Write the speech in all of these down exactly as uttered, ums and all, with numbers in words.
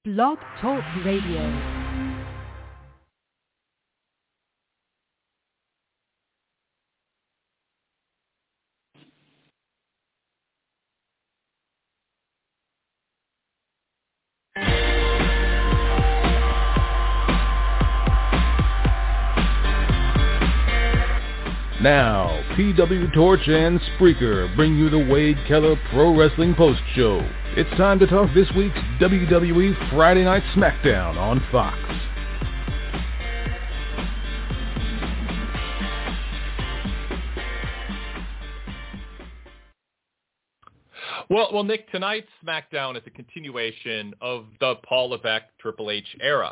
Blog Talk Radio. Now, P W Torch and Spreaker bring you the Wade Keller Pro Wrestling Post Show. It's time to talk this week's W W E Friday Night SmackDown on Fox. Well, well, Nick, tonight's SmackDown is a continuation of the Paul Levesque Triple H era.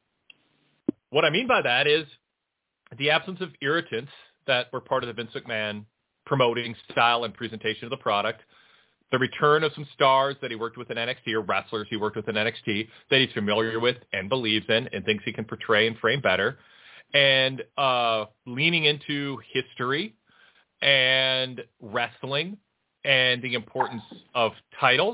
What I mean by that is the absence of irritants that were part of the Vince McMahon promoting style and presentation of the product, the return of some stars that he worked with in N X T, or wrestlers he worked with in N X T that he's familiar with and believes in and thinks he can portray and frame better, and uh, leaning into history and wrestling and the importance of titles,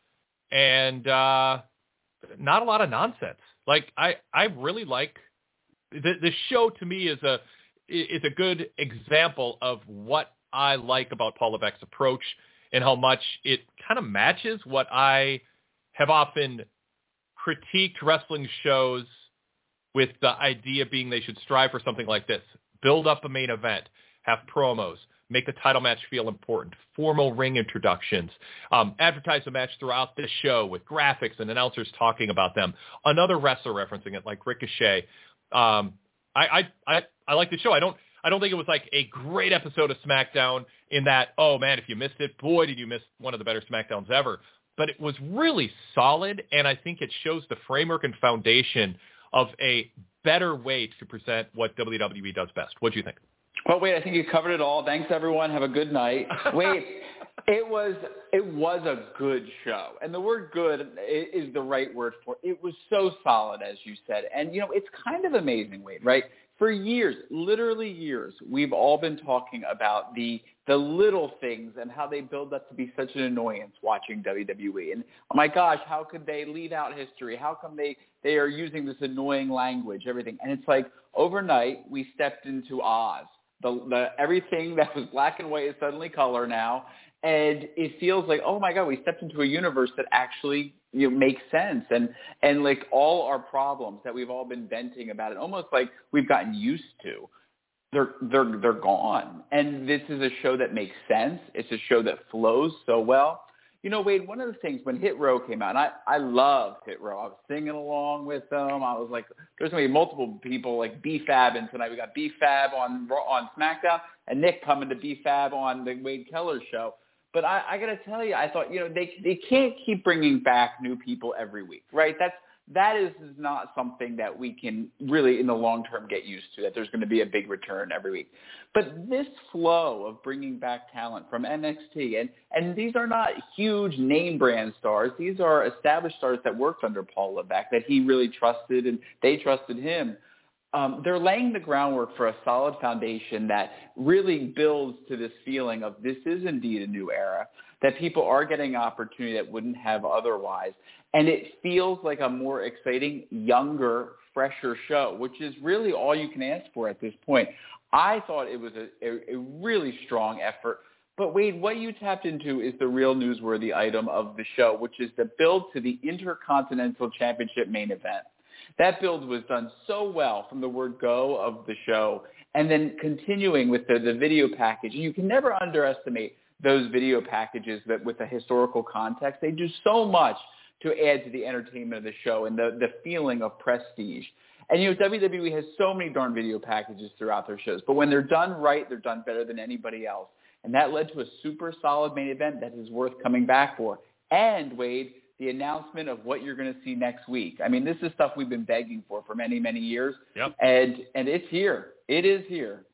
and uh, not a lot of nonsense. Like, I, I really like, the, the show to me is a, is a good example of what I like about Paul Levesque's approach and how much it kind of matches what I have often critiqued wrestling shows with, the idea being they should strive for something like this. Build up a main event, have promos, make the title match feel important, formal ring introductions, um, advertise the match throughout the show with graphics and announcers talking about them, another wrestler referencing it like Ricochet. Um, I, I, I, I like the show. I don't, I don't think it was like a great episode of SmackDown in that, oh man, if you missed it, boy, did you miss one of the better SmackDowns ever. But it was really solid, and I think it shows the framework and foundation of a better way to present what W W E does best. What do you think? Well, wait, I think you covered it all. Thanks, everyone. Have a good night. Wait, it was it was a good show. And the word good is the right word for it. It was so solid, as you said. And, you know, it's kind of amazing, Wade, right? For years, literally years, we've all been talking about the the little things and how they build up to be such an annoyance watching W W E. And, oh, my gosh, how could they leave out history? How come they, they are using this annoying language, everything? And it's like overnight we stepped into Oz. The, the everything that was black and white is suddenly color now, and it feels like, oh my God, we stepped into a universe that actually, you know, makes sense, and and like all our problems that we've all been venting about it, almost like we've gotten used to, they're they're they're gone, and this is a show that makes sense. It's a show that flows so well. You know, Wade, one of the things when Hit Row came out, and I, I loved Hit Row. I was singing along with them. I was like, there's going to be multiple people like B-Fab, and tonight we got B-Fab on on SmackDown, and Nick coming to B-Fab on the Wade Keller show. But I, I got to tell you, I thought, you know, they they can't keep bringing back new people every week, right? That's that is not something that we can really in the long term get used to, that there's going to be a big return every week. But this flow of bringing back talent from N X T, and, and these are not huge name brand stars. These are established stars that worked under Paul Levesque, that he really trusted and they trusted him. Um, they're laying the groundwork for a solid foundation that really builds to this feeling of this is indeed a new era, that people are getting opportunity that wouldn't have otherwise. And it feels like a more exciting, younger, fresher show, which is really all you can ask for at this point. I thought it was a, a, a really strong effort. But, Wade, what you tapped into is the real newsworthy item of the show, which is the build to the Intercontinental Championship main event. That build was done so well from the word go of the show, and then continuing with the, the video package. You can never underestimate those video packages that with a historical context. They do so much to add to the entertainment of the show and the, the feeling of prestige. And, you know, W W E has so many darn video packages throughout their shows, but when they're done right, they're done better than anybody else. And that led to a super solid main event that is worth coming back for. And, Wade, the announcement of what you're going to see next week. I mean, this is stuff we've been begging for for many, many years. Yep. And and it's here. It is here.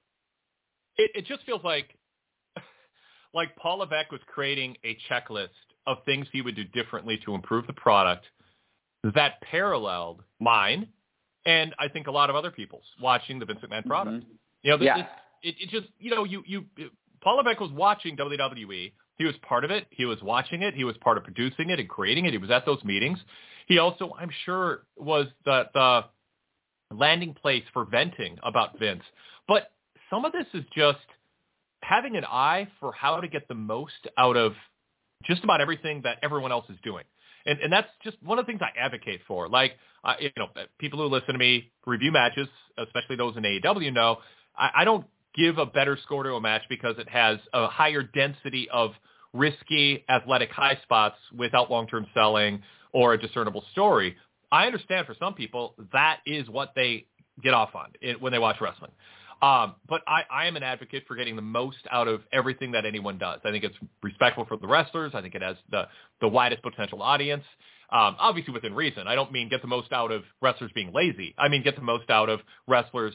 It, it just feels like like Paul Levesque was creating a checklist of things he would do differently to improve the product that paralleled mine and I think a lot of other people's watching the Vince McMahon product. Mm-hmm. You know, this, yeah. this, it, it just, you know, you, you Paul Levesque was watching W W E He was part of it. He was watching it. He was part of producing it and creating it. He was at those meetings. He also, I'm sure, was the, the landing place for venting about Vince. But some of this is just having an eye for how to get the most out of just about everything that everyone else is doing. And, and that's just one of the things I advocate for. Like, uh, you know, people who listen to me review matches, especially those in A E W, know I, I don't give a better score to a match because it has a higher density of risky athletic high spots without long-term selling or a discernible story. I understand for some people that is what they get off on it, when they watch wrestling. Um, but I, I am an advocate for getting the most out of everything that anyone does. I think it's respectful for the wrestlers. I think it has the, the widest potential audience, um, obviously within reason. I don't mean get the most out of wrestlers being lazy. I mean get the most out of wrestlers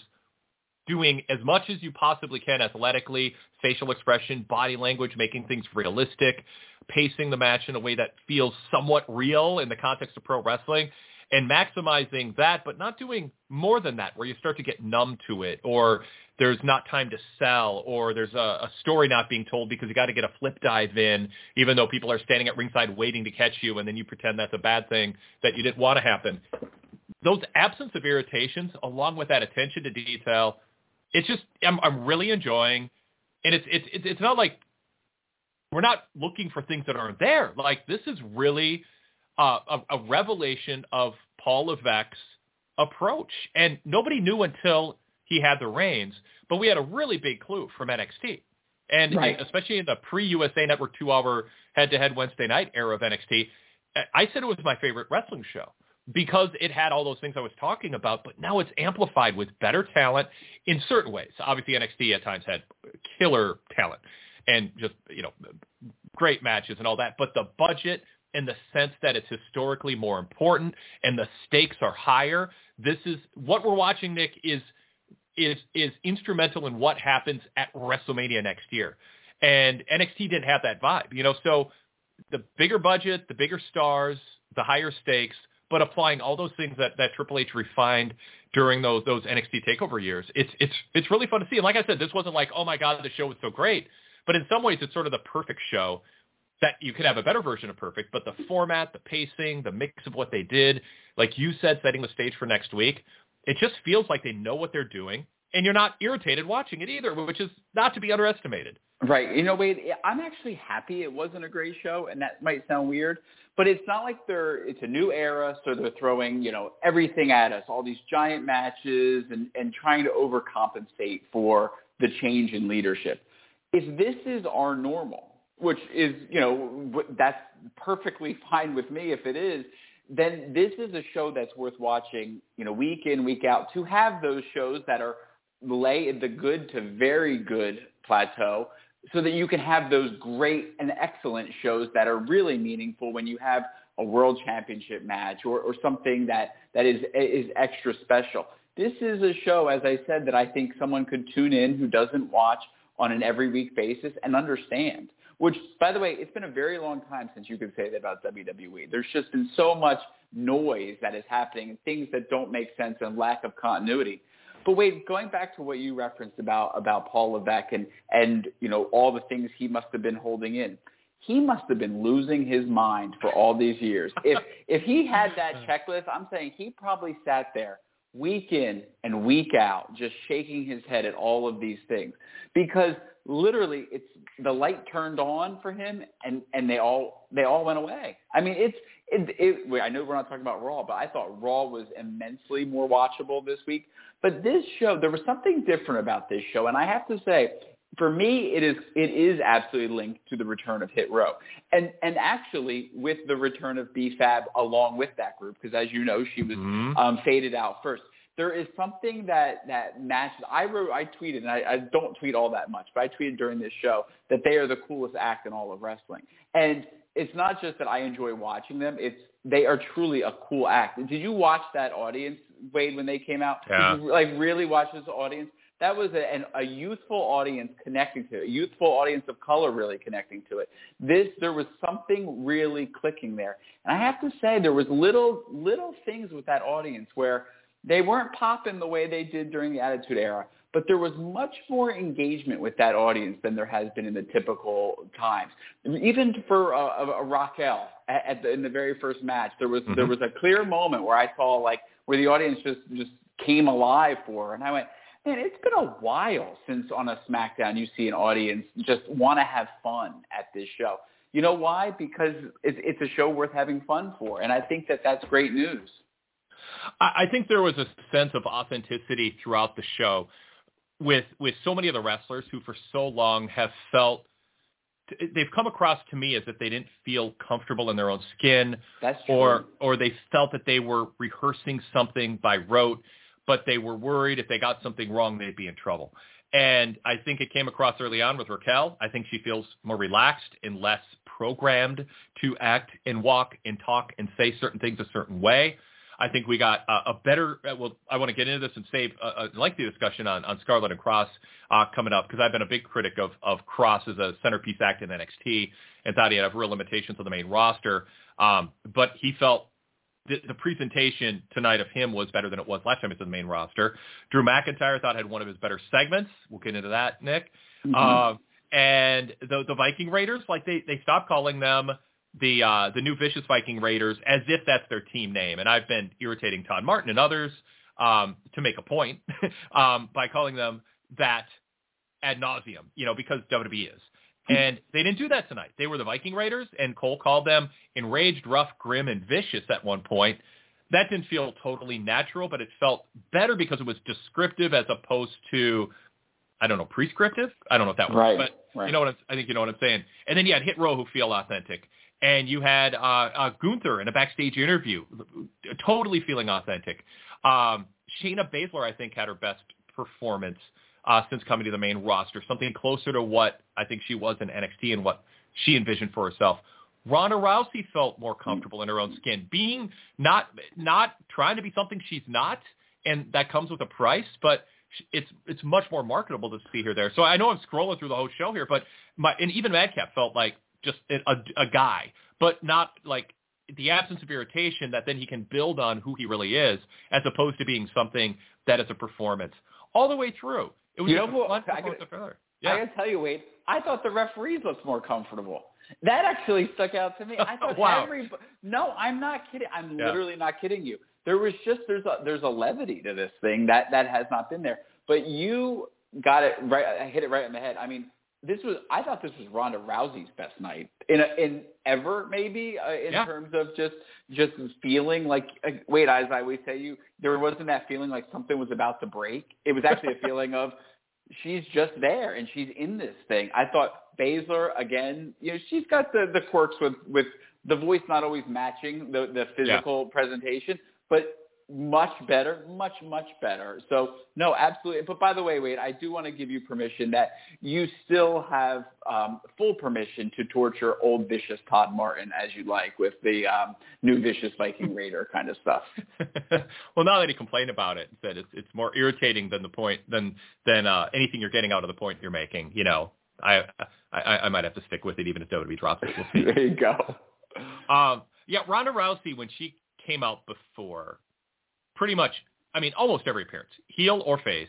doing as much as you possibly can athletically, facial expression, body language, making things realistic, pacing the match in a way that feels somewhat real in the context of pro wrestling, and maximizing that, but not doing more than that, where you start to get numb to it, or there's not time to sell, or there's a, a story not being told because you got to get a flip dive in, even though people are standing at ringside waiting to catch you, and then you pretend that's a bad thing that you didn't want to happen. Those absence of irritations, along with that attention to detail, it's just I'm, I'm really enjoying, and it's it's it's not like we're not looking for things that aren't there. Like, this is really Uh, a, a revelation of Paul Levesque's approach. And nobody knew until he had the reins, but we had a really big clue from N X T. And right. especially in the pre-U S A Network two-hour head-to-head Wednesday night era of N X T, I said it was my favorite wrestling show because it had all those things I was talking about, but now it's amplified with better talent in certain ways. Obviously, N X T at times had killer talent and just, you know, great matches and all that, but the budget in the sense that it's historically more important and the stakes are higher. This is what we're watching, Nick, is is is instrumental in what happens at WrestleMania next year. And N X T didn't have that vibe, you know, so the bigger budget, the bigger stars, the higher stakes, but applying all those things that, that Triple H refined during those those N X T takeover years. It's it's it's really fun to see. And like I said, this wasn't like, oh my God, the show was so great. But in some ways it's sort of the perfect show. That you could have a better version of perfect, but the format, the pacing, the mix of what they did, like you said, setting the stage for next week, it just feels like they know what they're doing, and you're not irritated watching it either, which is not to be underestimated. Right. You know, Wade, I'm actually happy it wasn't a great show, and that might sound weird, but it's not like they're, it's a new era, so they're throwing, you know, everything at us, all these giant matches and, and trying to overcompensate for the change in leadership. If this is our normal, which is, you know, that's perfectly fine with me if it is, then this is a show that's worth watching, you know, week in, week out, to have those shows that are lay at the good to very good plateau so that you can have those great and excellent shows that are really meaningful when you have a world championship match or, or something that, that is, is extra special. This is a show, as I said, that I think someone could tune in who doesn't watch on an every week basis and understand. Which, by the way, it's been a very long time since you could say that about W W E. There's just been so much noise that is happening and things that don't make sense and lack of continuity. But Wade, going back to what you referenced about, about Paul Levesque and, and, you know, all the things he must have been holding in, he must have been losing his mind for all these years. If if he had that checklist, I'm saying he probably sat there week in and week out just shaking his head at all of these things because literally it's the light turned on for him and, and they all they all went away. I mean, it's it, it, I know we're not talking about Raw, but I thought Raw was immensely more watchable this week. But this show, there was something different about this show, and I have to say, for me, it is it is absolutely linked to the return of Hit Row, and and actually with the return of B-Fab along with that group, because as you know, she was mm-hmm. um, faded out first. There is something that, that matches. I wrote, I tweeted, and I, I don't tweet all that much, but I tweeted during this show that they are the coolest act in all of wrestling. And it's not just that I enjoy watching them. It's they are truly a cool act. Did you watch that audience, Wade, when they came out? Yeah. Did you, like, really watch this audience? That was a, an, a youthful audience connecting to it, a youthful audience of color really connecting to it. This, there was something really clicking there. And I have to say, there was little little things with that audience where they weren't popping the way they did during the Attitude Era, but there was much more engagement with that audience than there has been in the typical times. Even for uh, a Raquel at, at the, in the very first match, there was mm-hmm. there was a clear moment where I saw like where the audience just just came alive for her, and I went, man, it's been a while since on a SmackDown you see an audience just want to have fun at this show. You know why? Because it's, it's a show worth having fun for, and I think that that's great news. I think there was a sense of authenticity throughout the show with with so many of the wrestlers who for so long have felt they've come across to me as if they didn't feel comfortable in their own skin. That's true. or or they felt that they were rehearsing something by rote, but they were worried if they got something wrong they'd be in trouble. And I think it came across early on with Raquel. I think she feels more relaxed and less programmed to act and walk and talk and say certain things a certain way. I think we got a, a better uh, – well, I want to get into this and save a, a lengthy discussion on, on Scarlett and Cross uh, coming up, because I've been a big critic of, of Cross as a centerpiece act in N X T and thought he had real limitations on the main roster. Um, but he felt the, the presentation tonight of him was better than it was last time he was in the main roster. Drew McIntyre thought had one of his better segments. We'll get into that, Nick. Mm-hmm. Uh, and the, the Viking Raiders, like they, they stopped calling them – the uh, the new Vicious Viking Raiders as if that's their team name. And I've been irritating Todd Martin and others um, to make a point um, by calling them that ad nauseum, you know, because W W E is. And they didn't do that tonight. They were the Viking Raiders, and Cole called them enraged, rough, grim, and vicious at one point. That didn't feel totally natural, but it felt better because it was descriptive as opposed to, I don't know, prescriptive? I don't know if that works. Right, but right. You know what I'm, I think you know what I'm saying. And then you had Hit Row who feel authentic. And you had uh, uh, Gunther in a backstage interview, totally feeling authentic. Um, Shayna Baszler, I think, had her best performance uh, since coming to the main roster, something closer to what I think she was in N X T and what she envisioned for herself. Ronda Rousey felt more comfortable in her own skin, being not not trying to be something she's not, and that comes with a price, but it's it's much more marketable to see her there. So I know I'm scrolling through the whole show here, but my and even Madcap felt like just a, a guy, but not like the absence of irritation that then he can build on who he really is, as opposed to being something that is a performance all the way through. It was you just know a fun what, performance I gotta, yeah. yeah. I gotta tell you, Wade, I thought the referees looked more comfortable. That actually stuck out to me. I thought wow. every no, I'm not kidding. I'm yeah. literally not kidding you. There was just there's a there's a levity to this thing that that has not been there. But you got it right. I hit it right in the head. I mean, this was I thought this was Ronda Rousey's best night in a, in ever maybe uh, in yeah. terms of just just feeling like uh, wait, as I always say, you there wasn't that feeling like something was about to break. It was actually a feeling of she's just there and she's in this thing. I thought Baszler again, you know, she's got the the quirks with with the voice not always matching the the physical yeah. presentation, but much better, much, much better. So, no, absolutely. But by the way, Wade, I do want to give you permission that you still have um, full permission to torture old vicious Todd Martin as you like with the um, new Vicious Viking Raider kind of stuff. Well, now that he complained about it, said it's it's more irritating than the point than than uh, anything you're getting out of the point you're making. You know, I I, I might have to stick with it even if W W E drops it. We'll see. There you go. Um, yeah, Ronda Rousey, when she came out before, pretty much, I mean, almost every appearance, heel or face,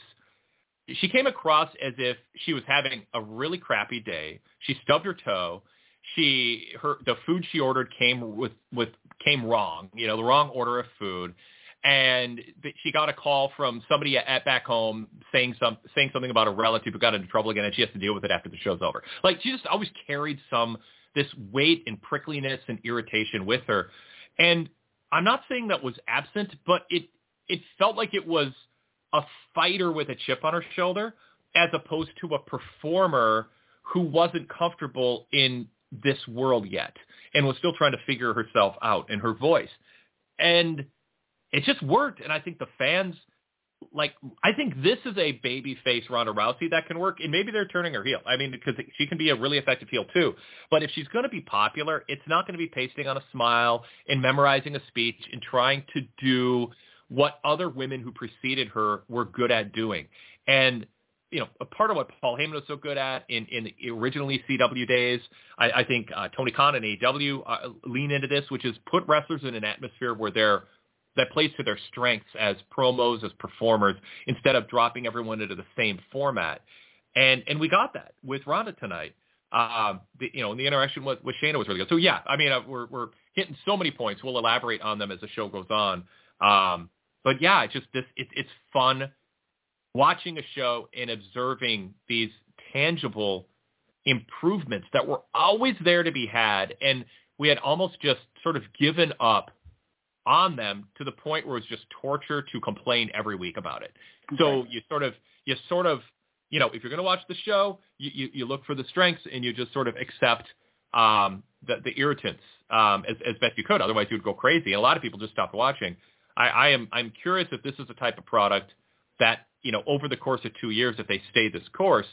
she came across as if she was having a really crappy day. She stubbed her toe. She, her, the food she ordered came with, with, came wrong, you know, the wrong order of food. And she got a call from somebody at, at back home saying some, saying something about a relative who got into trouble again, and she has to deal with it after the show's over. Like, she just always carried some, this weight and prickliness and irritation with her. And I'm not saying that was absent, but it, it felt like it was a fighter with a chip on her shoulder as opposed to a performer who wasn't comfortable in this world yet and was still trying to figure herself out and her voice. And it just worked. And I think the fans, like, I think this is a baby face Ronda Rousey that can work, and maybe they're turning her heel. I mean, because she can be a really effective heel too. But if she's going to be popular, it's not going to be pasting on a smile and memorizing a speech and trying to do what other women who preceded her were good at doing. And, you know, a part of what Paul Heyman was so good at in, in the originally C W days, I, I think uh, Tony Khan and A E W uh, lean into this, which is put wrestlers in an atmosphere where they're that plays to their strengths as promos, as performers, instead of dropping everyone into the same format. And and we got that with Ronda tonight. Um, the, you know, and the interaction with, with Shayna was really good. So yeah, I mean, uh, we're we're hitting so many points. We'll elaborate on them as the show goes on. Um, but yeah, it's just this. It, it's fun watching a show and observing these tangible improvements that were always there to be had, and we had almost just sort of given up on them to the point where it's just torture to complain every week about it. Okay. So you sort of, you sort of, you know, if you're going to watch the show, you, you, you look for the strengths and you just sort of accept um, the, the irritants um, as, as best you could. Otherwise, you would go crazy. And a lot of people just stopped watching. I, I am, I'm curious if this is the type of product that, you know, over the course of two years, if they stay this course,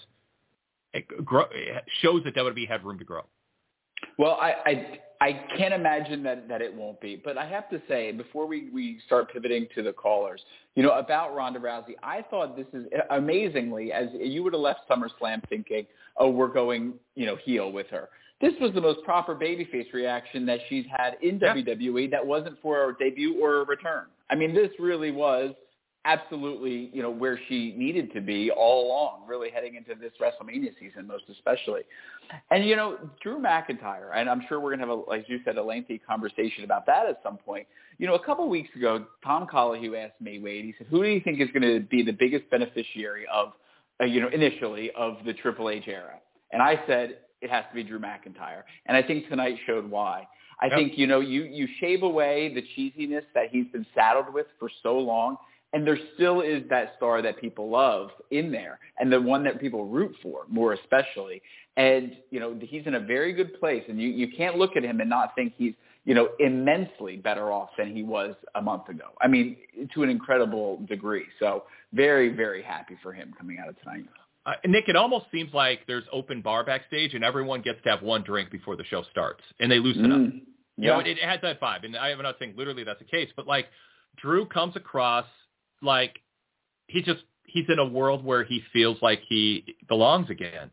it, grow, it shows that W W E had room to grow. Well, I, I I can't imagine that, that it won't be. But I have to say, before we, we start pivoting to the callers, you know, about Ronda Rousey, I thought this is amazingly, as you would have left SummerSlam thinking, oh, we're going, you know, heel with her. This was the most proper babyface reaction that she's had in yeah. W W E that wasn't for a debut or a return. I mean, this really was absolutely, you know, where she needed to be all along, really heading into this WrestleMania season, most especially. And, you know, Drew McIntyre, and I'm sure we're going to have, a, like you said, a lengthy conversation about that at some point. You know, a couple of weeks ago, Tom Collahue asked me, Wade, he said, who do you think is going to be the biggest beneficiary of, uh, you know, initially of the Triple H era? And I said, it has to be Drew McIntyre. And I think tonight showed why. I yep. think, you know, you, you shave away the cheesiness that he's been saddled with for so long, and there still is that star that people love in there, and the one that people root for more especially. And, you know, he's in a very good place, and you, you can't look at him and not think he's, you know, immensely better off than he was a month ago. I mean, to an incredible degree. So very, very happy for him coming out of tonight. Uh, Nick, it almost seems like there's open bar backstage, and everyone gets to have one drink before the show starts, and they loosen mm, up. You yeah. know, it, it has that vibe, and I am not saying literally that's the case, but, like, Drew comes across like he just he's in a world where he feels like he belongs again.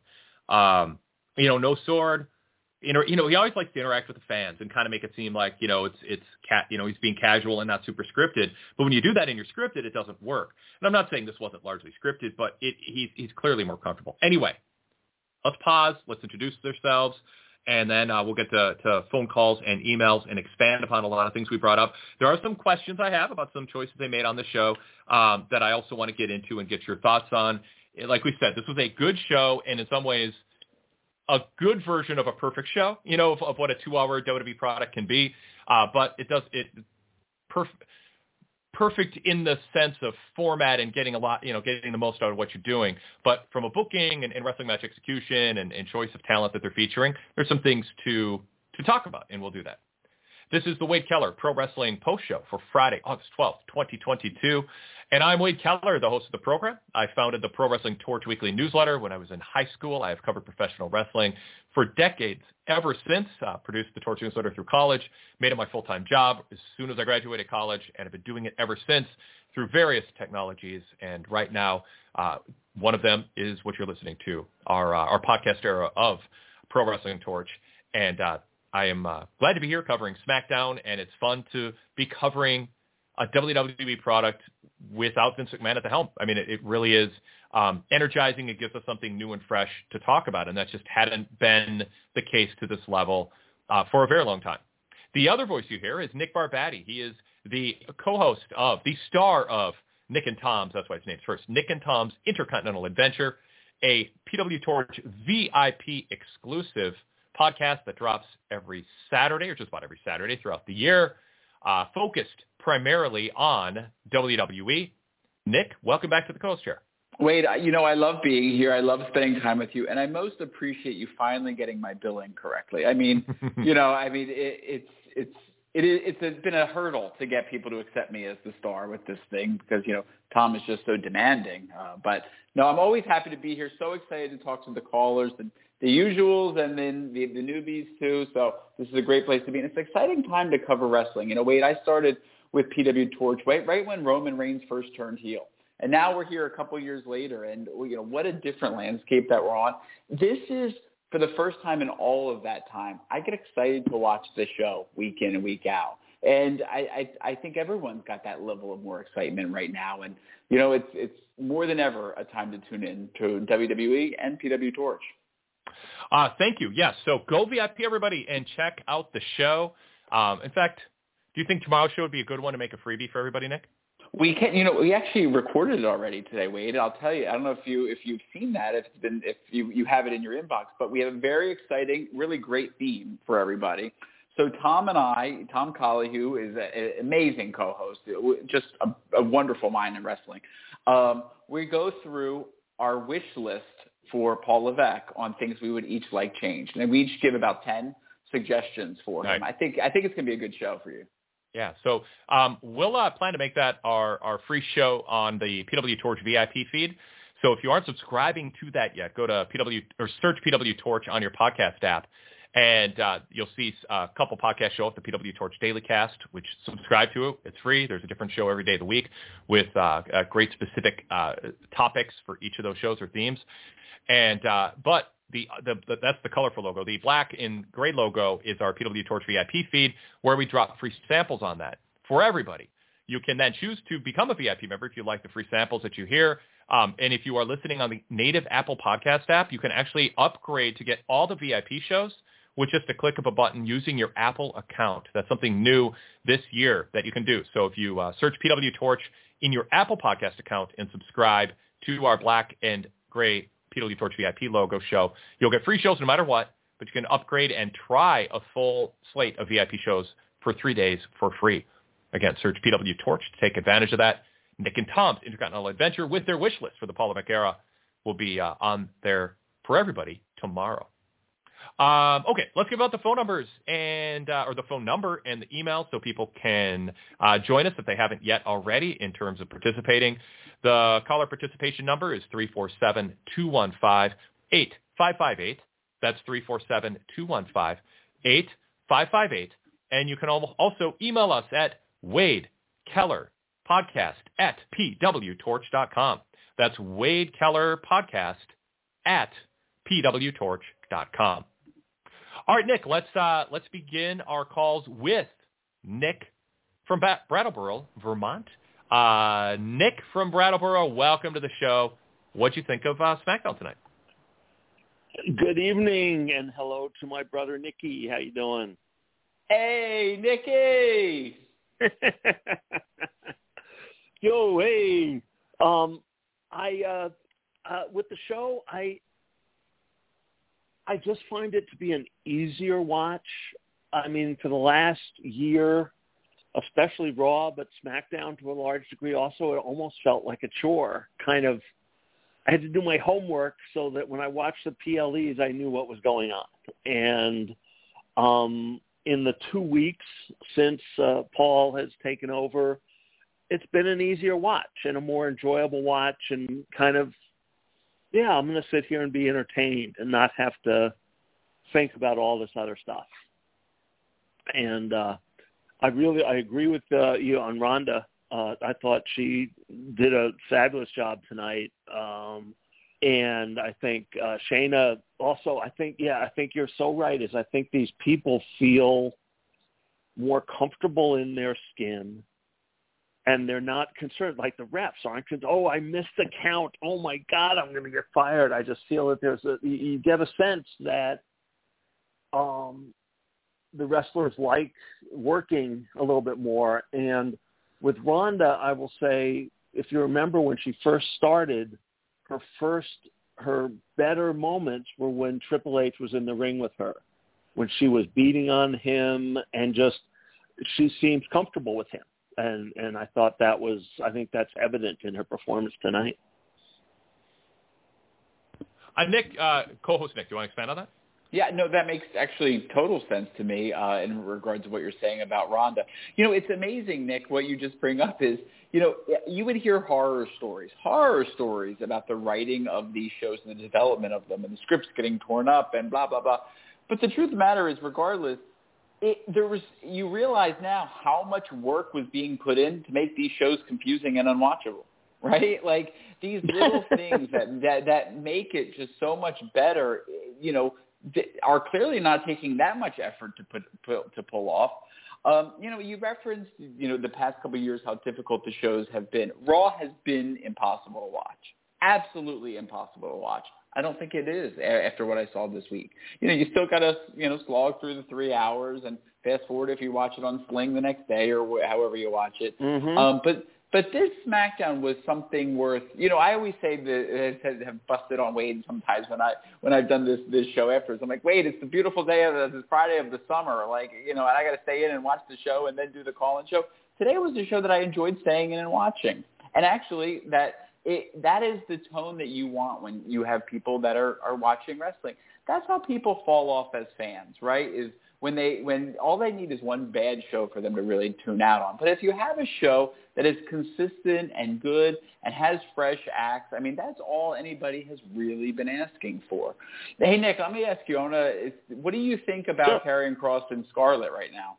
Um, you know, no sword. You know, you know, he always likes to interact with the fans and kind of make it seem like, you know, it's it's cat, you know, he's being casual and not super scripted. But when you do that in your scripted, it doesn't work. And I'm not saying this wasn't largely scripted, but it he's he's clearly more comfortable. Anyway, let's pause. Let's introduce ourselves. And then uh, we'll get to, to phone calls and emails and expand upon a lot of things we brought up. There are some questions I have about some choices they made on the show um, that I also want to get into and get your thoughts on. Like we said, this was a good show, and in some ways, a good version of a perfect show, you know, of, of what a two-hour W W E product can be. Uh, but it does it perfect. Perfect in the sense of format and getting a lot, you know, getting the most out of what you're doing. But from a booking and, and wrestling match execution and, and choice of talent that they're featuring, there's some things to to talk about, and we'll do that. This is the Wade Keller Pro Wrestling Post Show for Friday, August twelfth, twenty twenty-two. And I'm Wade Keller, the host of the program. I founded the Pro Wrestling Torch Weekly newsletter when I was in high school. I have covered professional wrestling for decades ever since. Uh, produced the Torch newsletter through college, made it my full-time job as soon as I graduated college, and have been doing it ever since through various technologies. And right now, uh, one of them is what you're listening to, our, uh, our podcast era of Pro Wrestling Torch. And uh, I am uh, glad to be here covering SmackDown, and it's fun to be covering a W W E product without Vince McMahon at the helm. I mean, it, it really is um, energizing. It gives us something new and fresh to talk about, and that just hadn't been the case to this level uh, for a very long time. The other voice you hear is Nick Barbatti. He is the co-host of, the star of Nick and Tom's, that's why his name's first, Nick and Tom's Intercontinental Adventure, a P W Torch V I P exclusive podcast that drops every Saturday, or just about every Saturday throughout the year, uh, focused primarily on W W E. Nick, welcome back to the Coast Chair. Wade, you know, I love being here. I love spending time with you, and I most appreciate you finally getting my billing correctly. I mean, you know, I mean, it, it's it's it is it's a, been a hurdle to get people to accept me as the star with this thing because, you know, Tom is just so demanding. Uh, but no, I'm always happy to be here. So excited to talk to the callers and the usuals and then the, the newbies too. So this is a great place to be. And it's an exciting time to cover wrestling. You know, Wade, I started with P W Torch right, right when Roman Reigns first turned heel. And now we're here a couple years later, and, you know, what a different landscape that we're on. This is, for the first time in all of that time, I get excited to watch this show week in and week out And I, I, I think everyone's got that level of more excitement right now. And, you know, it's it's more than ever a time to tune in to W W E and P W Torch. Uh, thank you. Yes. So go V I P, everybody, and check out the show. Um, in fact, do you think tomorrow's show would be a good one to make a freebie for everybody, Nick? We can, you know, we actually recorded it already today, Wade. I'll tell you, I don't know if you if you've seen that, if it's been if you, you have it in your inbox, but we have a very exciting, really great theme for everybody. So Tom and I, Tom Collihu is an amazing co-host, just a, a wonderful mind in wrestling. Um, we go through our wish list for Paul Levesque on things we would each like changed, and we each give about ten suggestions for him. Right. I think I think it's going to be a good show for you. Yeah, so um, we'll uh, plan to make that our, our free show on the P W Torch V I P feed. So if you aren't subscribing to that yet, go to P W or search P W Torch on your podcast app, and uh, you'll see a couple podcasts show up, the P W Torch Daily Cast, which subscribe to it. It's free. There's a different show every day of the week with uh, uh, great specific uh, topics for each of those shows or themes. And uh, but the, the the that's the colorful logo. The black and gray logo is our P W Torch V I P feed, where we drop free samples on that for everybody. You can then choose to become a V I P member if you like the free samples that you hear. Um, and if you are listening on the native Apple Podcast app, you can actually upgrade to get all the V I P shows with just a click of a button using your Apple account. That's something new this year that you can do. So if you uh, search P W Torch in your Apple Podcast account and subscribe to our black and gray P W Torch V I P logo show, you'll get free shows no matter what, but you can upgrade and try a full slate of V I P shows for three days for free. Again, search P W Torch to take advantage of that. Nick and Tom's Intercontinental Adventure with their wish list for the Paul Levesque era will be uh, on there for everybody tomorrow. Um, okay, let's give out the phone numbers and uh, or the phone number and the email so people can uh, join us if they haven't yet already in terms of participating. The caller participation number is three four seven, two one five, eight five five eight. That's three four seven, two one five, eight five five eight. And you can also email us at Wade Keller Podcast at P W Torch dot com. That's Wade Keller Podcast at P W Torch dot com. All right, Nick, let's uh, let's begin our calls with Nick from ba- Brattleboro, Vermont. Uh, Nick from Brattleboro, welcome to the show. What'd you think of uh, SmackDown tonight? Good evening, and hello to my brother Nicky. How you doing? Hey, Nicky! Yo, hey. Um, I uh, uh, with the show, I I just find it to be an easier watch. I mean, for the last year, especially Raw, but SmackDown to a large degree also, it almost felt like a chore. Kind of, I had to do my homework so that when I watched the P L Es, I knew what was going on. And um, in the two weeks since uh, Paul has taken over, it's been an easier watch and a more enjoyable watch and kind of, yeah, I'm going to sit here and be entertained and not have to think about all this other stuff. And uh, I really, I agree with uh, you on Rhonda. Uh, I thought she did a fabulous job tonight. Um, and I think uh, Shayna also, I think, yeah, I think you're so right, is I think these people feel more comfortable in their skin. And they're not concerned, like the refs aren't concerned, oh, I missed the count. Oh, my God, I'm going to get fired. I just feel that there's a – you get a sense that um, the wrestlers like working a little bit more. And with Rhonda, I will say, if you remember when she first started, her first – her better moments were when Triple H was in the ring with her, when she was beating on him and just – she seemed comfortable with him. And and I thought that was, I think that's evident in her performance tonight. Uh, Nick, uh, co-host Nick, do you want to expand on that? Yeah, no, that makes actually total sense to me uh, in regards to what you're saying about Rhonda. You know, it's amazing, Nick, what you just bring up is, you know, you would hear horror stories, horror stories about the writing of these shows and the development of them and the scripts getting torn up and blah, blah, blah. But the truth of the matter is, regardless, It, there was, you realize now how much work was being put in to make these shows confusing and unwatchable, right? Like these little things that, that, that make it just so much better, you know, th- are clearly not taking that much effort to put, put to pull off. Um, you know, you referenced, you know, the past couple of years how difficult the shows have been. Raw has been impossible to watch. Absolutely impossible to watch. I don't think it is after what I saw this week. You know, you still got to, you know, slog through the three hours and fast forward if you watch it on Sling the next day or wh- however you watch it. Mm-hmm. Um, but but this SmackDown was something worth, you know, I always say that I have busted on Wade sometimes when, I, when I've done this, this show afterwards. I'm like, Wade, it's the beautiful day of the, this Friday of the summer. Like, you know, and I got to stay in and watch the show and then do the call-in show. Today was a show that I enjoyed staying in and watching. And actually that – It, that is the tone that you want when you have people that are, are watching wrestling. That's how people fall off as fans, right? Is when they when all they need is one bad show for them to really tune out on. But if you have a show that is consistent and good and has fresh acts, I mean, that's all anybody has really been asking for. Hey, Nick, let me ask you, I wanna, what do you think about Sure. Karrion Kross and Scarlett right now?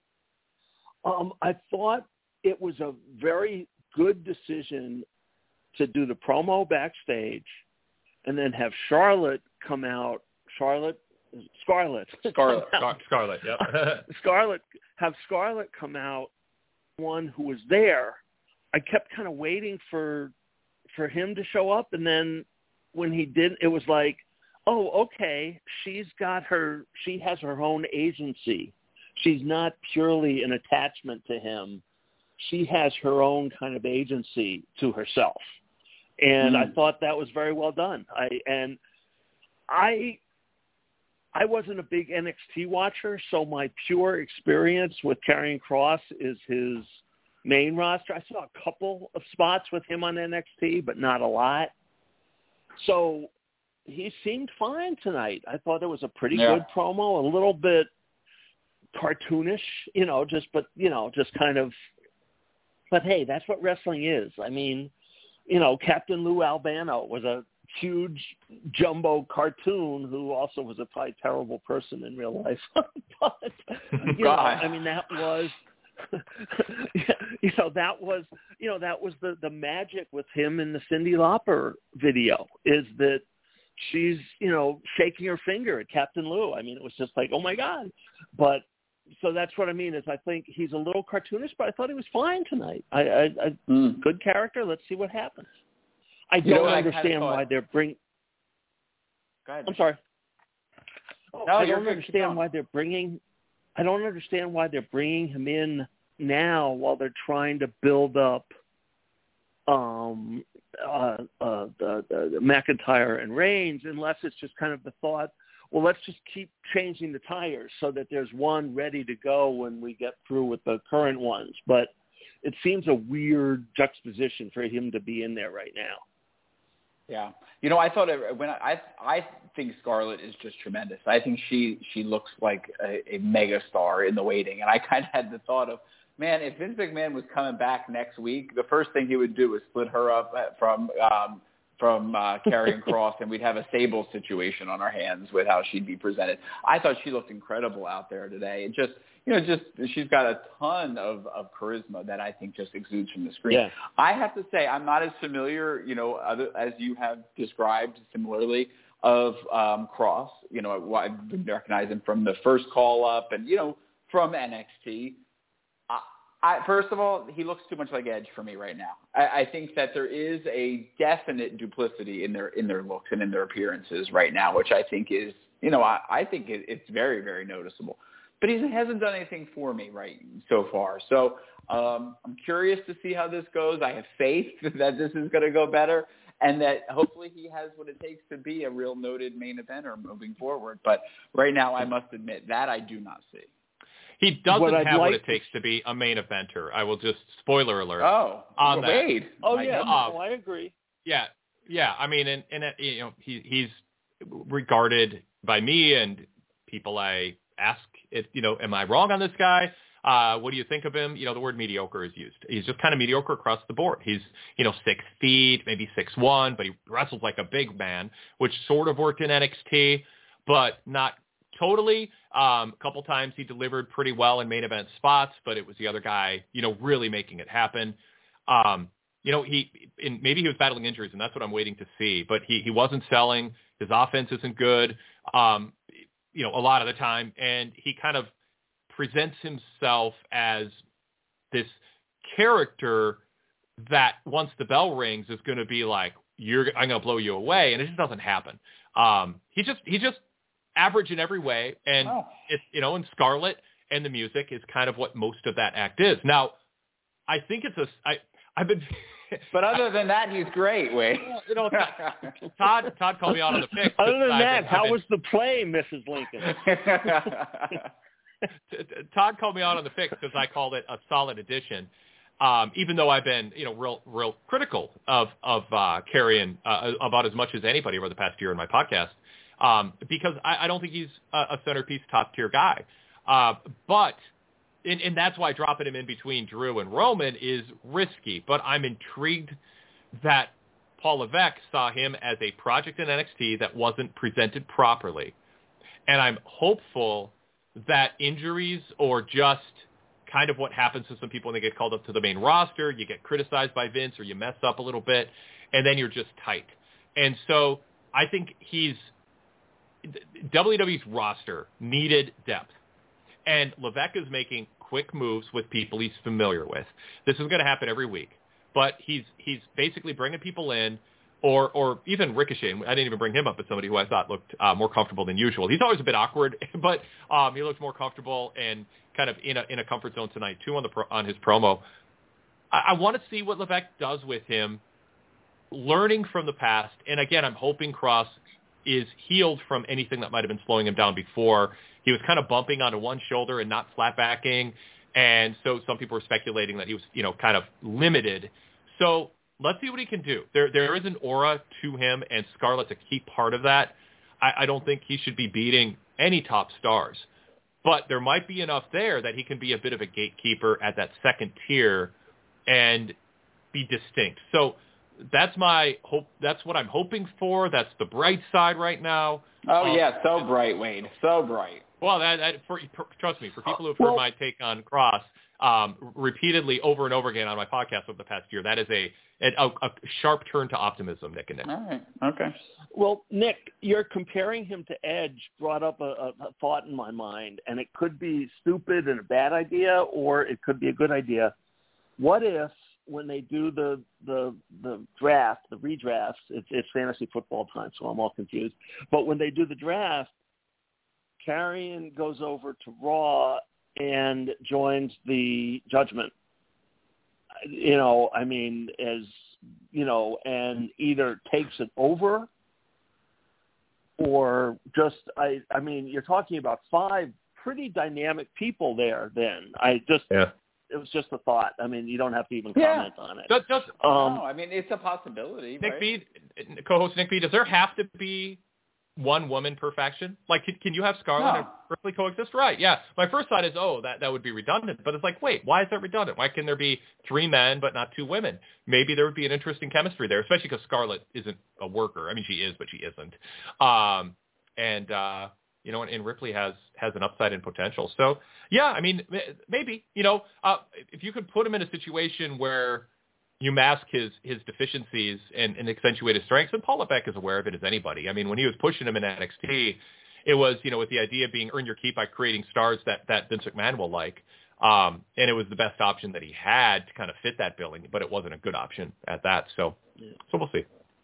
Um, I thought it was a very good decision to do the promo backstage and then have Charlotte come out, Charlotte, Scarlett. Scarlett. Scar- Scarlett, yep. Scarlett, have Scarlett come out, one who was there. I kept kind of waiting for for him to show up, and then when he did, it was like, oh, okay, she's got her, she has her own agency. She's not purely an attachment to him. She has her own kind of agency to herself. And mm. I thought that was very well done. I and I I wasn't a big N X T watcher, so my pure experience with Karrion Kross is his main roster. I saw a couple of spots with him on N X T, but not a lot. So he seemed fine tonight. I thought it was a pretty yeah. good promo, a little bit cartoonish, you know, just but you know, just kind of. But hey, that's what wrestling is. I mean, you know, Captain Lou Albano was a huge jumbo cartoon who also was a probably terrible person in real life. But you know, I mean, that was, you know, that was, you know, that was the the magic with him in the Cyndi Lauper video is that she's, you know, shaking her finger at Captain Lou. I mean, it was just like, oh my God, but. So that's what I mean is I think he's a little cartoonish, but I thought he was fine tonight. I, I, I mm. Good character. Let's see what happens. I you don't know, understand I thought... why they're bring. Go ahead. I'm sorry. Oh, no, I you're don't good. understand why they're bringing. I don't understand why they're bringing him in now while they're trying to build up um, uh, uh, the, the, the McIntyre and Reigns, unless it's just kind of the thought. Well, let's just keep changing the tires so that there's one ready to go when we get through with the current ones. But it seems a weird juxtaposition for him to be in there right now. Yeah. You know, I thought it, when I, I think Scarlett is just tremendous. I think she, she looks like a, a mega star in the waiting. And I kind of had the thought of, man, if Vince McMahon was coming back next week, the first thing he would do is split her up from, um, from uh, Karrion Kross, and we'd have a Sable situation on our hands with how she'd be presented. I thought she looked incredible out there today. It just, you know, just she's got a ton of, of charisma that I think just exudes from the screen. Yeah. I have to say, I'm not as familiar, you know, other, as you have described similarly of um, Kross. You know, I've been recognizing from the first call up and, you know, from N X T. I, first of all, he looks too much like Edge for me right now. I, I think that there is a definite duplicity in their in their looks and in their appearances right now, which I think is, you know, I, I think it, it's very, very noticeable. But he hasn't done anything for me right so far. So um, I'm curious to see how this goes. I have faith that this is going to go better and that hopefully he has what it takes to be a real noted main eventer moving forward. But right now, I must admit, that I do not see. He doesn't what have like what it takes to be a main eventer. I will just spoiler alert. Oh, on Wade. That. Oh yeah, uh, no, I agree. Yeah, yeah. I mean, and, and you know, he he's regarded by me and people I ask, if, you know, am I wrong on this guy? Uh, what do you think of him? You know, the word mediocre is used. He's just kind of mediocre across the board. He's, you know, six feet, maybe six one, but he wrestles like a big man, which sort of worked in N X T, but not totally. Um, a couple times he delivered pretty well in main event spots, but it was the other guy, you know, really making it happen. Um, you know, he in, maybe he was battling injuries, and that's what I'm waiting to see. But he he wasn't selling. His offense isn't good, um, you know, a lot of the time, and he kind of presents himself as this character that once the bell rings is going to be like, you're, I'm going to blow you away. And it just doesn't happen. Um, he just, he just average in every way. And oh. it's, you know, and Scarlett and the music is kind of what most of that act is. Now, I think it's a, I, I've been, but other than that, he's great, Wade. You know, Todd, Todd called me out on the pick. Other than I've that, been, how been, was the play, Missus Lincoln? Todd called me out on the pick because I called it a solid addition. Um, even though I've been, you know, real, real critical of of uh, Karrion uh, about as much as anybody over the past year in my podcast, um, because I, I don't think he's a, a centerpiece, top tier guy. Uh, but and, and that's why dropping him in between Drew and Roman is risky. But I'm intrigued that Paul Levesque saw him as a project in N X T that wasn't presented properly, and I'm hopeful that injuries or just kind of what happens to some people when they get called up to the main roster, you get criticized by Vince or you mess up a little bit, and then you're just tight. And so I think he's W W E's roster needed depth. And Levesque is making quick moves with people he's familiar with. This is going to happen every week. But he's he's basically bringing people in, or or even Ricochet. I didn't even bring him up as somebody who I thought looked uh, more comfortable than usual. He's always a bit awkward, but um, he looks more comfortable and kind of in a in a comfort zone tonight too on the pro, on his promo. I, I want to see what Levesque does with him, learning from the past. And again, I'm hoping Cross is healed from anything that might have been slowing him down before. He was kind of bumping onto one shoulder and not flat backing, and so some people were speculating that he was, you know, kind of limited. So let's see what he can do. There, there is an aura to him, and Scarlett's a key part of that. I, I don't think he should be beating any top stars, but there might be enough there that he can be a bit of a gatekeeper at that second tier and be distinct. So that's my hope. That's what I'm hoping for. That's the bright side right now. Oh um, yeah, so bright, Wade. So bright. Well, that, that for, for, trust me, for people who've heard well, my take on Cross um, repeatedly over and over again on my podcast over the past year, that is a a, a sharp turn to optimism, Nick and Nick. All right. Okay. Well, Nick, you're comparing him to Edge brought up a, a, a thought in my mind, and it could be stupid and a bad idea, or it could be a good idea. What if when they do the the the draft, the redrafts, it's, it's fantasy football time, so I'm all confused. But when they do the draft, Karrion goes over to Raw and joins the Judgment. You know, I mean, as you know, and either takes it over or just, I, I mean, you're talking about five pretty dynamic people there. Then I just, yeah. It was just a thought. I mean, you don't have to even Yeah. comment on it. Does, does, Um, no, I mean, it's a possibility. Nick right? B, co-host Nick B, does there have to be one woman per faction? Like, can, can you have Scarlett No. and Ripley coexist? Right, yeah. My first thought is, oh, that, that would be redundant. But it's like, wait, why is that redundant? Why can there be three men but not two women? Maybe there would be an interesting chemistry there, especially because Scarlett isn't a worker. I mean, she is, but she isn't. Um, and, uh, you know, and, and Ripley has, has an upside and potential. So, yeah, I mean, maybe, you know, uh, if you could put him in a situation where you mask his, his deficiencies and, and accentuate his strengths, and Paul Levesque is aware of it as anybody. I mean, when he was pushing him in N X T, it was, you know, with the idea of being earn your keep by creating stars that, that Vince McMahon will like. Um, and it was the best option that he had to kind of fit that billing, but it wasn't a good option at that. So, so we'll see.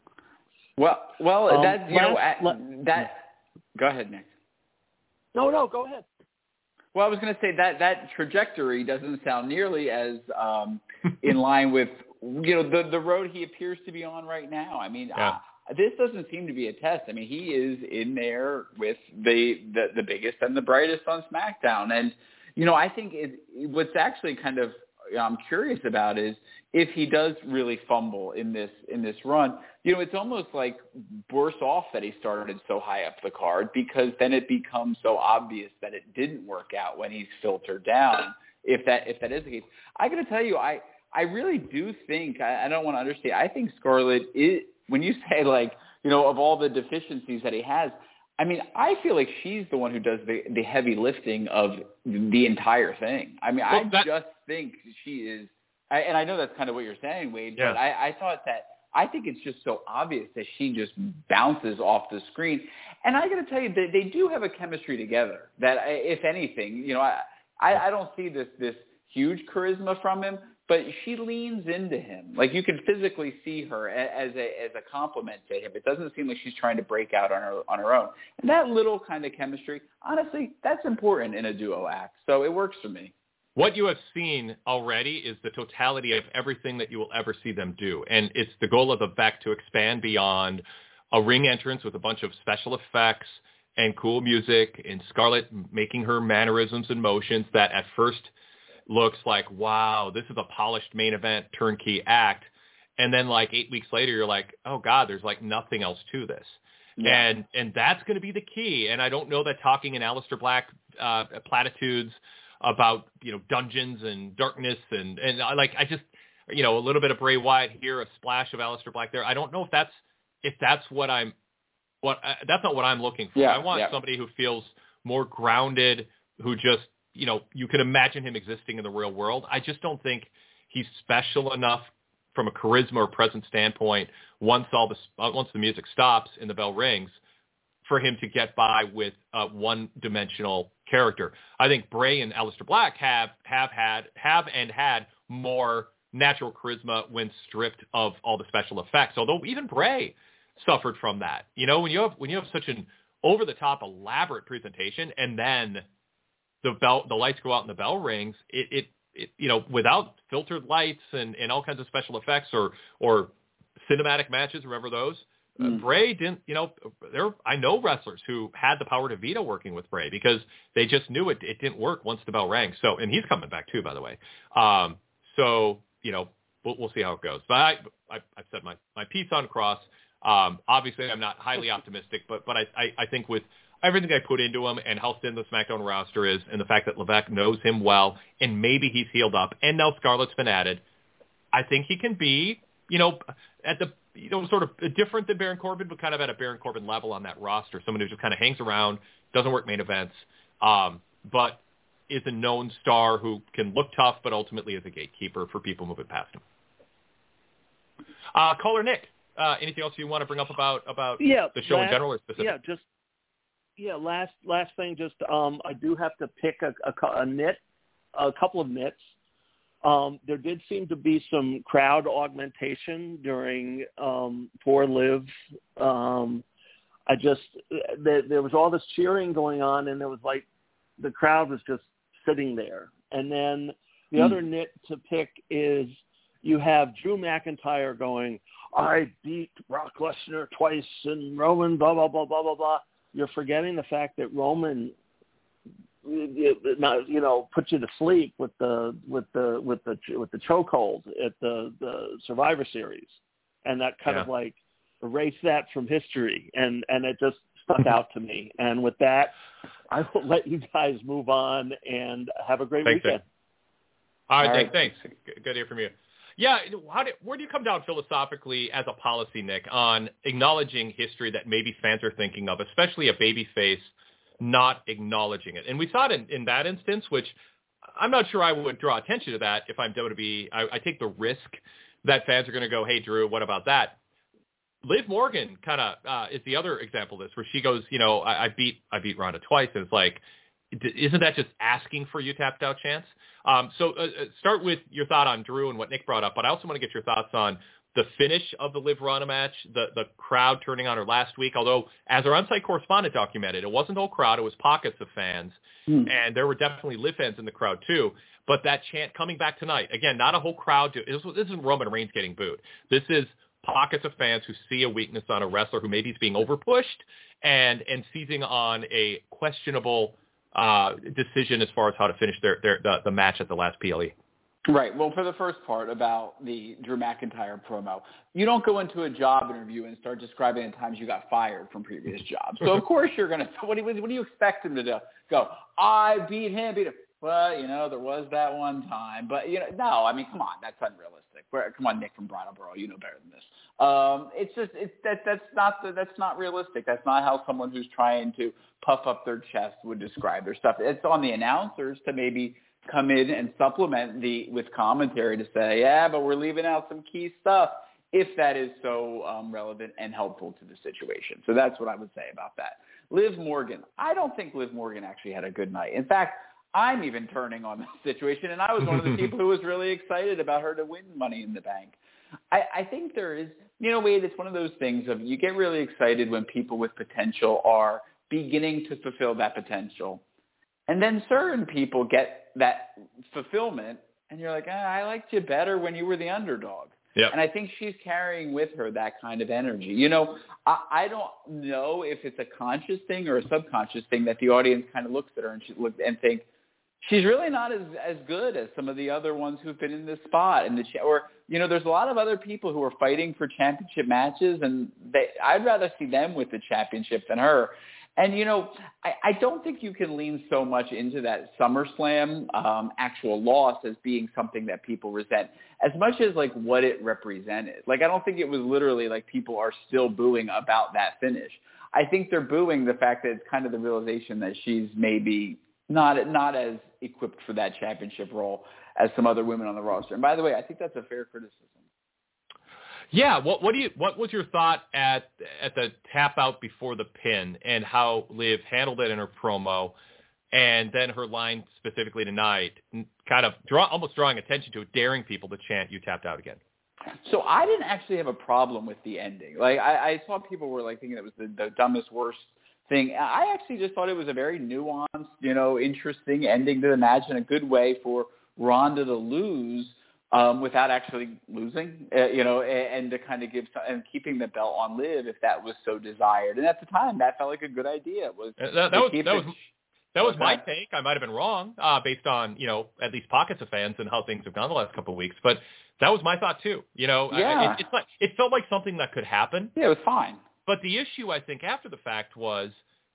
Well, well, Um, that you know last- at, la- that. Go ahead, Nick. no, no, go ahead. Well, I was going to say that that trajectory doesn't sound nearly as um, in line with you know the the road he appears to be on right now. I mean, Yeah. uh, this doesn't seem to be a test. I mean, he is in there with the the, the biggest and the brightest on SmackDown, and you know, I think it, what's actually kind of I'm curious about is if he does really fumble in this in this run. You know, it's almost like worse off that he started so high up the card, because then it becomes so obvious that it didn't work out when he's filtered down. If that if that is the case, I got to tell you, I I really do think I, I don't want to understate. I think Scarlett is, when you say like you know of all the deficiencies that he has. I mean, I feel like she's the one who does the, the heavy lifting of the entire thing. I mean, Well, I that, just think she is, I, and I know that's kind of what you're saying, Wade, Yeah. but I, I thought that, I think it's just so obvious that she just bounces off the screen. And I got to tell you, they, they do have a chemistry together that, if anything, you know, I, I, I don't see this this huge charisma from him, but she leans into him. Like you can physically see her as a as a compliment to him. It doesn't seem like she's trying to break out on her on her own. And that little kind of chemistry, honestly, that's important in a duo act. So it works for me. What you have seen already is the totality of everything that you will ever see them do. And it's the goal of Avec to expand beyond a ring entrance with a bunch of special effects and cool music and Scarlett making her mannerisms and motions that at first looks like, wow, this is a polished main event turnkey act. And then like eight weeks later, you're like, oh God, there's like nothing else to this. Yeah. And and that's going to be the key. And I don't know that talking in Aleister Black uh, platitudes about, you know, dungeons and darkness and, and I like, I just, you know, a little bit of Bray Wyatt here, a splash of Aleister Black there. I don't know if that's, if that's what I'm, what, uh, that's not what I'm looking for. Yeah, I want yeah. somebody who feels more grounded, who just, you know, you can imagine him existing in the real world. I just don't think he's special enough from a charisma or presence standpoint once all the, uh, once the music stops and the bell rings for him to get by with a one-dimensional character. I think Bray and Aleister Black have have had have and had more natural charisma when stripped of all the special effects. Although even Bray suffered from that. You know, when you have when you have such an over-the-top, elaborate presentation, and then the bell the lights go out and the bell rings, it it, it you know, without filtered lights and, and all kinds of special effects or or cinematic matches. Remember those? Uh, Bray didn't, you know, there. I know wrestlers who had the power to veto working with Bray because they just knew it, it didn't work once the bell rang. So, and he's coming back too, by the way. Um, so, you know, we'll, we'll see how it goes. But I, I, I've said my, my piece on Cross. Um, obviously, I'm not highly optimistic, but but I, I, I think with everything I put into him and how thin the SmackDown roster is and the fact that Levesque knows him well and maybe he's healed up and now Scarlett's been added, I think he can be, you know, at the, you know, sort of different than Baron Corbin, but kind of at a Baron Corbin level on that roster. Someone who just kind of hangs around, doesn't work main events, um, but is a known star who can look tough, but ultimately is a gatekeeper for people moving past him. Uh, caller Nick, uh, anything else you want to bring up about, about yeah, the show last, in general or specific? Yeah, just, yeah, last, last thing, just, um, I do have to pick a, a, a nit, a couple of nits. Um, there did seem to be some crowd augmentation during um, for Liv. Um, I just there, there was all this cheering going on, and there was like the crowd was just sitting there. And then the mm. other nit to pick is you have Drew McIntyre going, "I beat Brock Lesnar twice, and Roman blah blah blah blah blah blah." You're forgetting the fact that Roman, not, you know, put you to sleep with the with the with the with the chokehold at the the Survivor Series, and that kind yeah. of like erased that from history, and and it just stuck out to me. And with that, I will let you guys move on and have a great thanks, weekend. Nick. All right, All Nick, right. thanks. Good to hear from you. Yeah, how do, where do you come down philosophically as a policy, Nick, on acknowledging history that maybe fans are thinking of, especially a babyface not acknowledging it? And we saw it in, in that instance, which I'm not sure I would draw attention to that if I'm W W E. I, I take the risk that fans are going to go, hey, Drew, what about that? Liv Morgan kind of uh, is the other example of this, where she goes, you know, I, I beat I beat Ronda twice, and it's like, isn't that just asking for you tapped out chance? Um, so uh, start with your thought on Drew and what Nick brought up, but I also want to get your thoughts on the finish of the Liv Ronda match, the, the crowd turning on her last week, although as our on-site correspondent documented, it wasn't the whole crowd, it was pockets of fans, mm. and there were definitely Liv fans in the crowd too, but that chant coming back tonight, again, not a whole crowd, to, this, this isn't Roman Reigns getting booed. This is pockets of fans who see a weakness on a wrestler who maybe is being overpushed and, and seizing on a questionable uh, decision as far as how to finish their, their the, the match at the last P L E. Right. Well, for the first part about the Drew McIntyre promo, you don't go into a job interview and start describing the times you got fired from previous jobs. So, of course, you're going to – what do you what do you expect him to do? Go, I beat him, beat him. Well, you know, there was that one time. But, you know, no, I mean, come on. That's unrealistic. We're, come on, Nick from Brattleboro. You know better than this. Um, it's just it's, that, – that's not the, that's not realistic. That's not how someone who's trying to puff up their chest would describe their stuff. It's on the announcers to maybe – come in and supplement the with commentary to say, yeah, but we're leaving out some key stuff if that is so um, relevant and helpful to the situation. So that's what I would say about that. Liv Morgan, I don't think Liv Morgan actually had a good night. In fact, I'm even turning on the situation, and I was one of the people who was really excited about her to win Money in the Bank. I, I think there is, you know, Wade, it's one of those things of you get really excited when people with potential are beginning to fulfill that potential. And then certain people get that fulfillment, and you're like, ah, I liked you better when you were the underdog. Yep. And I think she's carrying with her that kind of energy. You know, I, I don't know if it's a conscious thing or a subconscious thing that the audience kind of looks at her and she look and think, she's really not as, as good as some of the other ones who've been in this spot. And the or, you know, there's a lot of other people who are fighting for championship matches, and they, I'd rather see them with the championship than her. And, you know, I, I don't think you can lean so much into that SummerSlam um, actual loss as being something that people resent as much as, like, what it represented. Like, I don't think it was literally like people are still booing about that finish. I think they're booing the fact that it's kind of the realization that she's maybe not not as equipped for that championship role as some other women on the roster. And by the way, I think that's a fair criticism. Yeah, what what do you what was your thought at at the tap out before the pin and how Liv handled it in her promo, and then her line specifically tonight, kind of draw almost drawing attention to it, daring people to chant "You tapped out again"? So I didn't actually have a problem with the ending. Like I, I saw people were like thinking it was the, the dumbest, worst thing. I actually just thought it was a very nuanced, you know, interesting ending to the match and a good way for Ronda to lose. Um, without actually losing, uh, you know, and, and to kind of give some, and keeping the belt on Liv if that was so desired. And at the time, that felt like a good idea. Was that, that was that was, that was my okay. take. I might have been wrong uh, based on, you know, at least pockets of fans and how things have gone the last couple of weeks. But that was my thought too. You know, yeah. I, it, it's like it felt like something that could happen. Yeah, it was fine. But the issue, I think, after the fact was,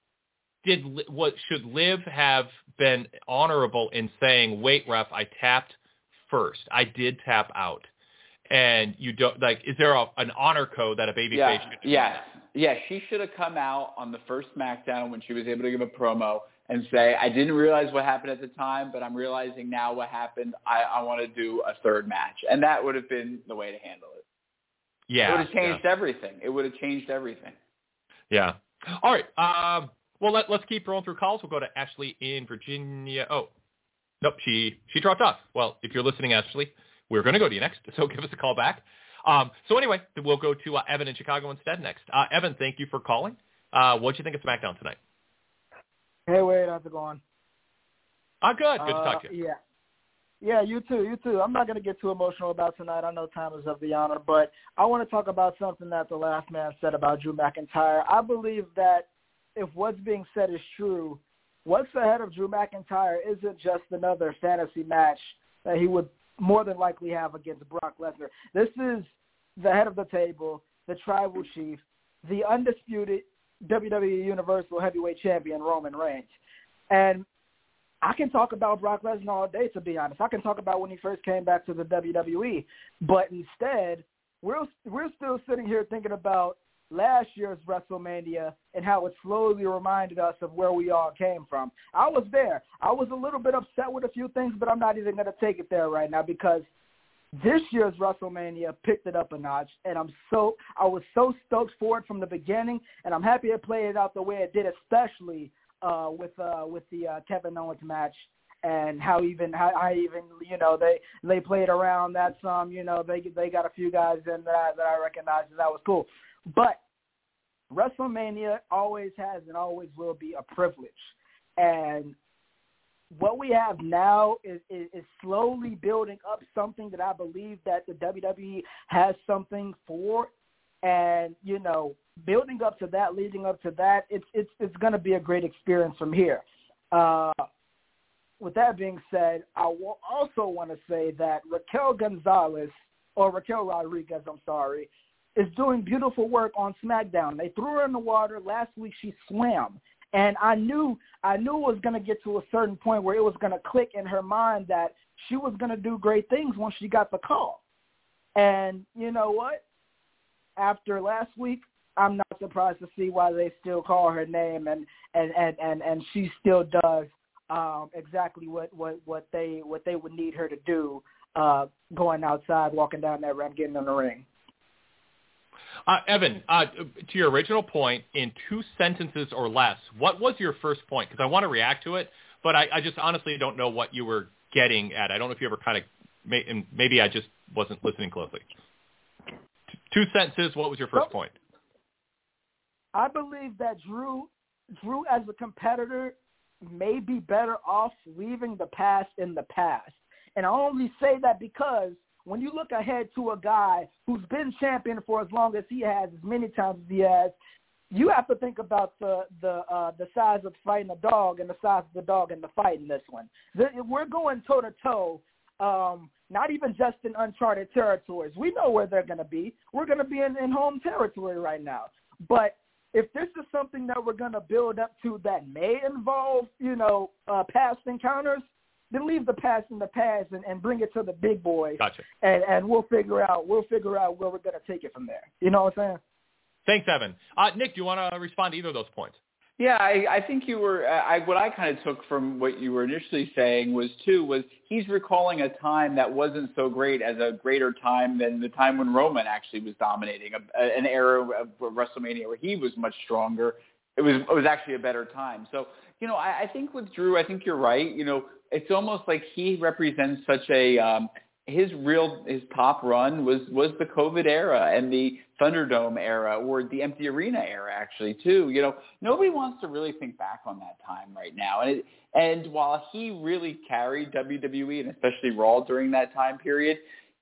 did what should Liv have been honorable in saying, "Wait, ref, I tapped first. I did tap out." And you don't like, is there a, an honor code that a babyface yeah, should do? Yes. Yeah, she should have come out on the first SmackDown when she was able to give a promo and say, I didn't realize what happened at the time, but I'm realizing now what happened. I, I want to do a third match. And that would have been the way to handle it. Yeah. It would have changed yeah. everything. It would have changed everything. Yeah. All right. Um, well, let, let's keep rolling through calls. We'll go to Ashley in Virginia. Oh, Nope, she she dropped off. Well, if you're listening, Ashley, we're going to go to you next, so give us a call back. Um, so anyway, we'll go to uh, Evan in Chicago instead next. Uh, Evan, thank you for calling. Uh, what do you think of SmackDown tonight? Hey, Wade, how's it going? Uh, good. Good uh, to talk to you. Yeah. Yeah, you too, you too. I'm not going to get too emotional about tonight. I know time is of the honor, but I want to talk about something that the last man said about Drew McIntyre. I believe that if what's being said is true, what's ahead of Drew McIntyre isn't just another fantasy match that he would more than likely have against Brock Lesnar. This is the head of the table, the tribal chief, the undisputed W W E Universal Heavyweight Champion, Roman Reigns. And I can talk about Brock Lesnar all day, to be honest. I can talk about when he first came back to the W W E. But instead, we're, we're still sitting here thinking about last year's WrestleMania and how it slowly reminded us of where we all came from. I was there. I was a little bit upset with a few things, but I'm not even going to take it there right now because this year's WrestleMania picked it up a notch, and I'm so I was so stoked for it from the beginning, and I'm happy it played out the way it did, especially uh, with uh, with the uh, Kevin Owens match. And how even how I even you know they they played around that some you know they they got a few guys in that I, that I recognized, and that was cool. But WrestleMania always has and always will be a privilege. And what we have now is, is, is slowly building up something that I believe that the W W E has something for. And, you know, building up to that, leading up to that, it's it's it's going to be a great experience from here. Uh, with that being said, I will also want to say that Raquel Gonzalez, or Raquel Rodriguez, I'm sorry, is doing beautiful work on SmackDown. They threw her in the water. Last week she swam. And I knew I knew it was going to get to a certain point where it was going to click in her mind that she was going to do great things once she got the call. And you know what? After last week, I'm not surprised to see why they still call her name, and and, and, and, and she still does um, exactly what, what, what they what they would need her to do, uh, going outside, walking down that ramp, getting in the ring. Uh, Evan, uh, to your original point, in two sentences or less, what was your first point? Because I want to react to it, but I, I just honestly don't know what you were getting at. I don't know if you ever kind of, may, and maybe I just wasn't listening closely. T- two sentences. What was your first point? I believe that Drew, Drew as a competitor, may be better off leaving the past in the past. And I only say that because when you look ahead to a guy who's been champion for as long as he has, as many times as he has, you have to think about the the uh, the size of fighting a dog and the size of the dog in the fight in this one. The, we're going toe to toe, um, not even just in uncharted territories. We know where they're going to be. We're going to be in, in home territory right now. But if this is something that we're going to build up to that may involve, you know, uh, past encounters, then leave the past in the past and, and bring it to the big boy. Gotcha. And, and we'll figure out we'll figure out where we're going to take it from there. You know what I'm saying? Thanks, Evan. Uh, Nick, do you want to respond to either of those points? Yeah, I, I think you were. I, what I kind of took from what you were initially saying was too was he's recalling a time that wasn't so great as a greater time than the time when Roman actually was dominating, a, an era of WrestleMania where he was much stronger. It was it was actually a better time. So you know, I, I think with Drew, I think you're right. You know, it's almost like he represents such a um, his real his top run was was the COVID era and the Thunderdome era or the empty arena era actually too. You know, nobody wants to really think back on that time right now. And it, and while he really carried W W E and especially Raw during that time period,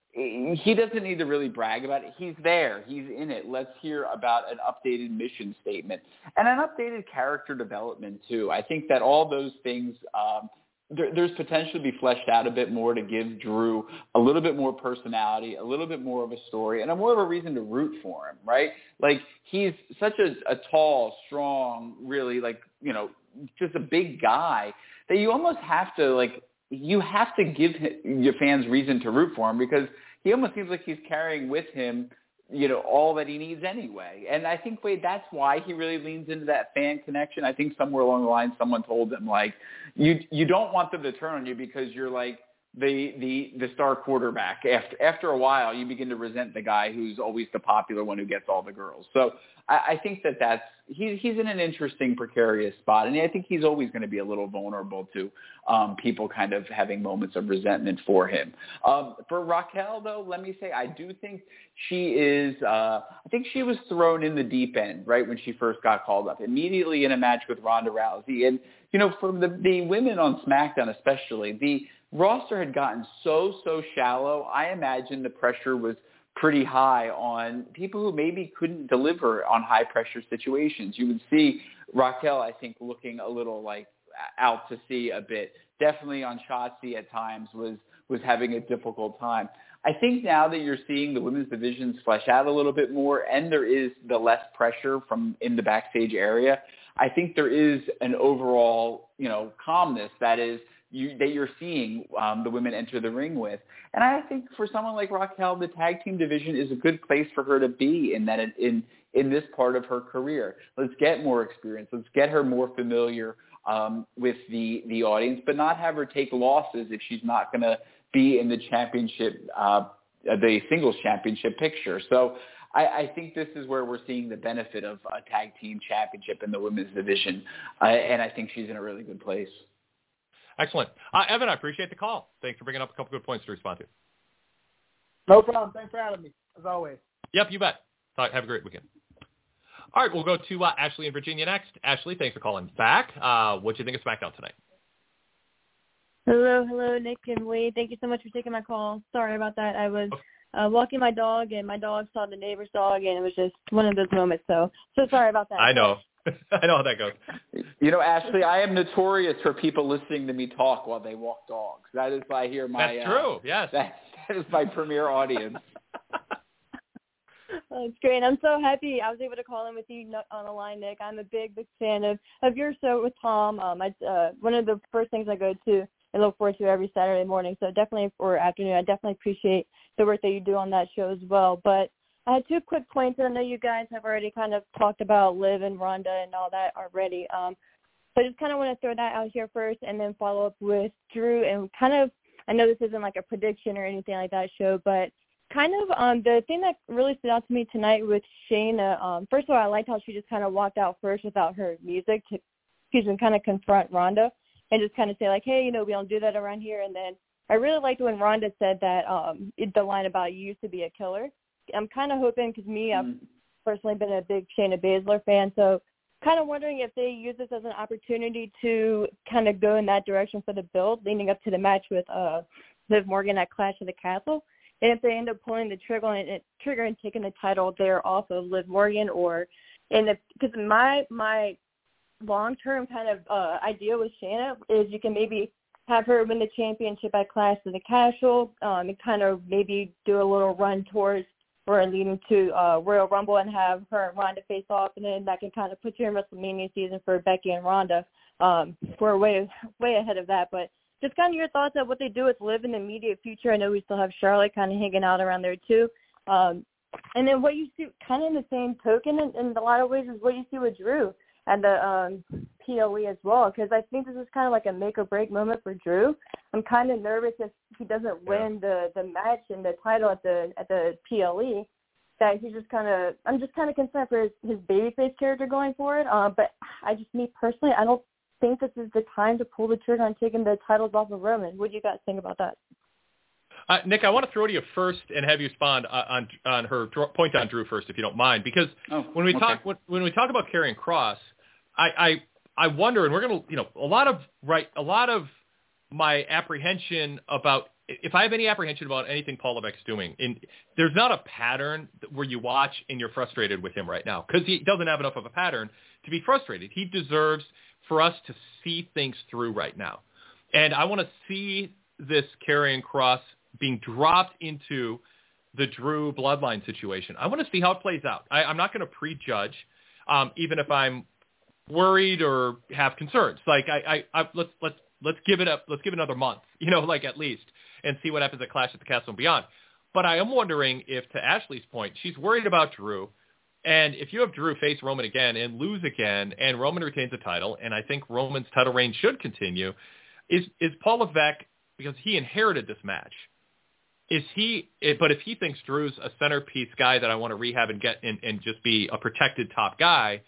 he doesn't need to really brag about it. He's there. He's in it. Let's hear about an updated mission statement and an updated character development too. I think that all those things um, There, there's potential to be fleshed out a bit more to give Drew a little bit more personality, a little bit more of a story, and a more of a reason to root for him, right? Like, he's such a, a tall, strong, really, like, you know, just a big guy that you almost have to, like, you have to give your fans reason to root for him because he almost seems like he's carrying with him, you know, all that he needs anyway. And I think, Wade, that's why he really leans into that fan connection. I think somewhere along the line someone told him, like, you you don't want them to turn on you because you're like the the the star quarterback. After after a while, you begin to resent the guy who's always the popular one who gets all the girls. So I, I think that that's he's he's in an interesting, precarious spot, and I think he's always going to be a little vulnerable to um, people kind of having moments of resentment for him. Um, for Raquel, though, let me say I do think she is. Uh, I think she was thrown in the deep end right when she first got called up, immediately in a match with Ronda Rousey, and you know, for the the women on SmackDown especially, the roster had gotten so, so shallow, I imagine the pressure was pretty high on people who maybe couldn't deliver on high-pressure situations. You would see Raquel, I think, looking a little like out to sea a bit. Definitely on Shotzi at times was, was having a difficult time. I think now that you're seeing the women's divisions flesh out a little bit more and there is the less pressure from in the backstage area, I think there is an overall, you know, calmness that is you, that you're seeing um, the women enter the ring with. And I think for someone like Raquel, the tag team division is a good place for her to be in that in in this part of her career. Let's get more experience. Let's get her more familiar um, with the the audience, but not have her take losses if she's not going to be in the championship, uh, the singles championship picture. So I, I think this is where we're seeing the benefit of a tag team championship in the women's division, uh, and I think she's in a really good place. Excellent. Uh, Evan, I appreciate the call. Thanks for bringing up a couple good points to respond to. No problem. Thanks for having me, as always. Yep, you bet. Have a great weekend. All right, we'll go to uh, Ashley in Virginia next. Ashley, thanks for calling back. Uh, what do you think of SmackDown tonight? Hello, hello, Nick and Wade. Thank you so much for taking my call. Sorry about that. I was uh, walking my dog, and my dog saw the neighbor's dog, and it was just one of those moments. So, so sorry about that. I know. I know how that goes. You know, Ashley, I am notorious for people listening to me talk while they walk dogs. That is why I hear my. That's true. Uh, yes. That, that is my premier audience. Oh, it's great. I'm so happy I was able to call in with you on the line, Nick. I'm a big, big fan of, of your show with Tom. Um, I, uh, one of the first things I go to and look forward to every Saturday morning. So definitely, or afternoon, I definitely appreciate the work that you do on that show as well. But I had two quick points. I know you guys have already kind of talked about Liv and Ronda and all that already. Um, so I just kind of want to throw that out here first and then follow up with Drew and kind of, I know this isn't like a prediction or anything like that show, but kind of um, the thing that really stood out to me tonight with Shayna, um, first of all, I liked how she just kind of walked out first without her music to, excuse me, kind of confront Ronda. and just kind of say like, hey, you know, we don't do that around here. And then I really liked when Ronda said that um, it, the line about you used to be a killer. I'm kind of hoping, because me, I've mm-hmm. personally been a big Shayna Baszler fan, so kind of wondering if they use this as an opportunity to kind of go in that direction for the build leading up to the match with uh, Liv Morgan at Clash of the Castle. And if they end up pulling the trigger and, trigger and taking the title there off of Liv Morgan, or in the, because my my long-term kind of uh, idea with Shayna is you can maybe have her win the championship at Clash of the Castle, um, and kind of maybe do a little run towards or leading to uh, Royal Rumble and have her and Ronda face off, and then that can kind of put you in WrestleMania season for Becky and Ronda. Um, we're way way ahead of that, but just kind of your thoughts on what they do with Liv in the immediate future. I know we still have Charlotte kind of hanging out around there too. Um, and then what you see kind of in the same token in, in a lot of ways is what you see with Drew and the um, P L E as well, because I think this is kind of like a make or break moment for Drew. I'm kind of nervous if he doesn't win the, the match and the title at the at the P L E, that he's just kind of, I'm just kind of concerned for his, his babyface character going forward. Uh, but I just, me personally, I don't think this is the time to pull the trigger on taking the titles off of Roman. What do you guys think about that? Uh, Nick, I want to throw to you first and have you respond on on her point on Drew first, if you don't mind, because oh, when we okay. talk when, when we talk about Karrion Kross, I, I I wonder, and we're gonna, you know, a lot of right, a lot of my apprehension about, if I have any apprehension about anything Paul Levesque's doing, in there's not a pattern where you watch and you're frustrated with him right now, because he doesn't have enough of a pattern to be frustrated. He deserves for us to see things through right now, and I want to see this Karrion Kross being dropped into the Drew bloodline situation. I want to see how it plays out. I, I'm not going to prejudge, um, even if I'm worried or have concerns. Like I, I, I let's let's let's give it up. Let's give it another month, you know, like at least, and see what happens at Clash at the Castle and beyond. But I am wondering if, to Ashley's point, she's worried about Drew, and if you have Drew face Roman again and lose again, and Roman retains the title, and I think Roman's title reign should continue, is is Paul Levesque, because he inherited this match. Is he? But if he thinks Drew's a centerpiece guy that I want to rehab and get and, and just be a protected top guy,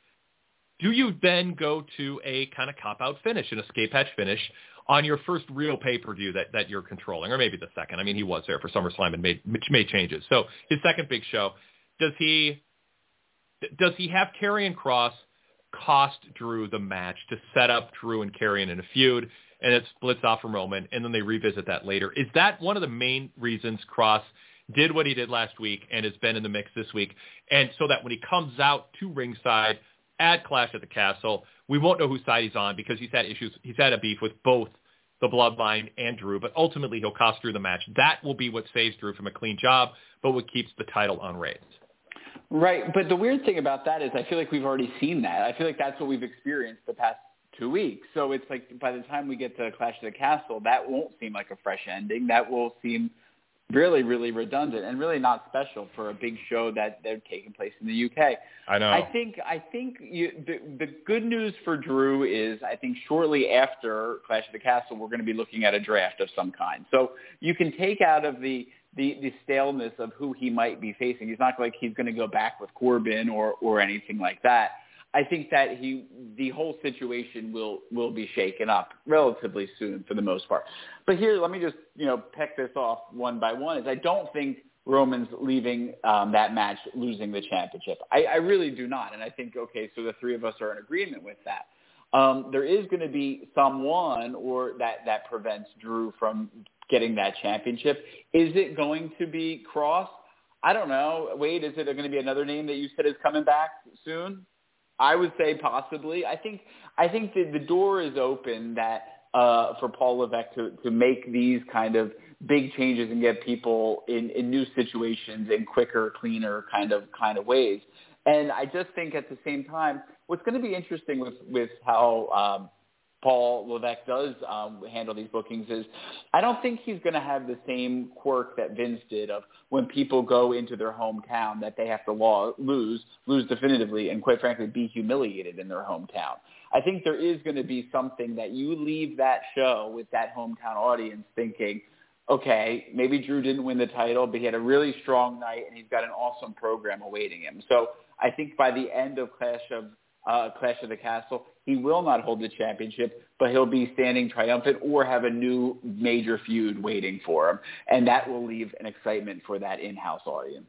do you then go to a kind of cop-out finish, an escape hatch finish, on your first real pay-per-view that, that you're controlling, or maybe the second? I mean, he was there for SummerSlam and made made changes. So his second big show, does he does he have Karrion Kross cost Drew the match to set up Drew and Karrion in a feud, and it splits off from Roman, and then they revisit that later? Is that one of the main reasons Kross did what he did last week and has been in the mix this week, and so that when he comes out to ringside at Clash at the Castle, we won't know whose side he's on, because he's had issues, he's had a beef with both the Bloodline and Drew, but ultimately he'll cost Drew the match. That will be what saves Drew from a clean job, but what keeps the title on Reigns. Right, but the weird thing about that is I feel like we've already seen that. I feel like that's what we've experienced the past two weeks. So it's like by the time we get to Clash of the Castle, that won't seem like a fresh ending. That will seem really, really redundant and really not special for a big show that they're taking place in the U K. I know. I think I think you, the, the good news for Drew is I think shortly after Clash of the Castle, we're going to be looking at a draft of some kind. So you can take out of the the, the staleness of who he might be facing. He's not like he's going to go back with Corbin or, or anything like that. I think that he, the whole situation will, will be shaken up relatively soon for the most part. But here, let me just, you know, peck this off one by one, is I don't think Roman's leaving um, that match losing the championship. I, I really do not. And I think, okay, so the three of us are in agreement with that. Um, there is going to be someone or that, that prevents Drew from getting that championship. Is it going to be Kross? I don't know. Wade, is it going to be another name that you said is coming back soon? I would say possibly. I think I think that the door is open that uh, for Paul Levesque to, to make these kind of big changes and get people in, in new situations in quicker, cleaner kind of kind of ways. And I just think at the same time, what's going to be interesting with, with how um, Paul Levesque does um, handle these bookings is I don't think he's going to have the same quirk that Vince did of when people go into their hometown that they have to law, lose, lose definitively, and quite frankly be humiliated in their hometown. I think there is going to be something that you leave that show with that hometown audience thinking, okay, maybe Drew didn't win the title, but he had a really strong night and he's got an awesome program awaiting him. So I think by the end of Clash of uh, Clash of the Castle. He will not hold the championship, but he'll be standing triumphant or have a new major feud waiting for him. And that will leave an excitement for that in-house audience.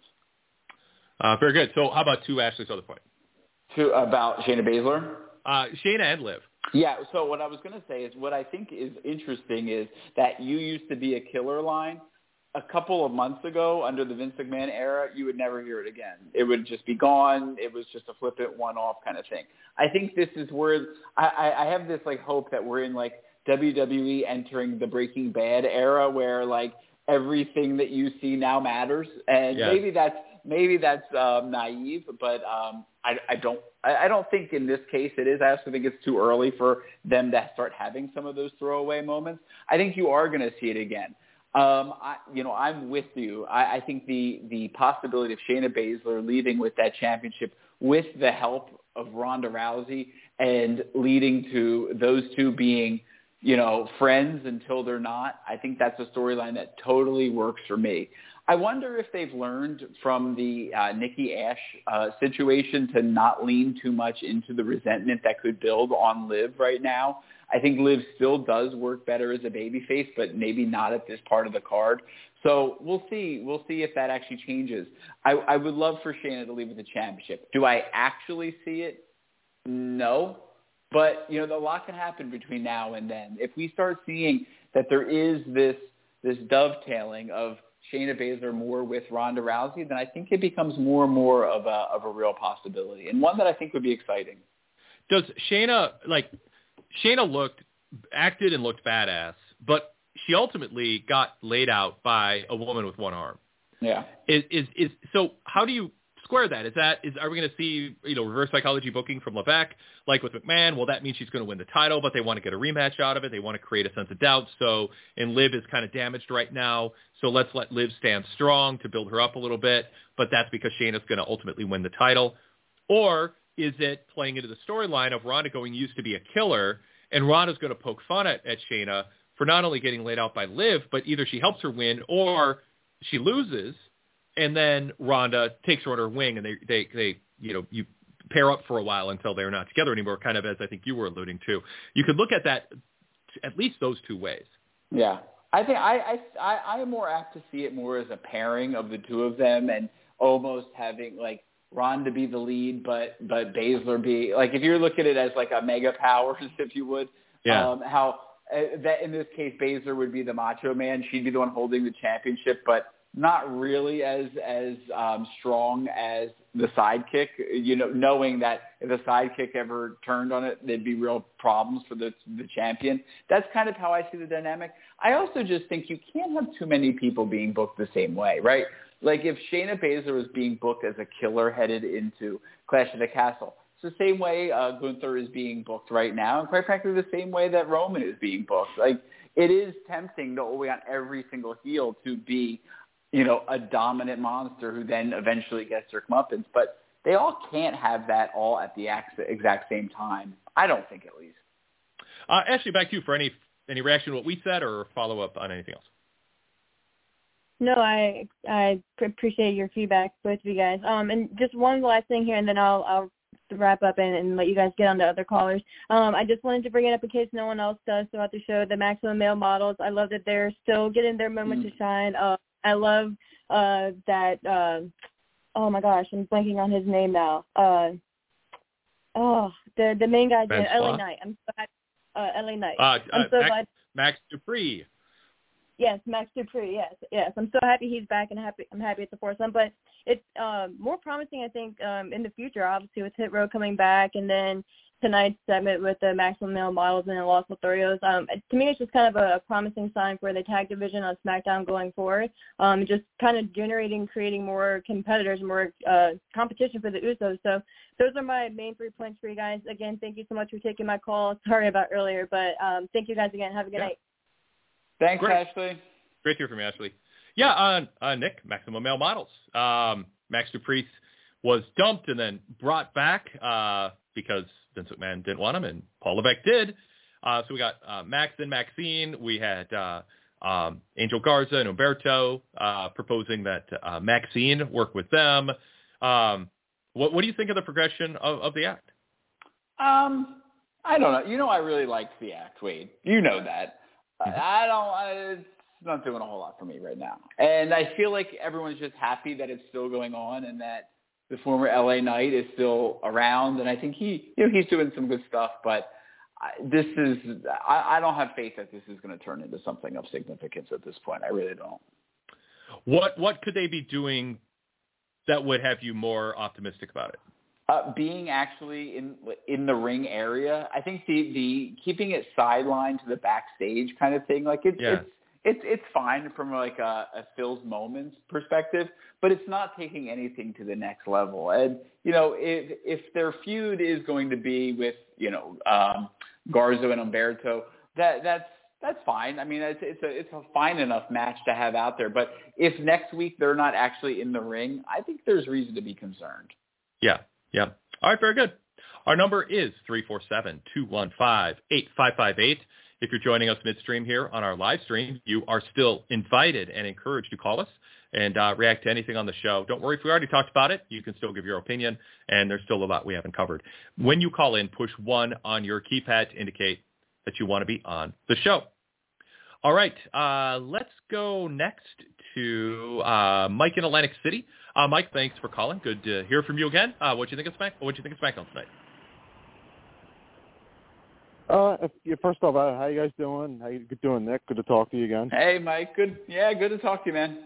Uh, very good. So how about to Ashley's other point? To, about Shayna Baszler? Uh, Shayna and Liv. Yeah, so what I was going to say is what I think is interesting is that you used to be a killer line. A couple of months ago, under the Vince McMahon era, you would never hear it again. It would just be gone. It was just a flippant one-off kind of thing. I think this is where I, I have this like hope that we're in like W W E entering the Breaking Bad era, where like everything that you see now matters, and yes. maybe that's maybe that's um, naive, but um, I, I don't I, I don't think in this case it is. I also think it's too early for them to start having some of those throwaway moments. I think you are going to see it again. Um, I, you know, I'm with you. I, I think the, the possibility of Shayna Baszler leaving with that championship with the help of Ronda Rousey and leading to those two being, you know, friends until they're not, I think that's a storyline that totally works for me. I wonder if they've learned from the uh, Nikki Ash uh, situation to not lean too much into the resentment that could build on Liv right now. I think Liv still does work better as a babyface, but maybe not at this part of the card. So we'll see. We'll see if that actually changes. I, I would love for Shayna to leave with the championship. Do I actually see it? No. But, you know, a lot can happen between now and then. If we start seeing that there is this this dovetailing of Shayna Baszler more with Ronda Rousey, then I think it becomes more and more of a of a real possibility, and one that I think would be exciting. Does Shayna, like, Shayna looked, acted and looked badass, but she ultimately got laid out by a woman with one arm. Yeah. Is is, is so? How do you square that? Is that is are we going to see, you know, reverse psychology booking from Levesque like with McMahon? Well, that means she's going to win the title, but they want to get a rematch out of it. They want to create a sense of doubt. So, and Liv is kind of damaged right now. So let's let Liv stand strong to build her up a little bit. But that's because Shayna's going to ultimately win the title. Or is it playing into the storyline of Ronda going used to be a killer, and Ronda's going to poke fun at, at Shayna for not only getting laid out by Liv, but either she helps her win or she loses, and then Ronda takes her on her wing, and they, they, they, you know, you pair up for a while until they're not together anymore, kind of as I think you were alluding to. You could look at that at least those two ways. Yeah. I think I, I, I am more apt to see it more as a pairing of the two of them and almost having, like, Ronda be the lead, but but Baszler be, like, if you're looking at it as like a mega powers, if you would, yeah. um, how uh, that in this case Baszler would be the macho man. She'd be the one holding the championship, but not really as as um, strong as the sidekick. You know, knowing that if the sidekick ever turned on it, there'd be real problems for the the champion. That's kind of how I see the dynamic. I also just think you can't have too many people being booked the same way, right? Like if Shayna Baszler was being booked as a killer headed into Clash of the Castle, it's the same way uh, Gunther is being booked right now, and quite frankly the same way that Roman is being booked. Like it is tempting to always on every single heel to be, you know, a dominant monster who then eventually gets their comeuppance, but they all can't have that all at the exact same time. I don't think, at least. Uh, Ashley, back to you for any any reaction to what we said or follow up on anything else. No, I I appreciate your feedback, both of you guys. Um, and just one last thing here, and then I'll I'll wrap up and, and let you guys get on to other callers. Um, I just wanted to bring it up in case no one else does throughout the show. The Maximum Male Models. I love that they're still getting their moment mm. to shine. Uh, I love uh, that. Uh, oh my gosh, I'm blanking on his name now. Uh, oh, the the main guy, Ben L A Knight. I'm so happy. Uh, L A Knight. Uh, I'm uh, so Max, glad. Max Dupree. Yes, Max Dupree. Yes, yes. I'm so happy he's back, and happy I'm happy it's the foursome. But it's um, more promising, I think, um, in the future. Obviously, with Hit Row coming back, and then tonight's segment with the Maximum Male Models and the Los Lotharios. Um, to me, it's just kind of a, a promising sign for the tag division on SmackDown going forward. Um, just kind of generating, creating more competitors, more uh, competition for the Usos. So those are my main three points for you guys. Again, thank you so much for taking my call. Sorry about earlier, but um, thank you guys again. Have a good yeah. night. Thanks, Great. Ashley. Great to hear from you, Ashley. Yeah, uh, uh, Nick, Maximum Male Models. Um, Max Dupree was dumped and then brought back uh, because Vince McMahon didn't want him, and Paul Levesque did. Uh, so we got uh, Max and Maxine. We had uh, um, Angel Garza and Umberto uh, proposing that uh, Maxine work with them. Um, what, what do you think of the progression of, of the act? Um, I don't know. You know, I really liked the act, Wade. You know that. Mm-hmm. I don't. I, it's not doing a whole lot for me right now, and I feel like everyone's just happy that it's still going on and that the former L A Knight is still around. And I think he, you know, he's doing some good stuff. But I, this is. I, I don't have faith that this is going to turn into something of significance at this point. I really don't. What What could they be doing that would have you more optimistic about it? Uh, being actually in in the ring area, I think the, the keeping it sidelined to the backstage kind of thing, like it's yeah. it's it's it's fine from like a, a Phil's Moments perspective, but it's not taking anything to the next level. And you know, if if their feud is going to be with you know um, Garza and Humberto, that that's that's fine. I mean, it's it's a it's a fine enough match to have out there. But if next week they're not actually in the ring, I think there's reason to be concerned. Yeah. Yeah. All right. Very good. Our number is three four seven, two one five, eight five five eight. If you're joining us midstream here on our live stream, you are still invited and encouraged to call us and uh, react to anything on the show. Don't worry if we already talked about it. You can still give your opinion, and there's still a lot we haven't covered. When you call in, push one on your keypad to indicate that you want to be on the show. All right. Uh, let's go next to uh, Mike in Atlantic City. Uh, Mike, thanks for calling. Good to hear from you again. Uh, what do you think of Smack? What do you think of SmackDown tonight? Uh, if, yeah, first off, uh, how you guys doing? How you doing, Nick? Good to talk to you again. Hey, Mike. Good. Yeah, good to talk to you, man.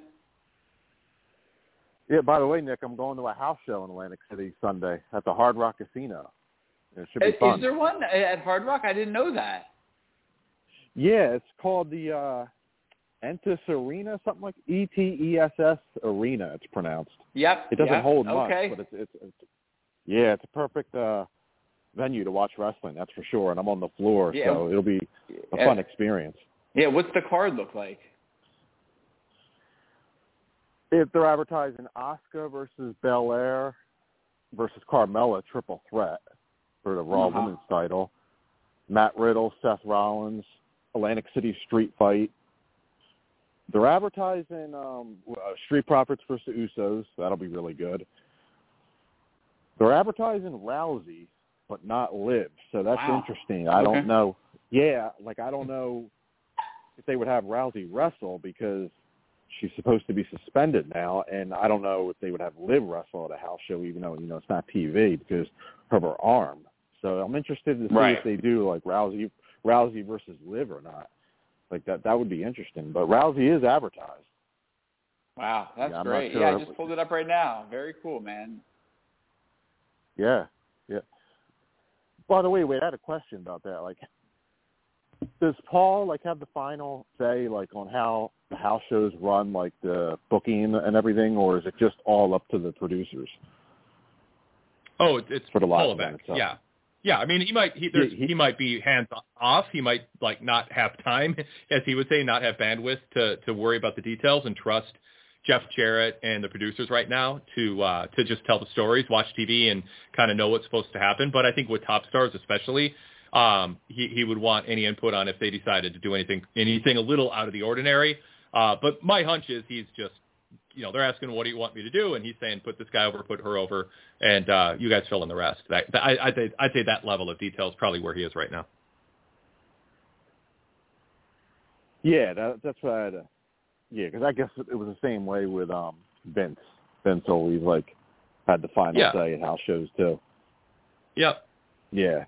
Yeah. By the way, Nick, I'm going to a house show in Atlantic City Sunday at the Hard Rock Casino. It should be is, fun. Is there one at Hard Rock? I didn't know that. Yeah, it's called the uh, Entis Arena, something like E T E S S Arena. It's pronounced. Yep. It doesn't yep, hold much, okay. but it's, it's it's yeah, it's a perfect uh, venue to watch wrestling. That's for sure. And I'm on the floor, yeah. so it'll be a yeah. fun experience. Yeah. What's the card look like? If they're advertising Asuka versus Belair versus Carmella triple threat for the Raw uh-huh. Women's title, Matt Riddle, Seth Rollins, Atlantic City Street Fight. They're advertising um, uh, Street Profits versus the Usos. That'll be really good. They're advertising Rousey, but not Liv. So that's wow. interesting. I okay. don't know. Yeah, like I don't know if they would have Rousey wrestle because she's supposed to be suspended now, and I don't know if they would have Liv wrestle at a house show, even though you know it's not T V because of her arm. So I'm interested to see right. if they do like Rousey, Rousey versus Liv or not. Like that, that would be interesting. But Rousey is advertised. Wow, that's yeah, great. sure. Yeah, I just pulled it up right now. Very cool, man. Yeah, yeah. By the way, wait, I had a question about that. Like, does Paul like have the final say, like, on how the house shows run, like the booking and everything, or is it just all up to the producers? Oh, it's for the Paul live event Levesque. itself. Yeah. Yeah, I mean, he might he, there's, he, he might be hands off. He might like not have time, as he would say, not have bandwidth to to worry about the details and trust Jeff Jarrett and the producers right now to uh, to just tell the stories, watch T V, and kind of know what's supposed to happen. But I think with top stars, especially, um, he he would want any input on if they decided to do anything anything a little out of the ordinary. Uh, but my hunch is he's just. You know, they're asking, what do you want me to do? And he's saying, put this guy over, put her over, and uh, you guys fill in the rest. That, that, I, I'd, say, I'd say that level of detail is probably where he is right now. Yeah, that, that's what I had to, yeah, because I guess it was the same way with um, Vince. Vince always, like, had the final yeah. say at house shows, too. Yep. Yeah.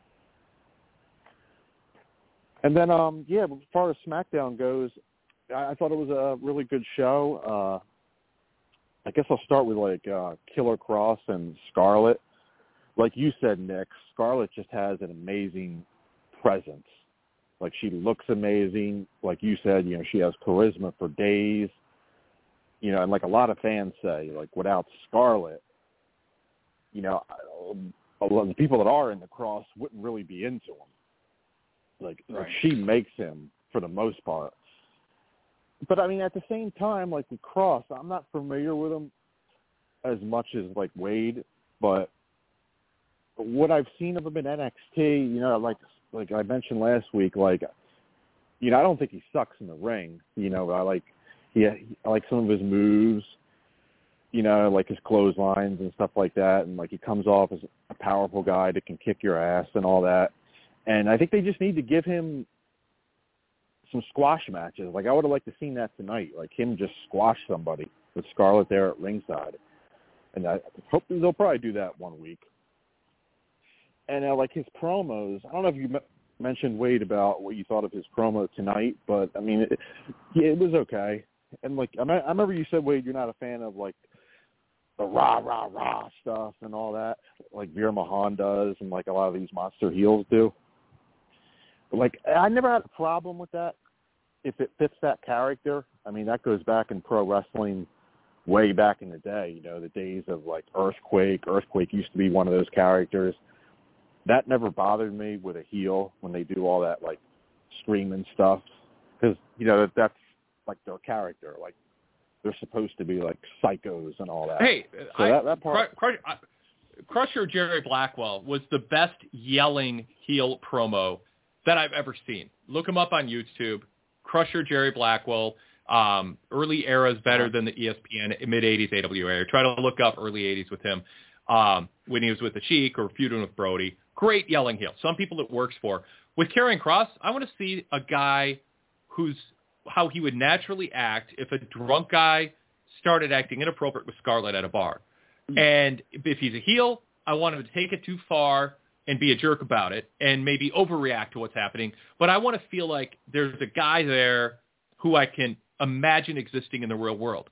And then, um, yeah, as far as SmackDown goes, I, I thought it was a really good show. Uh, I guess I'll start with, like, uh, Killer Cross and Scarlett. Like you said, Nick, Scarlett just has an amazing presence. Like, she looks amazing. Like you said, you know, she has charisma for days. You know, and like a lot of fans say, like, without Scarlett, you know, a lot of the people that are in the Cross wouldn't really be into him. Like, right. like she makes him for the most part. But, I mean, at the same time, like, with Cross, I'm not familiar with him as much as, like, Wade. But what I've seen of him in N X T, you know, like like I mentioned last week, like, you know, I don't think he sucks in the ring. You know, I like, yeah, I like some of his moves. you know, like his clotheslines and stuff like that, and like he comes off as a powerful guy that can kick your ass and all that. And I think they just need to give him some squash matches. Like I would have liked to seen that tonight, like him just squash somebody with Scarlett there at ringside. And I hope they'll probably do that one week. And uh, like his promos, I don't know if you m- mentioned, Wade, about what you thought of his promo tonight, but I mean, it, yeah, it was okay. And like I, I remember you said, Wade, you're not a fan of like the rah rah rah stuff and all that, like Veer Mahan does, and like a lot of these monster heels do. But like I never had a problem with that if it fits that character. I mean, that goes back in pro wrestling way back in the day. You know, the days of like Earthquake. Earthquake used to be one of those characters. That never bothered me with a heel when they do all that like screaming stuff, because you know that, that's like their character. Like they're supposed to be like psychos and all that. Hey, so I, that, that part. Crush, Crusher Jerry Blackwell was the best yelling heel promo that I've ever seen. Look him up on YouTube. Crusher Jerry Blackwell. Um, early era is better than the E S P N mid eighties A W A. Try to look up early eighties with him um, when he was with the Sheik or feuding with Brody. Great yelling heel. Some people it works for. With Karrion Kross, I want to see a guy who's how he would naturally act if a drunk guy started acting inappropriate with Scarlett at a bar. And if he's a heel, I want him to take it too far and be a jerk about it and maybe overreact to what's happening. But I want to feel like there's a guy there who I can imagine existing in the real world.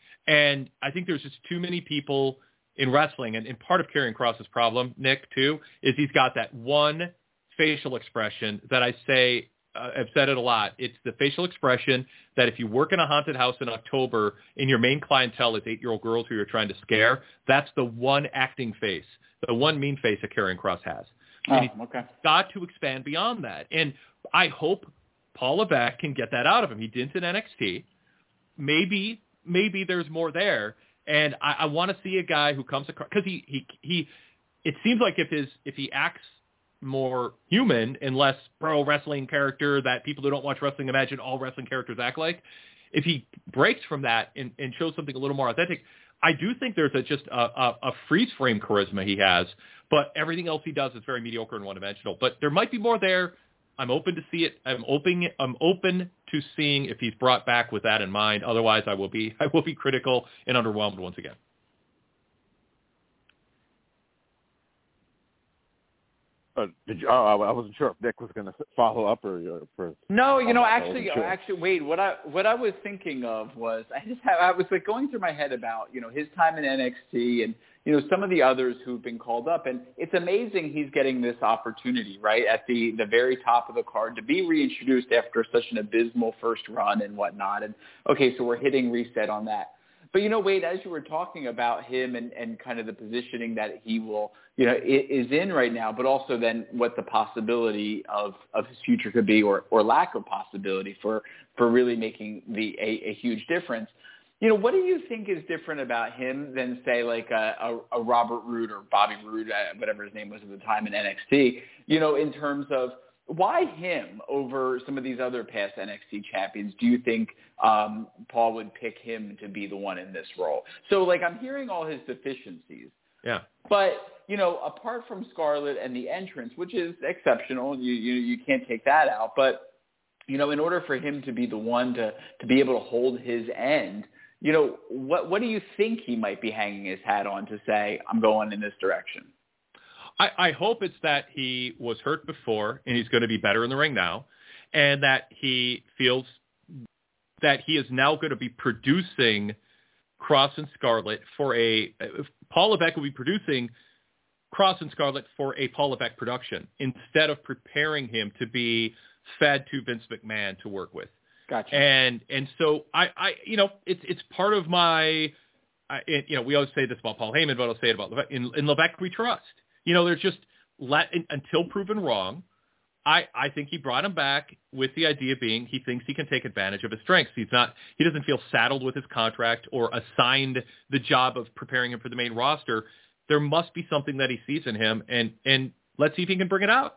And I think there's just too many people in wrestling. And, and part of Karrion Kross's problem, Nick, too, is he's got that one facial expression that I say, uh, I've said it a lot. It's the facial expression that if you work in a haunted house in October and your main clientele is eight-year-old girls who you're trying to scare, that's the one acting face, the one mean face that Karrion Kross has. Oh, and he's okay. got to expand beyond that. And I hope Paul Levesque can get that out of him. He didn't in N X T. Maybe, maybe there's more there. And I, I want to see a guy who comes across, because he, he, he, it seems like if his, if he acts more human and less pro wrestling character that people who don't watch wrestling imagine all wrestling characters act like, if he breaks from that and, and shows something a little more authentic, I do think there's a, just a, a, a freeze frame charisma he has, but everything else he does is very mediocre and one dimensional. But there might be more there. I'm open to see it. I'm open. I'm open to seeing if he's brought back with that in mind. Otherwise, I will be. I will be critical and underwhelmed once again. Uh, did you, oh, I wasn't sure if Nick was going to follow up or. or for, no, you know, I actually, sure. actually, wait. What I what I was thinking of was I just have, I was like going through my head about you know his time in N X T and you know some of the others who've been called up, and it's amazing he's getting this opportunity right at the the very top of the card to be reintroduced after such an abysmal first run and whatnot. And okay, so we're hitting reset on that. But, you know, Wade, as you were talking about him and, and kind of the positioning that he will, you know, is in right now, but also then what the possibility of, of his future could be or, or lack of possibility for, for really making the a, a huge difference. You know, what do you think is different about him than, say, like a, a, a Robert Roode or Bobby Roode, whatever his name was at the time in N X T, you know, in terms of why him over some of these other past N X T champions? Do you think um, Paul would pick him to be the one in this role? So, like, I'm hearing all his deficiencies. Yeah. But, you know, apart from Scarlett and the entrance, which is exceptional, you you, you can't take that out. But, you know, in order for him to be the one to, to be able to hold his end, you know, what what do you think he might be hanging his hat on to say, I'm going in this direction? I, I hope it's that he was hurt before and he's going to be better in the ring now, and that he feels that he is now going to be producing Kross and Scarlett for a – Paul Levesque will be producing Kross and Scarlett for a Paul Levesque production instead of preparing him to be fed to Vince McMahon to work with. Gotcha. And and so I, I you know, it's it's part of my I, – you know, we always say this about Paul Heyman, but I'll say it about Levesque. In, in Levesque we trust. You know, there's just let until proven wrong. I, I think he brought him back with the idea being he thinks he can take advantage of his strengths. He's not he doesn't feel saddled with his contract or assigned the job of preparing him for the main roster. There must be something that he sees in him, and and let's see if he can bring it out.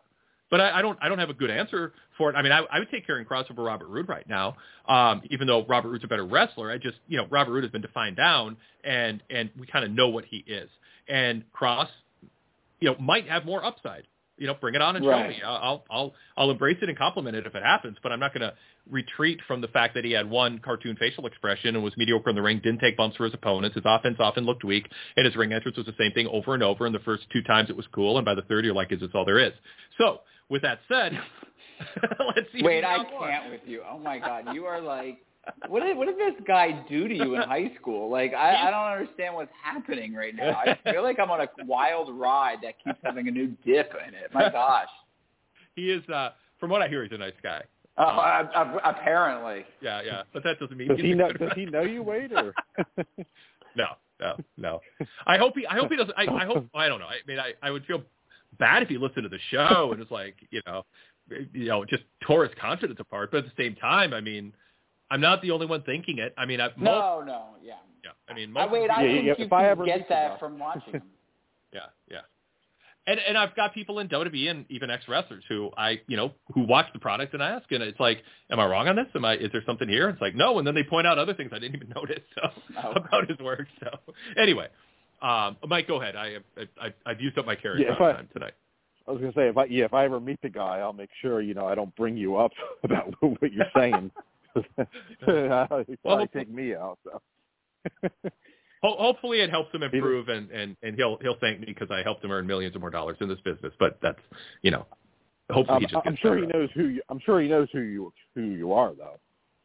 But I, I don't I don't have a good answer for it. I mean, I, I would take Karrion Kross over Robert Roode right now, um, even though Robert Roode's a better wrestler. I just, you know, Robert Roode has been defined down, and and we kind of know what he is. And Kross, you know, might have more upside. You know, bring it on and right. show me. I'll I'll I'll embrace it and compliment it if it happens. But I'm not going to retreat from the fact that he had one cartoon facial expression and was mediocre in the ring, didn't take bumps for his opponents. His offense often looked weak, and his ring entrance was the same thing over and over. And the first two times it was cool, and by the third you're like, is this all there is? So with that said, let's see. Wait, I can't with you. Oh my God, you are like. What did what did this guy do to you in high school? Like, I, I don't understand what's happening right now. I feel like I'm on a wild ride that keeps having a new dip in it. My gosh. He is, uh, from what I hear, he's a nice guy. Oh, uh, uh, apparently. Yeah, yeah, but that doesn't mean does he's he a know? good Does he know you, Wade? Or no, no, no. I hope he. I hope he doesn't. I, I hope. I don't know. I mean, I, I would feel bad if he listened to the show and was like, you know, you know, just tore his confidence apart. But at the same time, I mean. I'm not the only one thinking it. I mean, I've, most, no, no, yeah, yeah. I mean, most I, wait, I yeah, think yeah, you if I can ever get that that. from watching him. yeah, yeah. And and I've got people in W W E and even ex wrestlers who I, you know, who watch the product and I ask, and it's like, am I wrong on this? Am I? Is there something here? It's like, no, and then they point out other things I didn't even notice so oh. about his work. So anyway, um, Mike, go ahead. I I I've used up my Karrion yeah, Kross time tonight. I was gonna say, if I yeah, if I ever meet the guy, I'll make sure you know I don't bring you up about what you're saying. He'd probably take me out. So. Hopefully, it helps him improve, and, and, and he'll he'll thank me because I helped him earn millions of more dollars in this business. But that's you know, hopefully um, he just. I'm sure he knows who you. I'm sure he knows who you who you are, though.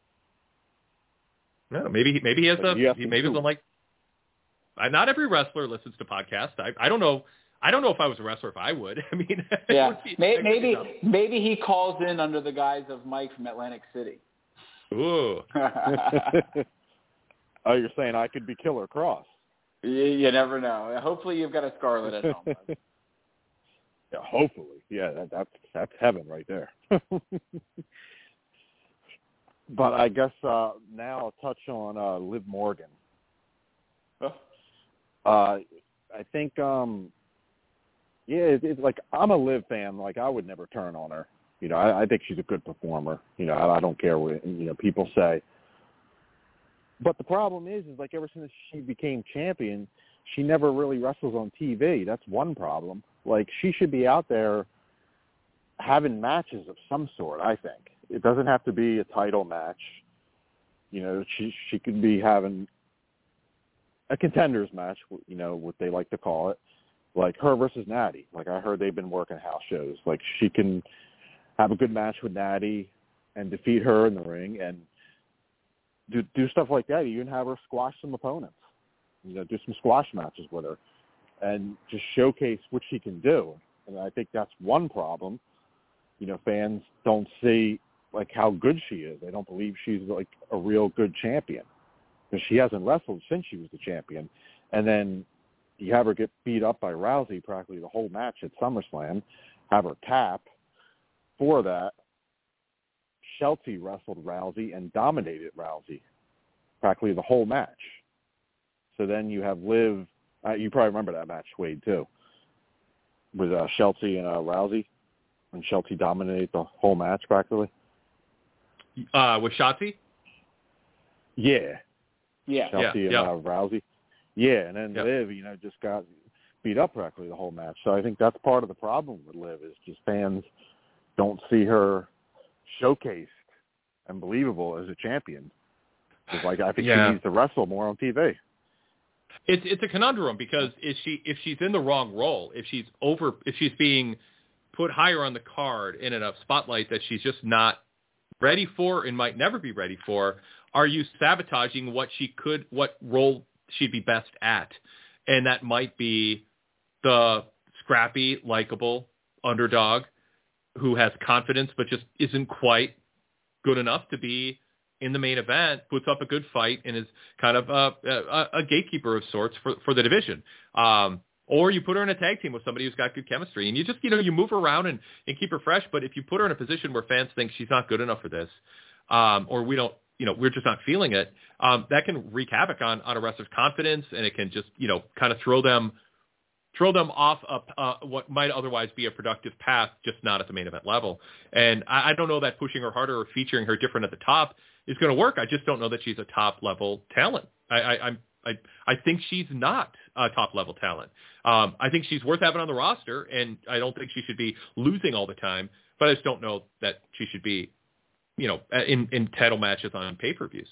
No, maybe maybe he has a he maybe doesn't like. Not every wrestler listens to podcasts. I I don't know. I don't know if I was a wrestler if I would. I mean, yeah, would be, maybe maybe, maybe he calls in under the guise of Mike from Atlantic City. Ooh. Oh, you're saying I could be Killer Kross? You, you never know. Hopefully, you've got a Scarlet at home. Yeah, hopefully. Yeah, that, that's that's heaven right there. But I guess uh, now I'll touch on uh, Liv Morgan. Oh. Uh, I think, um, yeah, it, it's like I'm a Liv fan. Like I would never turn on her. You know, I, I think she's a good performer. You know, I, I don't care what you know people say. But the problem is, is like ever since she became champion, she never really wrestles on T V. That's one problem. Like she should be out there having matches of some sort. I think it doesn't have to be a title match. You know, she she could be having a contenders match. You know what they like to call it, like her versus Natty. Like I heard they've been working house shows. Like she can have a good match with Natty and defeat her in the ring and do do stuff like that. You can have her squash some opponents. You know, do some squash matches with her and just showcase what she can do. And I think that's one problem. You know, fans don't see like how good she is. They don't believe she's like a real good champion because she hasn't wrestled since she was the champion. And then you have her get beat up by Rousey practically the whole match at SummerSlam, have her tap. For that, Shelty wrestled Rousey and dominated Rousey practically the whole match. So then you have Liv. Uh, you probably remember that match, Wade, too, with uh, Shelty and uh, Rousey, when Shelty dominated the whole match practically. Uh, with Shotzi? Yeah. Yeah. Shelty yeah, and yeah. Uh, Rousey. Yeah, and then yeah. Liv, you know, just got beat up practically the whole match. So I think that's part of the problem with Liv is just fans don't see her showcased and believable as a champion. It's like I think yeah. she needs to wrestle more on T V. It's it's a conundrum because if she if she's in the wrong role, if she's over, if she's being put higher on the card in a spotlight that she's just not ready for and might never be ready for, are you sabotaging what she could, what role she'd be best at? And that might be the scrappy, likable underdog who has confidence but just isn't quite good enough to be in the main event, puts up a good fight, and is kind of a, a, a gatekeeper of sorts for, for the division. Um, or you put her in a tag team with somebody who's got good chemistry, and you just, you know, you move her around and, and keep her fresh. But if you put her in a position where fans think she's not good enough for this, um, or we don't, you know, we're just not feeling it, um, that can wreak havoc on, on a wrestler's confidence, and it can just, you know, kind of throw them throw them off a, uh, what might otherwise be a productive path, just not at the main event level. And I, I don't know that pushing her harder or featuring her different at the top is going to work. I just don't know that she's a top level talent. I, I, I'm, I, I think she's not a top level talent. Um, I think she's worth having on the roster, and I don't think she should be losing all the time. But I just don't know that she should be, you know, in, in title matches on pay-per-views.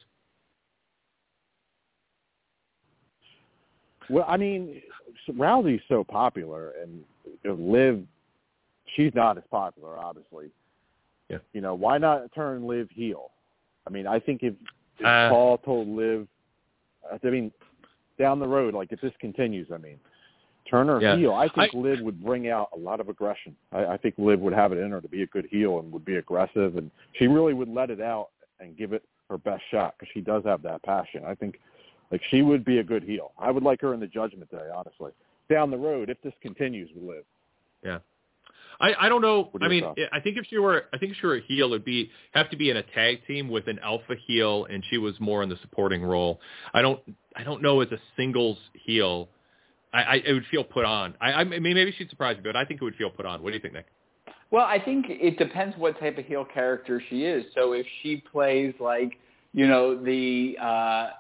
Well, I mean, Rousey's so popular, and you know, Liv, she's not as popular, obviously. Yeah. You know, why not turn Liv heel? I mean, I think if, if uh, Paul told Liv, I mean, down the road, like if this continues, I mean, turn her yeah. heel. I think I, Liv would bring out a lot of aggression. I, I think Liv would have it in her to be a good heel and would be aggressive, and she really would let it out and give it her best shot because she does have that passion. I think. Like, she would be a good heel. I would like her in the Judgment Day, honestly. Down the road, if this continues with Liv. Yeah. I, I don't know. Do I mean, thoughts? I think if she were, I think if she were a heel, it would be have to be in a tag team with an alpha heel, and she was more in the supporting role. I don't, I don't know as a singles heel, I, I it would feel put on. I, I mean, maybe she'd surprise me, but I think it would feel put on. What do you think, Nick? Well, I think it depends what type of heel character she is. So if she plays like, you know, the. Uh,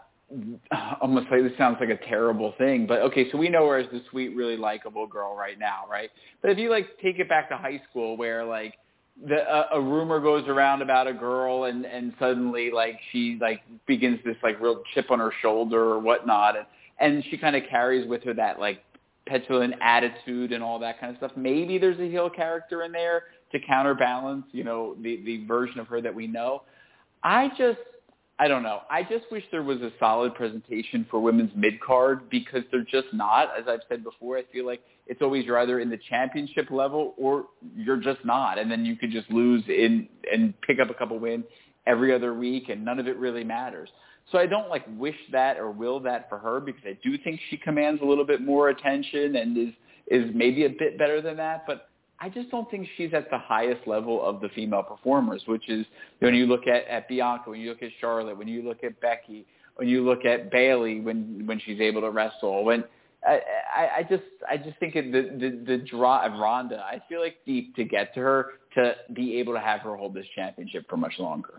almost like this sounds like a terrible thing, but okay, so we know her as the sweet, really likable girl right now, right? But if you like take it back to high school where like the uh, a rumor goes around about a girl and and suddenly like she like begins this like real chip on her shoulder or whatnot, and and she kind of carries with her that like petulant attitude and all that kind of stuff. Maybe there's a heel character in there to counterbalance, you know, the the version of her that we know. I just I don't know. I just wish there was a solid presentation for women's mid-card because they're just not. As I've said before, I feel like it's always you're either in the championship level or you're just not. And then you could just lose in and pick up a couple wins every other week, and none of it really matters. So I don't, like, wish that or will that for her because I do think she commands a little bit more attention and is, is maybe a bit better than that. But I just don't think she's at the highest level of the female performers, which is when you look at, at Bianca, when you look at Charlotte, when you look at Becky, when you look at Bayley when when she's able to wrestle. When I, I, I just I just think the the, the draw of Ronda, I feel like deep to get to her to be able to have her hold this championship for much longer.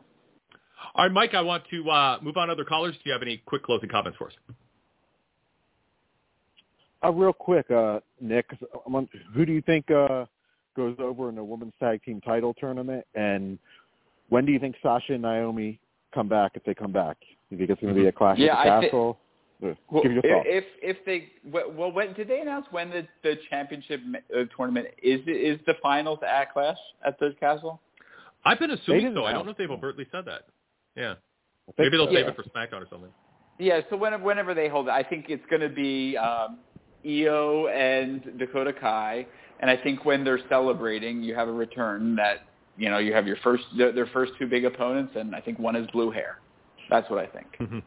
All right, Mike, I want to uh, move on to other callers. Do you have any quick closing comments for us? Uh, real quick, uh, Nick, who do you think uh, – goes over in the women's tag team title tournament, and when do you think Sasha and Naomi come back if they come back? Do you think it's going to be a clash yeah, at the I castle? Th- well, Give your thoughts. If if they well, when did they announce when the, the championship uh, tournament is? Is the finals at Clash at the castle? I've been assuming so. I don't know if they've overtly said that. Yeah, maybe they'll so. save yeah. it for SmackDown or something. Yeah, so whenever, whenever they hold it, I think it's going to be um, Io and Dakota Kai. And I think when they're celebrating, you have a return that, you know, you have your first, their, their first two big opponents, and I think one is blue hair. That's what I think.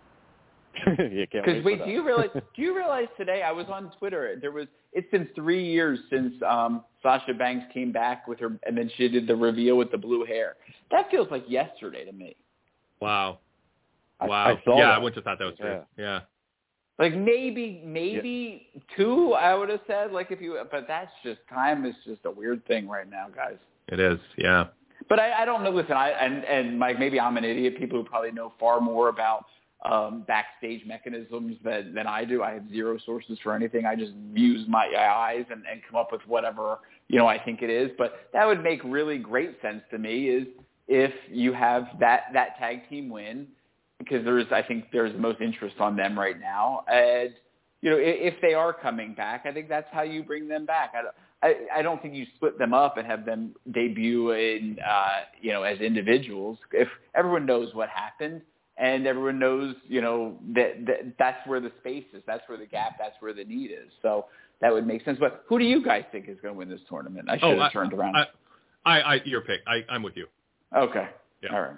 Because wait, do you realize? Do you realize today? I was on Twitter. There was. It's been three years since um, Sasha Banks came back with her, and then she did the reveal with the blue hair. That feels like yesterday to me. Wow. I, Wow. I saw yeah, that. I wouldn't have thought that was true. Yeah. yeah. Like maybe, maybe yeah. two, I would have said. Like if you, but that's just time is just a weird thing right now, guys. It is, yeah. But I, I don't know. Listen, I and and Mike, maybe I'm an idiot. People who probably know far more about um, backstage mechanisms than than I do. I have zero sources for anything. I just use my eyes and, and come up with whatever you know I think it is. But that would make really great sense to me. Is if you have that that tag team win. Because there is, I think there's the most interest on them right now. And, you know, if, if they are coming back, I think that's how you bring them back. I don't, I, I don't think you split them up and have them debut in, uh, you know, as individuals. If everyone knows what happened and everyone knows, you know, that, that that's where the space is, that's where the gap, that's where the need is. So that would make sense. But who do you guys think is going to win this tournament? I should oh, have I, turned around. I, I, I, your pick. I, I'm with you. Okay. Yeah. All right.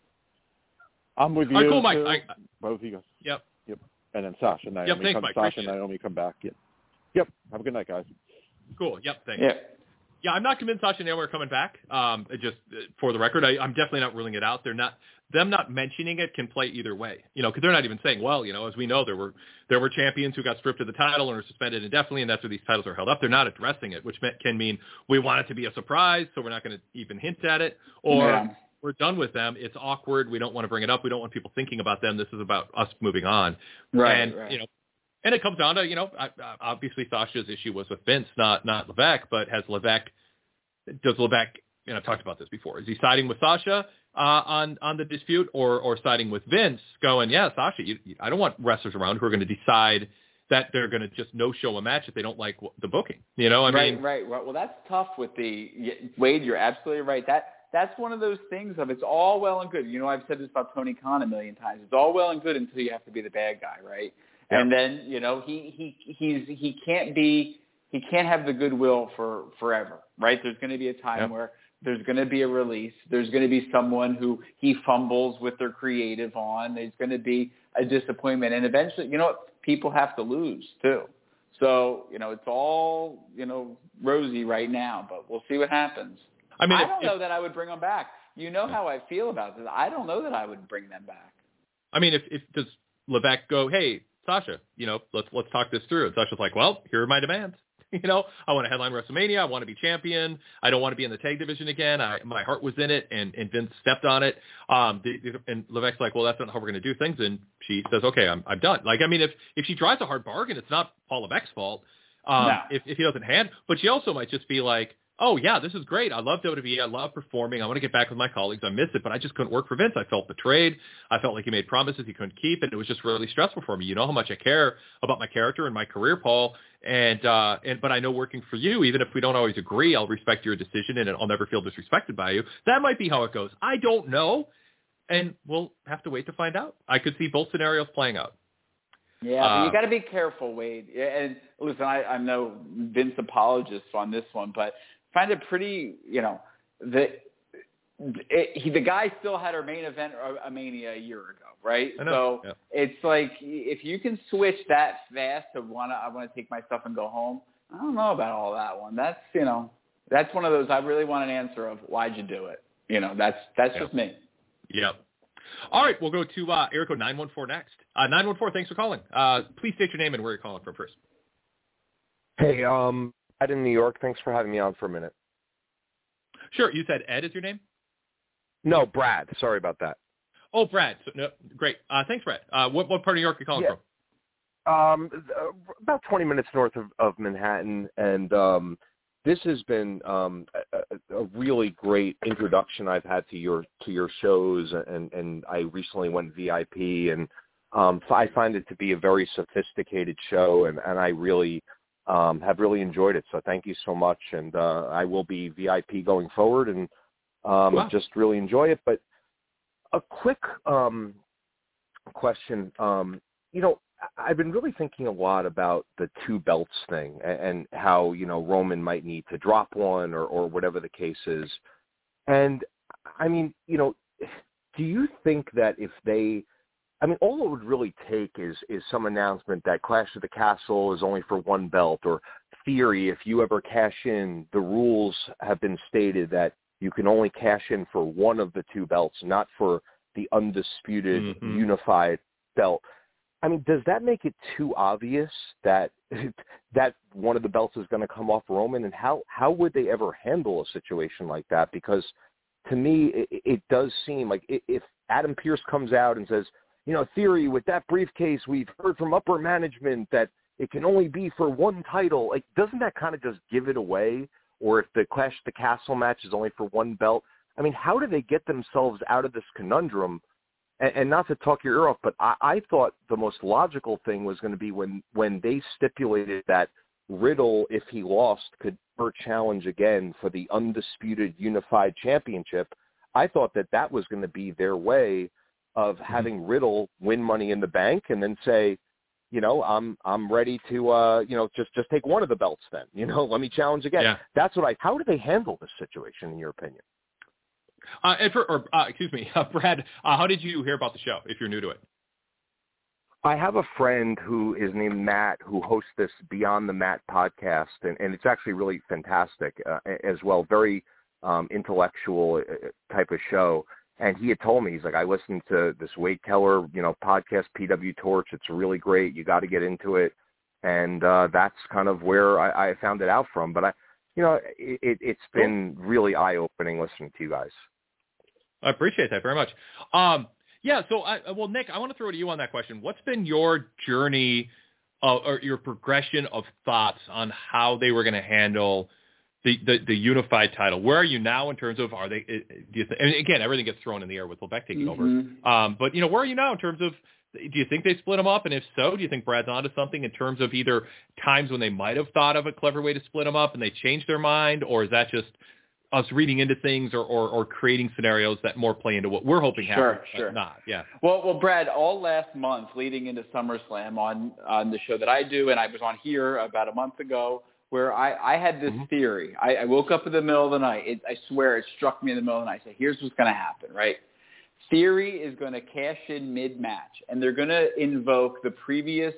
I'm with you. All right, cool, Mike. too. I, Both of you guys. Yep. Yep. And then Sasha and Naomi. Yep, thanks, come, Mike. Sasha Appreciate and Naomi come back. Yep. Yep. Have a good night, guys. Cool. Yep. Thanks. Yeah. Yeah, I'm not convinced Sasha and Naomi are coming back. Um, just for the record, I, I'm definitely not ruling it out. They're not. Them not mentioning it can play either way, you know, because they're not even saying, well, you know, as we know, there were there were champions who got stripped of the title and are suspended indefinitely, and that's where these titles are held up. They're not addressing it, which can mean we want it to be a surprise, so we're not going to even hint at it, or yeah. we're done with them. It's awkward. We don't want to bring it up. We don't want people thinking about them. This is about us moving on. Right, and, right. you know, and it comes down to, you know, obviously Sasha's issue was with Vince, not not Levesque, but has Levesque, does Levesque, and I've talked about this before, is he siding with Sasha uh, on, on the dispute or, or siding with Vince going, yeah, Sasha, you, you, I don't want wrestlers around who are going to decide that they're going to just no-show a match if they don't like the booking. You know, I right, mean. Right, right. Well, that's tough with the – Wade, you're absolutely right. That That's one of those things of it's all well and good. You know, I've said this about Tony Khan a million times. It's all well and good until you have to be the bad guy, right? Yep. And then, you know, he, he, he's, he can't be – he can't have the goodwill for forever, right? There's going to be a time yep. where – there's going to be a release. There's going to be someone who he fumbles with their creative on. There's going to be a disappointment. And eventually, you know what? People have to lose too. So, you know, it's all, you know, rosy right now, but we'll see what happens. I mean, I if, don't know if, that I would bring them back. You know how I feel about this. I don't know that I would bring them back. I mean, if, if does Levesque go, hey, Sasha, you know, let's, let's talk this through. And Sasha's like, well, here are my demands. You know, I want to headline WrestleMania. I want to be champion. I don't want to be in the tag division again. I, my heart was in it, and, and Vince stepped on it. Um, the, and Levesque's like, well, that's not how we're going to do things. And she says, okay, I'm I'm done. Like, I mean, if if she drives a hard bargain, it's not Paul Levesque's fault. Um, no. if, if he doesn't hand, but she also might just be like, oh yeah, this is great. I love W W E. I love performing. I want to get back with my colleagues. I miss it, but I just couldn't work for Vince. I felt betrayed. I felt like he made promises he couldn't keep, and it was just really stressful for me. You know how much I care about my character and my career, Paul. And uh, and but I know working for you, even if we don't always agree, I'll respect your decision, and I'll never feel disrespected by you. That might be how it goes. I don't know, and we'll have to wait to find out. I could see both scenarios playing out. Yeah, uh, but you got to be careful, Wade. And listen, I, I'm no Vince apologist on this one, but I find it pretty, you know, the it, he, the guy still had our main event a Mania a year ago, right? So yeah. It's like if you can switch that fast to wanna, I want to take my stuff and go home. I don't know about all that one. That's you know, that's one of those I really want an answer of why'd you do it? You know, that's that's yeah. just me. Yep. All right, we'll go to uh, area code nine one four next. Uh, nine one four, thanks for calling. Uh, please state your name and where you're calling from first. Hey, um, Ed in New York. Thanks for having me on for a minute. Sure. You said Ed is your name? No, Brad. Sorry about that. Oh, Brad. So, no, great. Uh, thanks, Brad. Uh, what, what part of New York are you calling yeah. from? Um, about twenty minutes north of, of Manhattan, and um, this has been um, a, a really great introduction I've had to your to your shows, and, and I recently went V I P, and um, I find it to be a very sophisticated show, and, and I really um, have really enjoyed it. So thank you so much, and uh, I will be V I P going forward, and um, wow. just really enjoy it. But a quick um, question, um, you know, I've been really thinking a lot about the two belts thing and, and how, you know, Roman might need to drop one or, or whatever the case is. And I mean, you know, do you think that if they, I mean, all it would really take is, is some announcement that Clash of the Castle is only for one belt, or Theory, if you ever cash in, the rules have been stated that you can only cash in for one of the two belts, not for the undisputed mm-hmm. unified belt. I mean, does that make it too obvious that that one of the belts is going to come off Roman? And how, how would they ever handle a situation like that? Because to me, it, it does seem like if Adam Pearce comes out and says, you know, Theory, with that briefcase, we've heard from upper management that it can only be for one title. Like, doesn't that kind of just give it away? Or if the Clash of the Castle match is only for one belt? I mean, how do they get themselves out of this conundrum? And, and not to talk your ear off, but I, I thought the most logical thing was going to be when, when they stipulated that Riddle, if he lost, could never challenge again for the undisputed unified championship. I thought that that was going to be their way of having Riddle win Money in the Bank and then say, you know, I'm I'm ready to, uh, you know, just, just take one of the belts then. You know, let me challenge again. Yeah. That's what I – how do they handle this situation, in your opinion? Uh, and for, or, uh, excuse me, uh, Brad, uh, how did you hear about the show, if you're new to it? I have a friend who is named Matt who hosts this Beyond the Mat podcast, and, and it's actually really fantastic uh, as well, very um, intellectual type of show. And he had told me, he's like, I listened to this Wade Keller, you know, podcast, P W Torch. It's really great. You got to get into it. And uh, that's kind of where I, I found it out from. But, I, you know, it, it's been really eye-opening listening to you guys. I appreciate that very much. Um, yeah, so, I, well, Nick, I want to throw to you on that question. What's been your journey uh, or your progression of thoughts on how they were going to handle The, the the unified title? Where are you now in terms of, are they, do you th- and again, everything gets thrown in the air with Levesque taking mm-hmm. over. Um, but, you know, where are you now in terms of, do you think they split them up? And if so, do you think Brad's onto something in terms of either times when they might have thought of a clever way to split them up and they changed their mind? Or is that just us reading into things or, or, or creating scenarios that more play into what we're hoping sure, happens, sure. but not? Yeah. Well, well, Brad, all last month leading into SummerSlam on, on the show that I do, and I was on here about a month ago, where I, I had this mm-hmm. theory. I, I woke up in the middle of the night. It, I swear it struck me in the middle of the night. I said, here's what's going to happen, right? Theory is going to cash in mid-match, and they're going to invoke the previous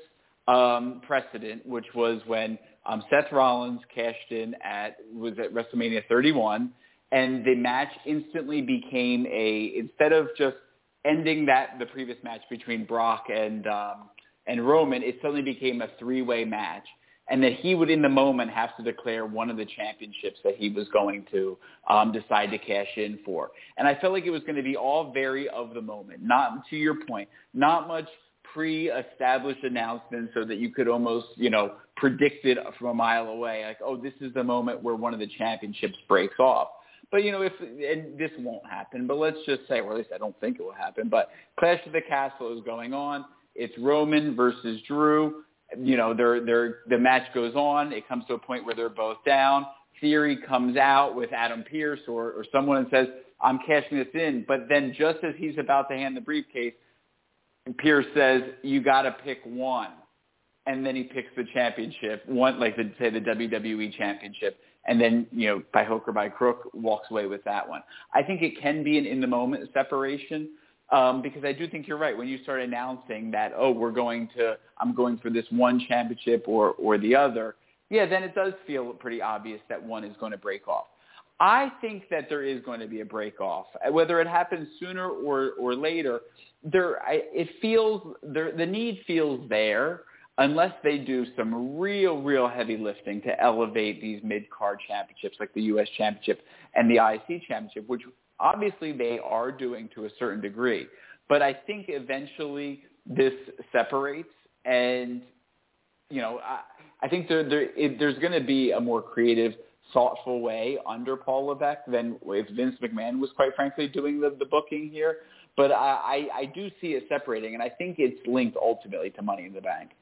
um, precedent, which was when um, Seth Rollins cashed in at, was at WrestleMania thirty-one, and the match instantly became a, instead of just ending that, the previous match between Brock and um, and Roman, it suddenly became a three-way match. And that he would, in the moment, have to declare one of the championships that he was going to um, decide to cash in for. And I felt like it was going to be all very of the moment. Not, to your point, not much pre-established announcements so that you could almost, you know, predict it from a mile away. Like, oh, this is the moment where one of the championships breaks off. But, you know, if and this won't happen, but let's just say, or at least I don't think it will happen, but Clash of the Castle is going on. It's Roman versus Drew. You know, they're, they're, the match goes on. It comes to a point where they're both down. Theory comes out with Adam Pearce or, or someone and says, I'm cashing this in. But then just as he's about to hand the briefcase, Pearce says, you got to pick one. And then he picks the championship, one, like the, say the W W E championship. And then, you know, by hook or by crook, walks away with that one. I think it can be an in-the-moment separation. Um, because I do think you're right. When you start announcing that, oh, we're going to, I'm going for this one championship or, or the other, yeah, then it does feel pretty obvious that one is going to break off. I think that there is going to be a break off. Whether it happens sooner or, or later, there, I, it feels, there, the need feels there unless they do some real, real heavy lifting to elevate these mid-card championships like the U S Championship and the I C Championship, which obviously they are doing to a certain degree. But I think eventually this separates and, you know, I, I think there, there, it, there's going to be a more creative, thoughtful way under Paul Levesque than if Vince McMahon was, quite frankly, doing the, the booking here. But I, I, I do see it separating, and I think it's linked ultimately to Money in the Bank.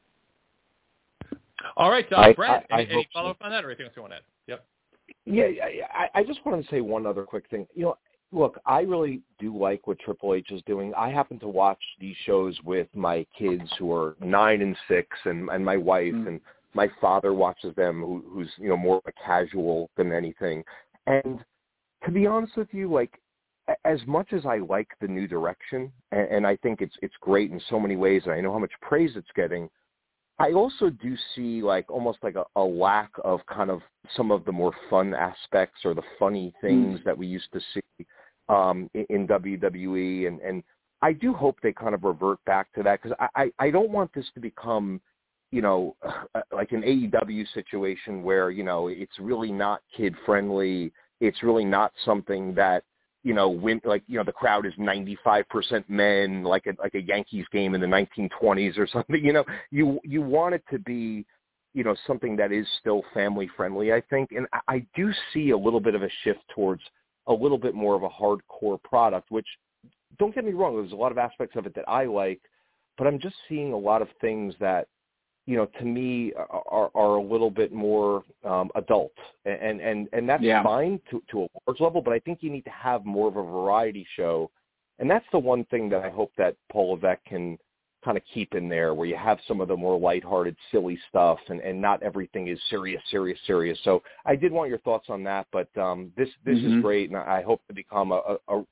All right, uh, I, Brad, I, I any, any follow-up so. on that or anything else you want to add? Yep. Yeah, I, I just wanted to say one other quick thing. You know, look, I really do like what Triple H is doing. I happen to watch these shows with my kids who are nine and six, and, and my wife, mm. and my father watches them, who, who's, you know, more a casual than anything. And to be honest with you, like, as much as I like the new direction, and, and I think it's it's great in so many ways, and I know how much praise it's getting, I also do see like almost like a, a lack of kind of some of the more fun aspects or the funny things mm. that we used to see um, in, in W W E. And, and I do hope they kind of revert back to that, because I, I, I don't want this to become, you know, like an A E W situation where, you know, it's really not kid-friendly. It's really not something that, you know, when, like, you know, the crowd is ninety-five percent men, like a, like a Yankees game in the nineteen twenties or something. You know, you you want it to be, you know, something that is still family friendly, I think. And I, I do see a little bit of a shift towards a little bit more of a hardcore product, which, don't get me wrong, there's a lot of aspects of it that I like, but I'm just seeing a lot of things that, you know, to me are, are a little bit more um, adult, and, and, and that's yeah. fine to, to a large level, but I think you need to have more of a variety show. And that's the one thing that I hope that Paul Levesque can kind of keep in there, where you have some of the more lighthearted, silly stuff, and, and not everything is serious, serious, serious. So I did want your thoughts on that, but um, this, this mm-hmm. is great. And I hope to become a, a,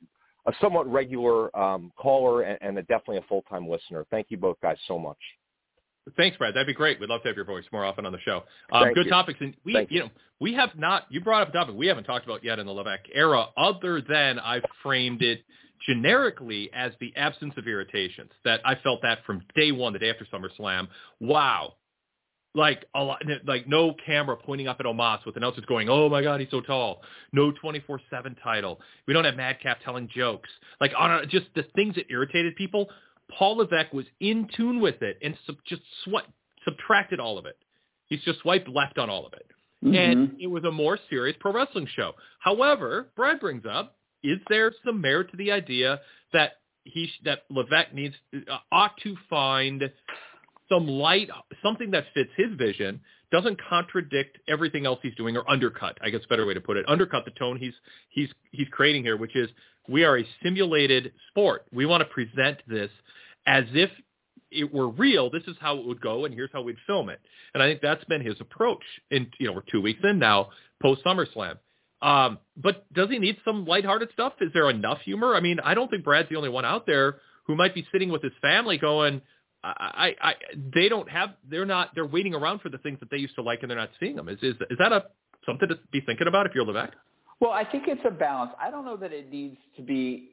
a somewhat regular um, caller and, and a, definitely a full-time listener. Thank you both guys so much. Thanks, Brad. That'd be great. We'd love to have your voice more often on the show. Um, good you. topics, and we, Thank you know, we have not. You brought up a topic we haven't talked about yet in the Levesque era, other than I've framed it generically as the absence of irritations. That I felt that from day one, the day after SummerSlam. Wow, like a lot, like no camera pointing up at Omos with announcers going, "Oh my God, he's so tall." No twenty-four seven title. We don't have Madcap telling jokes. Like on just the things that irritated people. Paul Levesque was in tune with it and sub- just sw- subtracted all of it. He's just swiped left on all of it. Mm-hmm. And it was a more serious pro wrestling show. However, Brad brings up, is there some merit to the idea that he sh- that Levesque needs uh, ought to find some light, something that fits his vision, doesn't contradict everything else he's doing or undercut, I guess a better way to put it, undercut the tone he's he's he's creating here, which is we are a simulated sport. We want to present this as if it were real. This is how it would go, and here's how we'd film it. And I think that's been his approach. And, you know, we're two weeks in now, post-SummerSlam. Um, but does he need some lighthearted stuff? Is there enough humor? I mean, I don't think Brad's the only one out there who might be sitting with his family going, I, I, I they don't have, they're not, they're waiting around for the things that they used to like and they're not seeing them. Is, is, is that a something to be thinking about if you're Levesque? Well, I think it's a balance. I don't know that it needs to be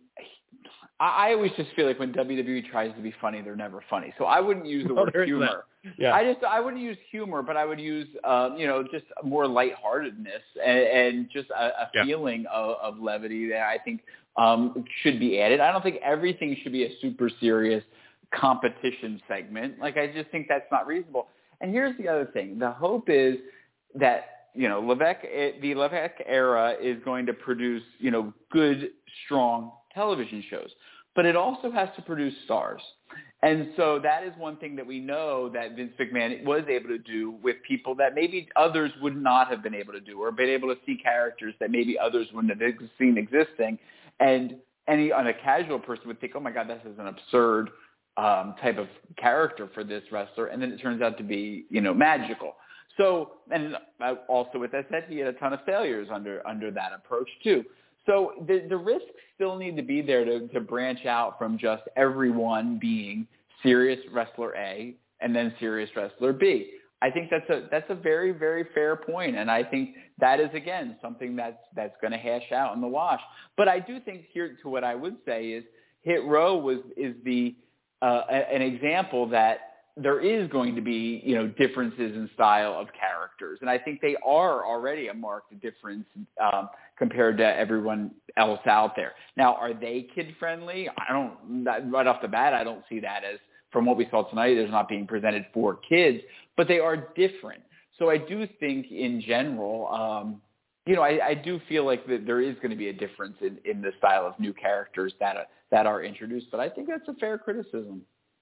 – I always just feel like when W W E tries to be funny, they're never funny. So I wouldn't use the well, word humor. Yeah. I just – I wouldn't use humor, but I would use, um, you know, just more lightheartedness and, and just a, a yeah. feeling of, of levity that I think um, should be added. I don't think everything should be a super serious competition segment. Like, I just think that's not reasonable. And here's the other thing. The hope is that – you know, Levesque, the Levesque era is going to produce, you know, good, strong television shows. But it also has to produce stars. And so that is one thing that we know that Vince McMahon was able to do with people that maybe others would not have been able to do, or been able to see characters that maybe others wouldn't have seen existing. And any on a casual person would think, oh, my God, this is an absurd um, type of character for this wrestler. And then it turns out to be, you know, magical. So, and also with that said, he had a ton of failures under under that approach too. So the the risks still need to be there to, to branch out from just everyone being serious wrestler A and then serious wrestler B. I think that's a that's a very, very fair point, and I think that is again something that's that's going to hash out in the wash. But I do think here to what I would say is Hit Row was is the uh, an example that there is going to be, you know, differences in style of characters. And I think they are already a marked difference um, compared to everyone else out there. Now, are they kid-friendly? I don't, right off the bat, I don't see that as, from what we saw tonight, as not being presented for kids, but they are different. So I do think in general, um, you know, I, I do feel like that there is going to be a difference in, in the style of new characters that, uh, that are introduced, but I think that's a fair criticism.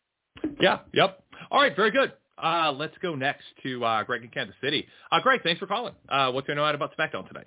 Yeah, yep. All right, very good. Uh, let's go next to uh, Greg in Kansas City. Uh, Greg, thanks for calling. Uh, what's going to know about SmackDown tonight?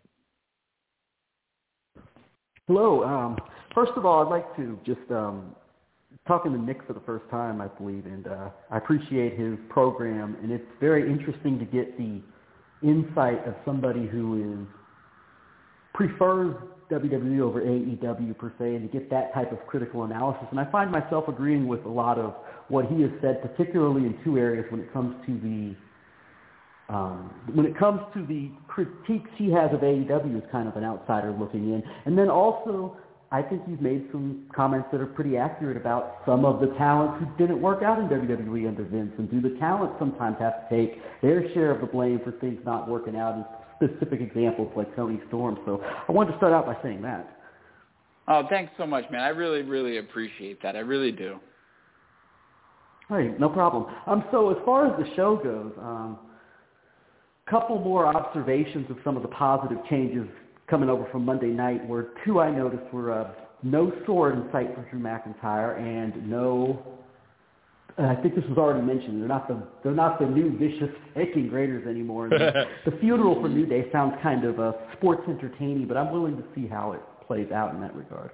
Hello. Um, first of all, I'd like to just um, talking to Nick for the first time, I believe, and uh, I appreciate his program, and it's very interesting to get the insight of somebody who is prefers W W E over A E W per se, and to get that type of critical analysis. And I find myself agreeing with a lot of what he has said, particularly in two areas when it comes to the um, when it comes to the critiques he has of A E W as kind of an outsider looking in. And then also, I think he's made some comments that are pretty accurate about some of the talent who didn't work out in W W E under Vince, and do the talent sometimes have to take their share of the blame for things not working out, and specific examples like Tony Storm. So I wanted to start out by saying that. Oh, thanks so much, man. I really, really appreciate that. I really do. All right, no problem. Um, so as far as the show goes, um, couple more observations of some of the positive changes coming over from Monday night, where two I noticed were uh, no sword in sight for Drew McIntyre, and no, uh, I think this was already mentioned, they're not the they're not the new vicious Viking Raiders anymore. The, the funeral for New Day sounds kind of uh, sports entertaining, but I'm willing to see how it plays out in that regard.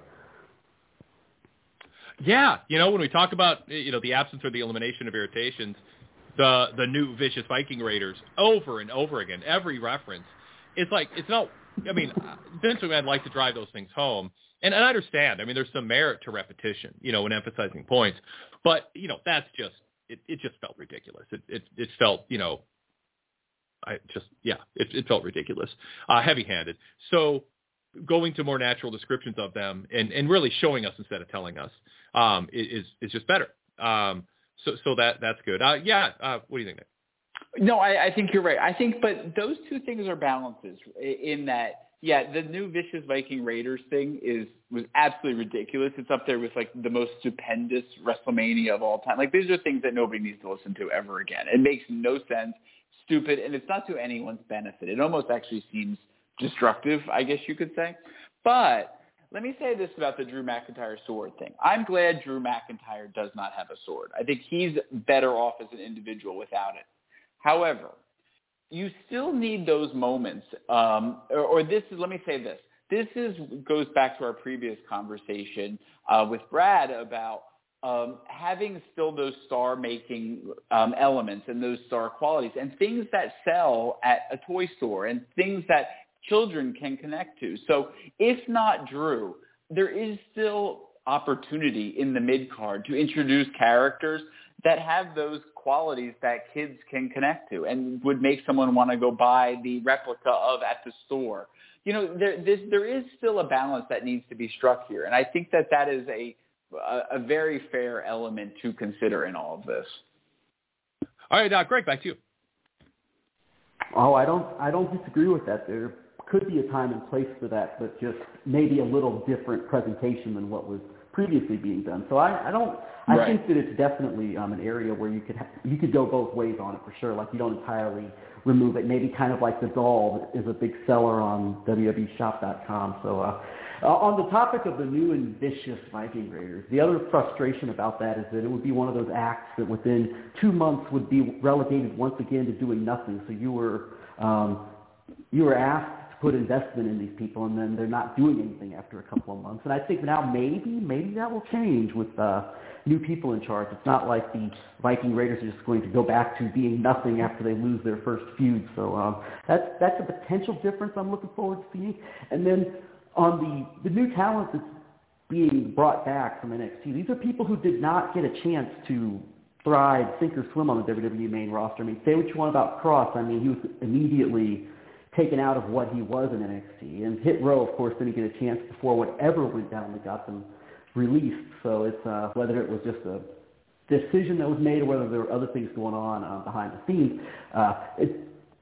Yeah, you know, when we talk about, you know, the absence or the elimination of irritations, the the new vicious Viking Raiders over and over again, every reference. it's like it's not. I mean, Vince McMahon likes to drive those things home, and, and I understand. I mean, there's some merit to repetition, you know, when emphasizing points, but you know, that's just it. It just felt ridiculous. It it, it felt, you know, I just yeah, it, it felt ridiculous, uh, heavy-handed. So going to more natural descriptions of them and, and really showing us instead of telling us um, is is just better. Um, so so that that's good. Uh, yeah. Uh, what do you think, Nick? No, I, I think you're right. I think, but those two things are balances in that. Yeah, the new Vicious Viking Raiders thing is was absolutely ridiculous. It's up there with like the most stupendous WrestleMania of all time. Like these are things that nobody needs to listen to ever again. It makes no sense, stupid, and it's not to anyone's benefit. It almost actually seems destructive, I guess you could say. But let me say this about the Drew McIntyre sword thing. I'm glad Drew McIntyre does not have a sword. I think he's better off as an individual without it. However, you still need those moments, um, or, or this is, let me say this. This is goes back to our previous conversation uh, with Brad about um, having still those star-making um, elements and those star qualities and things that sell at a toy store and things that children can connect to. So if not Drew, there is still opportunity in the mid-card to introduce characters that have those qualities that kids can connect to and would make someone want to go buy the replica of at the store. You know, there, this, there is still a balance that needs to be struck here. And I think that that is a, a, a very fair element to consider in all of this. All right, uh, Greg, back to you. Oh, I don't, I don't disagree with that. There could be a time and place for that, but just maybe a little different presentation than what was previously being done. So I, I don't, I right. think that it's definitely um, an area where you could ha- you could go both ways on it for sure. Like you don't entirely remove it. Maybe kind of like the doll is a big seller on W W E shop dot com. So uh, uh, on the topic of the new and vicious Viking Raiders, the other frustration about that is that it would be one of those acts that within two months would be relegated once again to doing nothing. So you were um, you were asked put investment in these people, and then they're not doing anything after a couple of months. And I think now maybe, maybe that will change with uh, new people in charge. It's not like the Viking Raiders are just going to go back to being nothing after they lose their first feud. So um, that's that's a potential difference I'm looking forward to seeing. And then on the, the new talent that's being brought back from N X T, these are people who did not get a chance to thrive, sink or swim on the W W E main roster. I mean, say what you want about Cross. I mean, he was immediately taken out of what he was in N X T. And Hit Row, of course, didn't get a chance before whatever went down that got them released. So it's uh, whether it was just a decision that was made or whether there were other things going on uh, behind the scenes. Uh, it,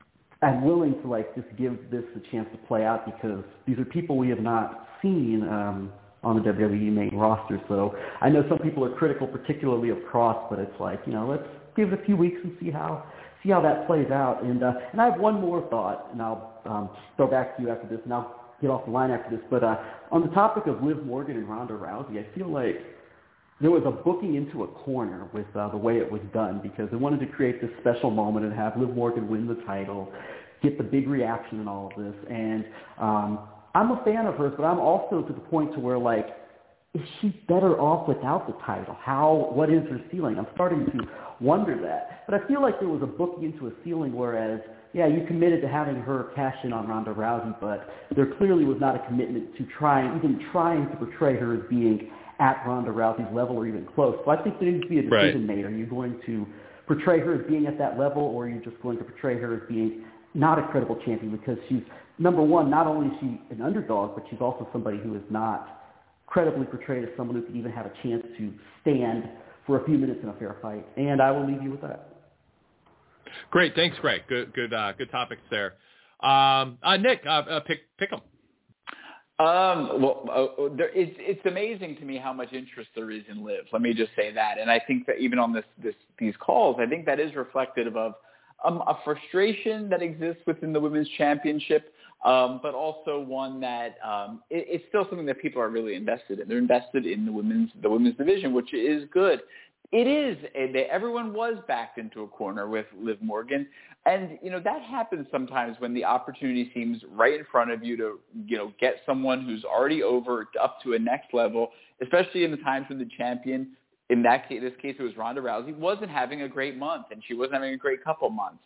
I'm willing to like just give this a chance to play out because these are people we have not seen um, on the W W E main roster. So I know some people are critical, particularly of Cross, but it's like, you know, let's give it a few weeks and see how see how that plays out. And uh, and I have one more thought, and I'll um, throw back to you after this, and I'll get off the line after this. But uh, on the topic of Liv Morgan and Ronda Rousey, I feel like there was a booking into a corner with uh, the way it was done because they wanted to create this special moment and have Liv Morgan win the title, get the big reaction and all of this. And um, I'm a fan of hers, but I'm also to the point to where, like, is she better off without the title? How, what is her ceiling? I'm starting to wonder that. But I feel like there was a booking into a ceiling, whereas, yeah, you committed to having her cash in on Ronda Rousey, but there clearly was not a commitment to trying, even trying to portray her as being at Ronda Rousey's level or even close. So I think there needs to be a decision right. made. Are you going to portray her as being at that level, or are you just going to portray her as being not a credible champion because she's, number one, not only is she an underdog, but she's also somebody who is not credibly portrayed as someone who could even have a chance to stand for a few minutes in a fair fight. And I will leave you with that. Great, thanks, Greg. Good, good, uh, good topics there. Um, uh, Nick, uh, uh, pick, pick them. Um, well, uh, there, it's it's amazing to me how much interest there is in Liv. Let me just say that, and I think that even on this, this these calls, I think that is reflective of um, a frustration that exists within the women's championship. Um, but also one that um, it, it's still something that people are really invested in. They're invested in the women's the women's division, which is good. It is. A, they, everyone was backed into a corner with Liv Morgan, and you know that happens sometimes when the opportunity seems right in front of you to you know get someone who's already over up to a next level, especially in the times when the champion, in that case, this case it was Ronda Rousey, wasn't having a great month, and she wasn't having a great couple months.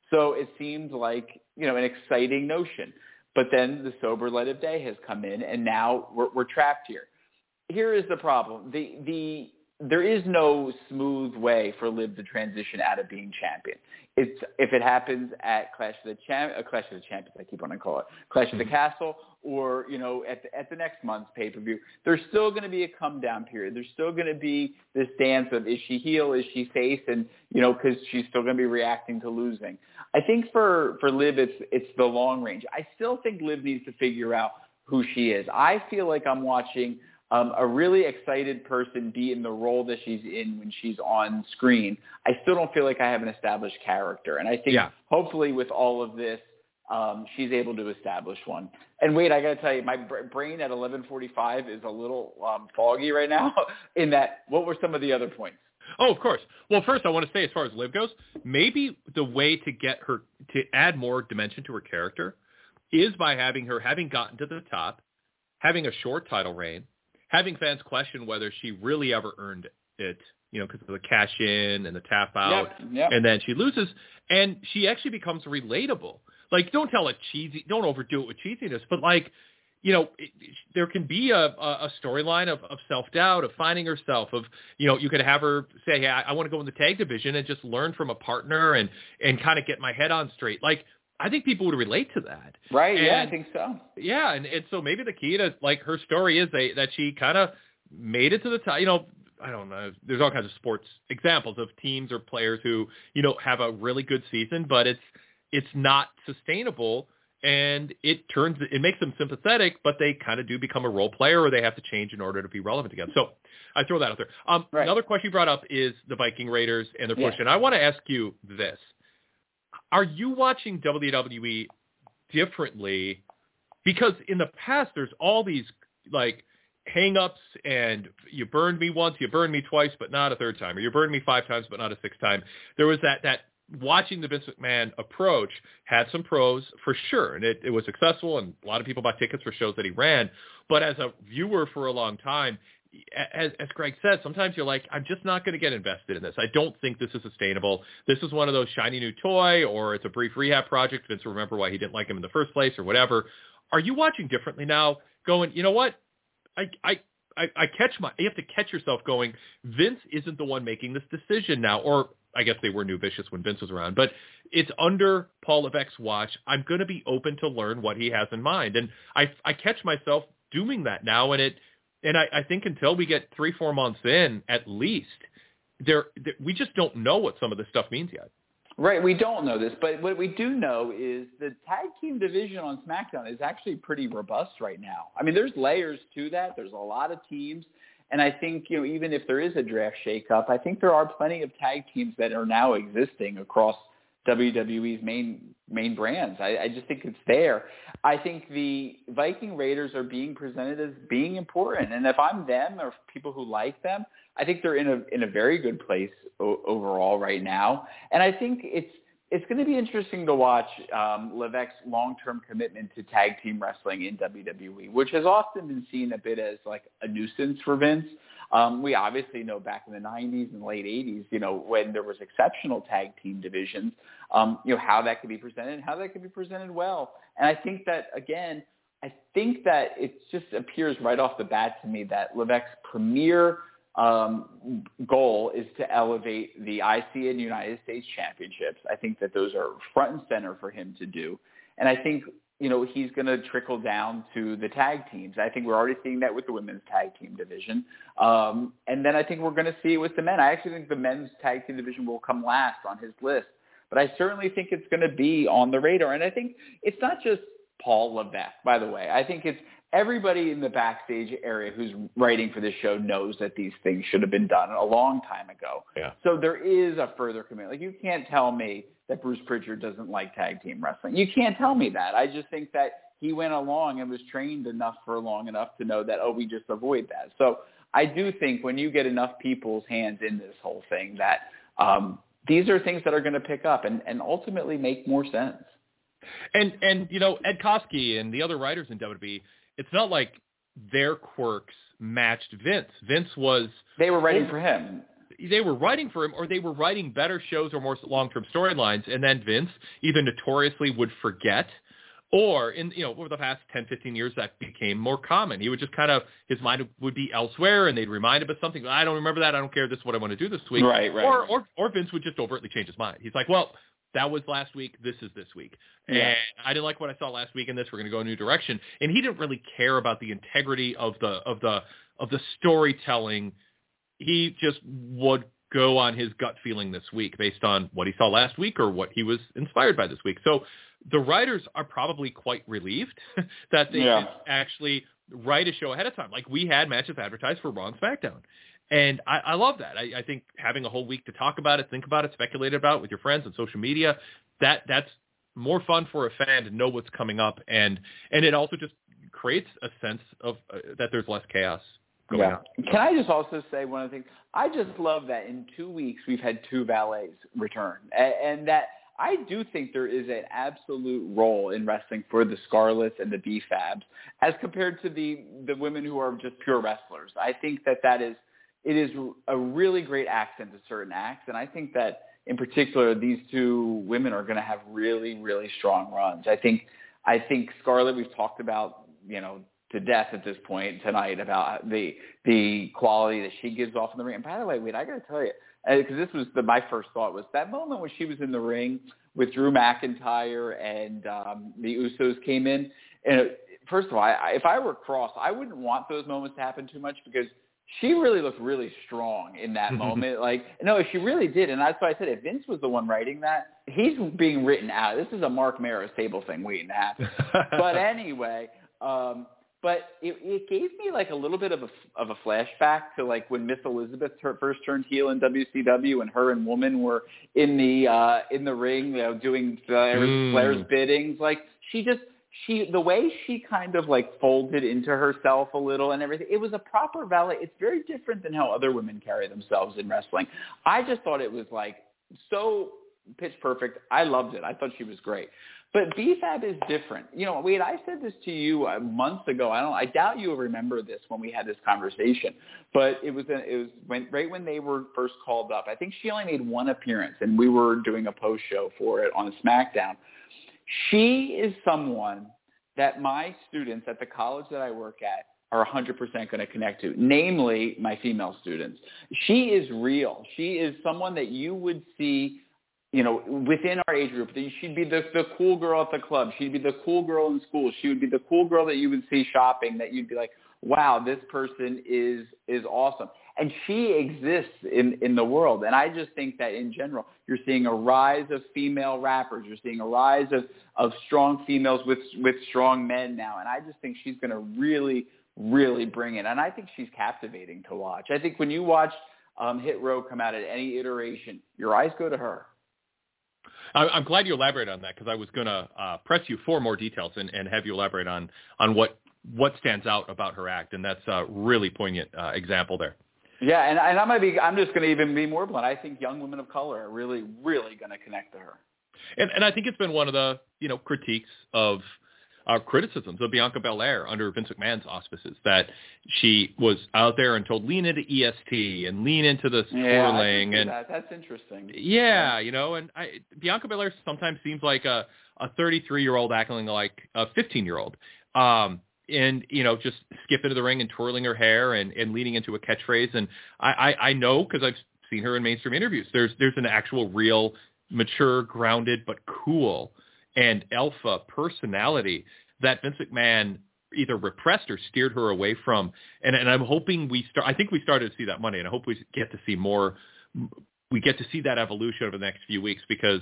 So it seemed like, you know, an exciting notion. But then the sober light of day has come in, and now we're, we're trapped here. Here is the problem. The, the, there is no smooth way for Liv to transition out of being champion. It's, if it happens at Clash of the Champ, uh, Clash of the Champions, I keep wanting to call it, Clash of the Castle, or, you know, at the, at the next month's pay-per-view, there's still going to be a come-down period. There's still going to be this dance of, is she heel, is she face, and, you know, because she's still going to be reacting to losing. I think for, for Liv, it's, it's the long range. I still think Liv needs to figure out who she is. I feel like I'm watching Um, a really excited person be in the role that she's in when she's on screen. I still don't feel like I have an established character. And I think yeah. hopefully with all of this, um, she's able to establish one. And wait, I got to tell you, my br- brain at eleven forty-five is a little um, foggy right now in that, what were some of the other points? Oh, of course. Well, first I want to say, as far as Liv goes, maybe the way to get her to add more dimension to her character is by having her, having gotten to the top, having a short title reign, having fans question whether she really ever earned it, you know, because of the cash in and the tap out, yep, yep. and then she loses, and she actually becomes relatable. Like, don't tell it cheesy, don't overdo it with cheesiness, but like, you know, it, there can be a, a storyline of, of self-doubt, of finding herself, of, you know, you could have her say, hey, I, I want to go in the tag division and just learn from a partner and, and kind of get my head on straight. Like, I think people would relate to that. Right, and, yeah, I think so. Yeah, and, and so maybe the key to, like, her story is they, that she kind of made it to the top. You know, I don't know. There's all kinds of sports examples of teams or players who, you know, have a really good season, but it's it's not sustainable, and it turns it makes them sympathetic, but they kind of do become a role player, or they have to change in order to be relevant again. So I throw that out there. Um, right. Another question you brought up is the Viking Raiders and their push. Yeah. And I want to ask you this. Are you watching W W E differently? Because in the past, there's all these, like, hang-ups, and you burned me once, you burned me twice, but not a third time, or you burned me five times, but not a sixth time. There was that, that watching the Vince McMahon approach had some pros for sure, and it, it was successful, and a lot of people bought tickets for shows that he ran. But as a viewer for a long time, As, as Greg said, sometimes you're like, I'm just not going to get invested in this. I don't think this is sustainable. This is one of those shiny new toy, or it's a brief rehab project. Vince will remember why he didn't like him in the first place, or whatever. Are you watching differently now, going, you know what? I, I, I, I catch my, you have to catch yourself going, Vince isn't the one making this decision now, or I guess they were new vicious when Vince was around, but it's under Paul Levesque's watch. I'm going to be open to learn what he has in mind. And I, I catch myself doing that now, and it, And I, I think until we get three, four months in, at least, there, there we just don't know what some of this stuff means yet. Right, we don't know this, but what we do know is the tag team division on SmackDown is actually pretty robust right now. I mean, there's layers to that. There's a lot of teams, and I think, you know, even if there is a draft shakeup, I think there are plenty of tag teams that are now existing across W W E's main main brands. I, I just think it's there. I think the Viking Raiders are being presented as being important, and if I'm them or people who like them, I think they're in a in a very good place o- overall right now. And I think it's it's going to be interesting to watch um, Levesque's long-term commitment to tag team wrestling in W W E, which has often been seen a bit as like a nuisance for Vince. Um, we obviously know back in the nineties and late eighties, you know, when there was exceptional tag team divisions, um, you know, how that could be presented and how that could be presented well. And I think that, again, I think that it just appears right off the bat to me that Levesque's premier um, goal is to elevate the I C and United States championships. I think that those are front and center for him to do. And I think, you know, he's going to trickle down to the tag teams. I think we're already seeing that with the women's tag team division. Um, and then I think we're going to see it with the men. I actually think the men's tag team division will come last on his list. But I certainly think it's going to be on the radar. And I think it's not just Paul Levesque, by the way. I think it's everybody in the backstage area who's writing for this show knows that these things should have been done a long time ago. Yeah. So there is a further commitment. Like, you can't tell me that Bruce Pritchard doesn't like tag team wrestling. You can't tell me that. I just think that he went along and was trained enough for long enough to know that, oh, we just avoid that. So I do think when you get enough people's hands in this whole thing that um, these are things that are going to pick up and, and ultimately make more sense. And, and you know, Ed Koskey and the other writers in W W E, it's not like their quirks matched Vince. Vince was... They were writing for him. they were writing for him, or they were writing better shows or more long-term storylines, and then Vince either notoriously would forget, or in you know over the past ten, fifteen years that became more common. He would just kind of his mind would be elsewhere, and they'd remind him of something. I don't remember that. I don't care. This is what I want to do this week. Right, right. Or or or Vince would just overtly change his mind. He's like, well, that was last week. This is this week. Yeah. And I didn't like what I saw last week in this. We're going to go a new direction. And he didn't really care about the integrity of the of the of the storytelling. He just would go on his gut feeling this week based on what he saw last week or what he was inspired by this week. So the writers are probably quite relieved that they yeah. didn't actually write a show ahead of time. Like we had matches advertised for Raw and SmackDown. And I, I love that. I, I think having a whole week to talk about it, think about it, speculate about it with your friends on social media, that that's more fun for a fan to know what's coming up. And and it also just creates a sense of uh, that there's less chaos going yeah. on. Can I just also say one of the things? I just love that in two weeks we've had two valets return. And, and that I do think there is an absolute role in wrestling for the Scarletts and the B Fabs as compared to the, the women who are just pure wrestlers. I think that that is It is a really great accent to certain acts, and I think that in particular these two women are going to have really, really strong runs. I think, I think Scarlett, we've talked about, you know, to death at this point tonight about the the quality that she gives off in the ring. And by the way, wait, I got to tell you, because this was the, my first thought was that moment when she was in the ring with Drew McIntyre and um, the Usos came in. And it, first of all, I, if I were Cross, I wouldn't want those moments to happen too much because she really looked really strong in that moment. Like, no, she really did. And that's why I said if Vince was the one writing that, he's being written out. This is a Mark Mara Sable thing waiting to happen. But anyway, um, but it, it gave me like a little bit of a, of a flashback to like when Miss Elizabeth ter- first turned heel in W C W and her and Woman were in the, uh, in the ring, you know, doing Flair's, mm. Flair's biddings. Like she just, She, the way she kind of like folded into herself a little and everything, it was a proper valet. It's very different than how other women carry themselves in wrestling. I just thought it was like so pitch perfect. I loved it. I thought she was great. But B Fab is different. You know, Wade, I said this to you uh, months ago. I don't. I doubt you remember this when we had this conversation. But it was a, it was when, right when they were first called up. I think she only made one appearance, and we were doing a post show for it on SmackDown. She is someone that my students at the college that I work at are one hundred percent going to connect to, namely my female students. She is real. She is someone that you would see, you know, within our age group. She'd be the, the cool girl at the club. She'd be the cool girl in school. She would be the cool girl that you would see shopping, that you'd be like, wow, this person is is awesome. And she exists in, in the world. And I just think that in general, you're seeing a rise of female rappers. You're seeing a rise of, of strong females with with strong men now. And I just think she's going to really, really bring it. And I think she's captivating to watch. I think when you watch um, Hit Row come out at any iteration, your eyes go to her. I'm glad you elaborated on that because I was going to uh, press you for more details and, and have you elaborate on, on what, what stands out about her act. And that's a really poignant uh, example there. Yeah, and, and I'm gonna be. I'm just going to even be more blunt. I think young women of color are really, really going to connect to her. And, and I think it's been one of the you know critiques of uh, criticisms of Bianca Belair under Vince McMahon's auspices that she was out there and told lean into E S T and lean into the swirling yeah, and that. That's interesting. Yeah, you know, and I, Bianca Belair sometimes seems like a a thirty-three year old acting like a fifteen year old. Um, And, you know, just skip into the ring and twirling her hair and, and leading into a catchphrase. And I, I, I know because I've seen her in mainstream interviews. There's there's an actual real mature, grounded, but cool and alpha personality that Vince McMahon either repressed or steered her away from. And, and I'm hoping we start – I think we started to see that Monday, and I hope we get to see more – we get to see that evolution over the next few weeks because,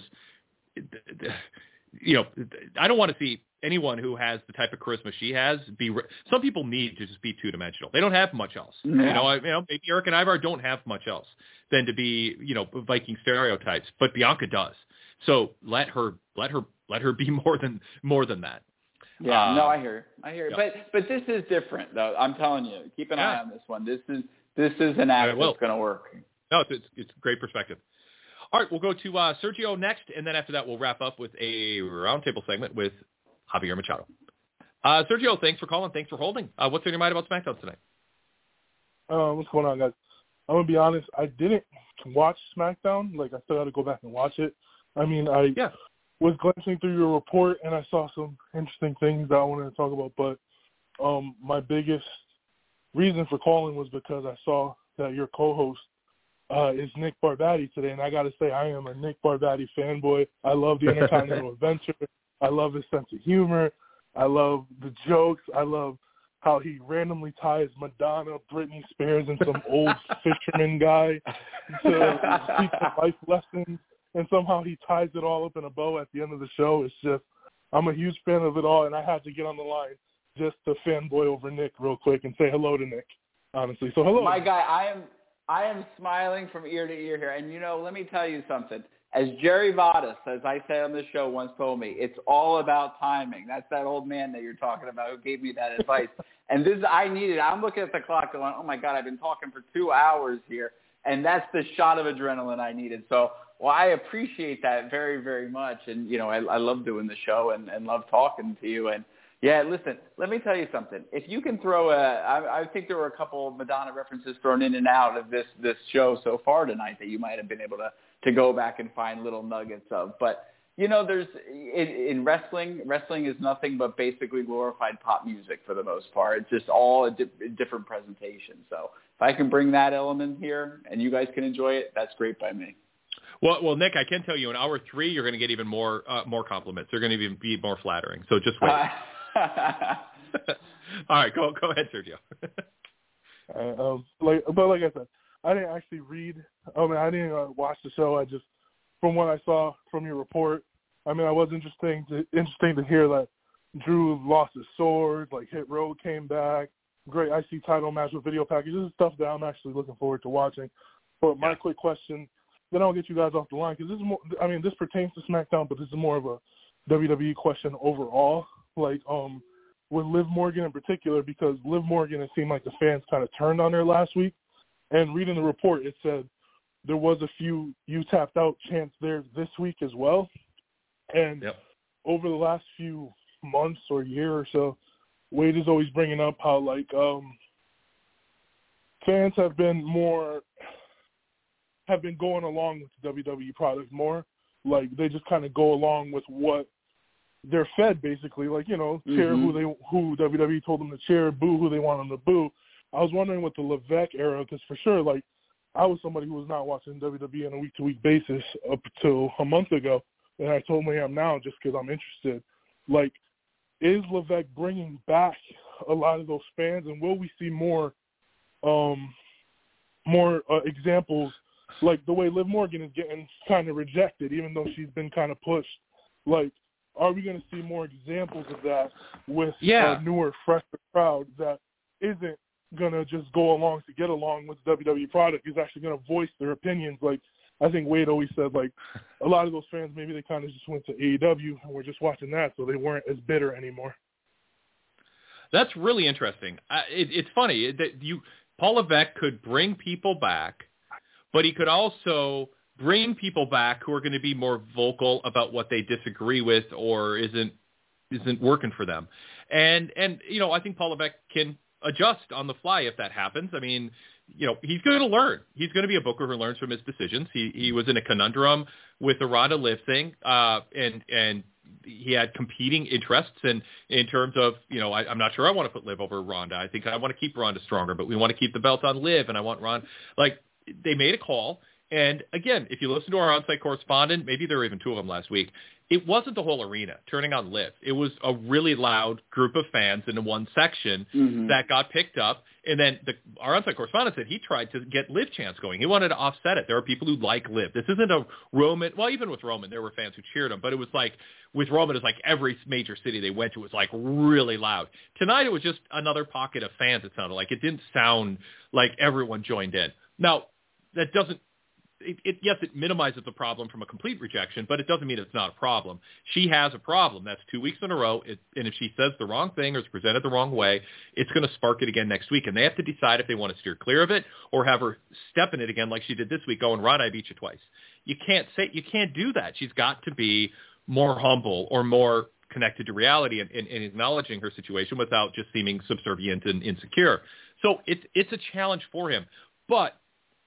you know, I don't want to see – anyone who has the type of charisma she has, be re- some people need to just be two-dimensional. They don't have much else. Yeah. You know, I, you know, maybe Eric and Ivar don't have much else than to be, you know, Viking stereotypes, but Bianca does. So let her, let her, let her be more than more than that. Yeah, uh, no, I hear, I hear. Yeah. But but this is different, though. I'm telling you, keep an yeah. eye on this one. This is this is an act that's going to work. No, it's, it's it's great perspective. All right, we'll go to uh, Sergio next, and then after that, we'll wrap up with a roundtable segment with Javier Machado. Uh, Sergio, thanks for calling. Thanks for holding. Uh, what's on your mind about SmackDown tonight? Uh, what's going on, guys? I'm gonna be honest, I didn't watch SmackDown. Like, I still got to go back and watch it. I mean, I yeah. was glancing through your report, and I saw some interesting things that I wanted to talk about. But um, my biggest reason for calling was because I saw that your co-host uh, is Nick Barbatti today, and I got to say, I am a Nick Barbatti fanboy. I love the Intercontinental Adventure. I love his sense of humor. I love the jokes. I love how he randomly ties Madonna, Britney Spears, and some old fisherman guy to teach some life lessons, and somehow he ties it all up in a bow at the end of the show. It's just, I'm a huge fan of it all, and I had to get on the line just to fanboy over Nick real quick and say hello to Nick, honestly. So hello. My guy, I am I am smiling from ear to ear here. And, you know, let me tell you something. As Jerry Vadas, as I said on the show, once told me, it's all about timing. That's that old man that you're talking about who gave me that advice. And this, I needed. I'm looking at the clock going, oh, my God, I've been talking for two hours here. And that's the shot of adrenaline I needed. So, well, I appreciate that very, very much. And, you know, I, I love doing the show and, and love talking to you. And, yeah, listen, let me tell you something. If you can throw a I, I think there were a couple of Madonna references thrown in and out of this, this show so far tonight that you might have been able to, to go back and find little nuggets of. But, you know, there's in, in wrestling, wrestling is nothing but basically glorified pop music for the most part. It's just all a di- different presentation. So if I can bring that element here and you guys can enjoy it, that's great by me. Well, well, Nick, I can tell you in hour three, you're going to get even more uh, more compliments. They're going to even be more flattering. So just wait. Uh, All right, go go ahead, Sergio. uh, um, like, but like I said, I didn't actually read. I mean, I didn't uh, watch the show. I just, from what I saw from your report, I mean, I was interesting to interesting to hear that Drew lost his sword. Like Hit Row came back. Great I C title match with video packages. This is stuff that I'm actually looking forward to watching. But my yeah. quick question, then I'll get you guys off the line because this is more. I mean, this pertains to SmackDown, but this is more of a W W E question overall. Like, um, with Liv Morgan in particular, because Liv Morgan, it seemed like the fans kind of turned on her last week. And reading the report, it said there was a few you tapped out chants there this week as well. And yep. over the last few months or year or so, Wade is always bringing up how, like, um, fans have been more, have been going along with the W W E product more. Like, they just kind of go along with what they're fed, basically, like, you know, cheer mm-hmm. who they who W W E told them to cheer, boo who they want them to boo. I was wondering with the Levesque era, because for sure, like, I was somebody who was not watching W W E on a week-to-week basis up until a month ago, and I totally am now just because I'm interested. Like, is Levesque bringing back a lot of those fans, and will we see more, um, more uh, examples, like the way Liv Morgan is getting kind of rejected, even though she's been kind of pushed, like, are we going to see more examples of that with yeah. a newer, fresher crowd that isn't going to just go along to get along with the W W E product, is actually going to voice their opinions? Like, I think Wade always said, like, a lot of those fans, maybe they kind of just went to A E W and were just watching that, so they weren't as bitter anymore. That's really interesting. Uh, it, it's funny that you Paul Levesque could bring people back, but he could also bring people back who are going to be more vocal about what they disagree with or isn't isn't working for them. And, and you know, I think Paul Levesque can adjust on the fly if that happens. I mean, you know, he's going to learn. He's going to be a booker who learns from his decisions. He he was in a conundrum with the Ronda Liv thing, uh, and and he had competing interests in, in terms of, you know, I, I'm not sure I want to put Liv over Ronda. I think I want to keep Ronda stronger, but we want to keep the belt on Liv, and I want Ronda. Like, they made a call. And again, if you listen to our on-site correspondent, maybe there were even two of them last week, it wasn't the whole arena turning on Liv. It was a really loud group of fans in one section mm-hmm. that got picked up. And then the, our on-site correspondent said he tried to get Liv chants going. He wanted to offset it. There are people who like Liv. This isn't a Roman. Well, even with Roman, there were fans who cheered him. But it was like, with Roman, it was like every major city they went to was like really loud. Tonight, it was just another pocket of fans, it sounded like. It didn't sound like everyone joined in. Now, that doesn't, It, it, yes, it minimizes the problem from a complete rejection, but it doesn't mean it's not a problem. She has a problem. That's two weeks in a row, it, and if she says the wrong thing or is presented the wrong way, it's going to spark it again next week, and they have to decide if they want to steer clear of it or have her step in it again like she did this week, going, Ron, I beat you twice. You can't say you can't do that. She's got to be more humble or more connected to reality and, and, and acknowledging her situation without just seeming subservient and insecure. So it's it's a challenge for him, but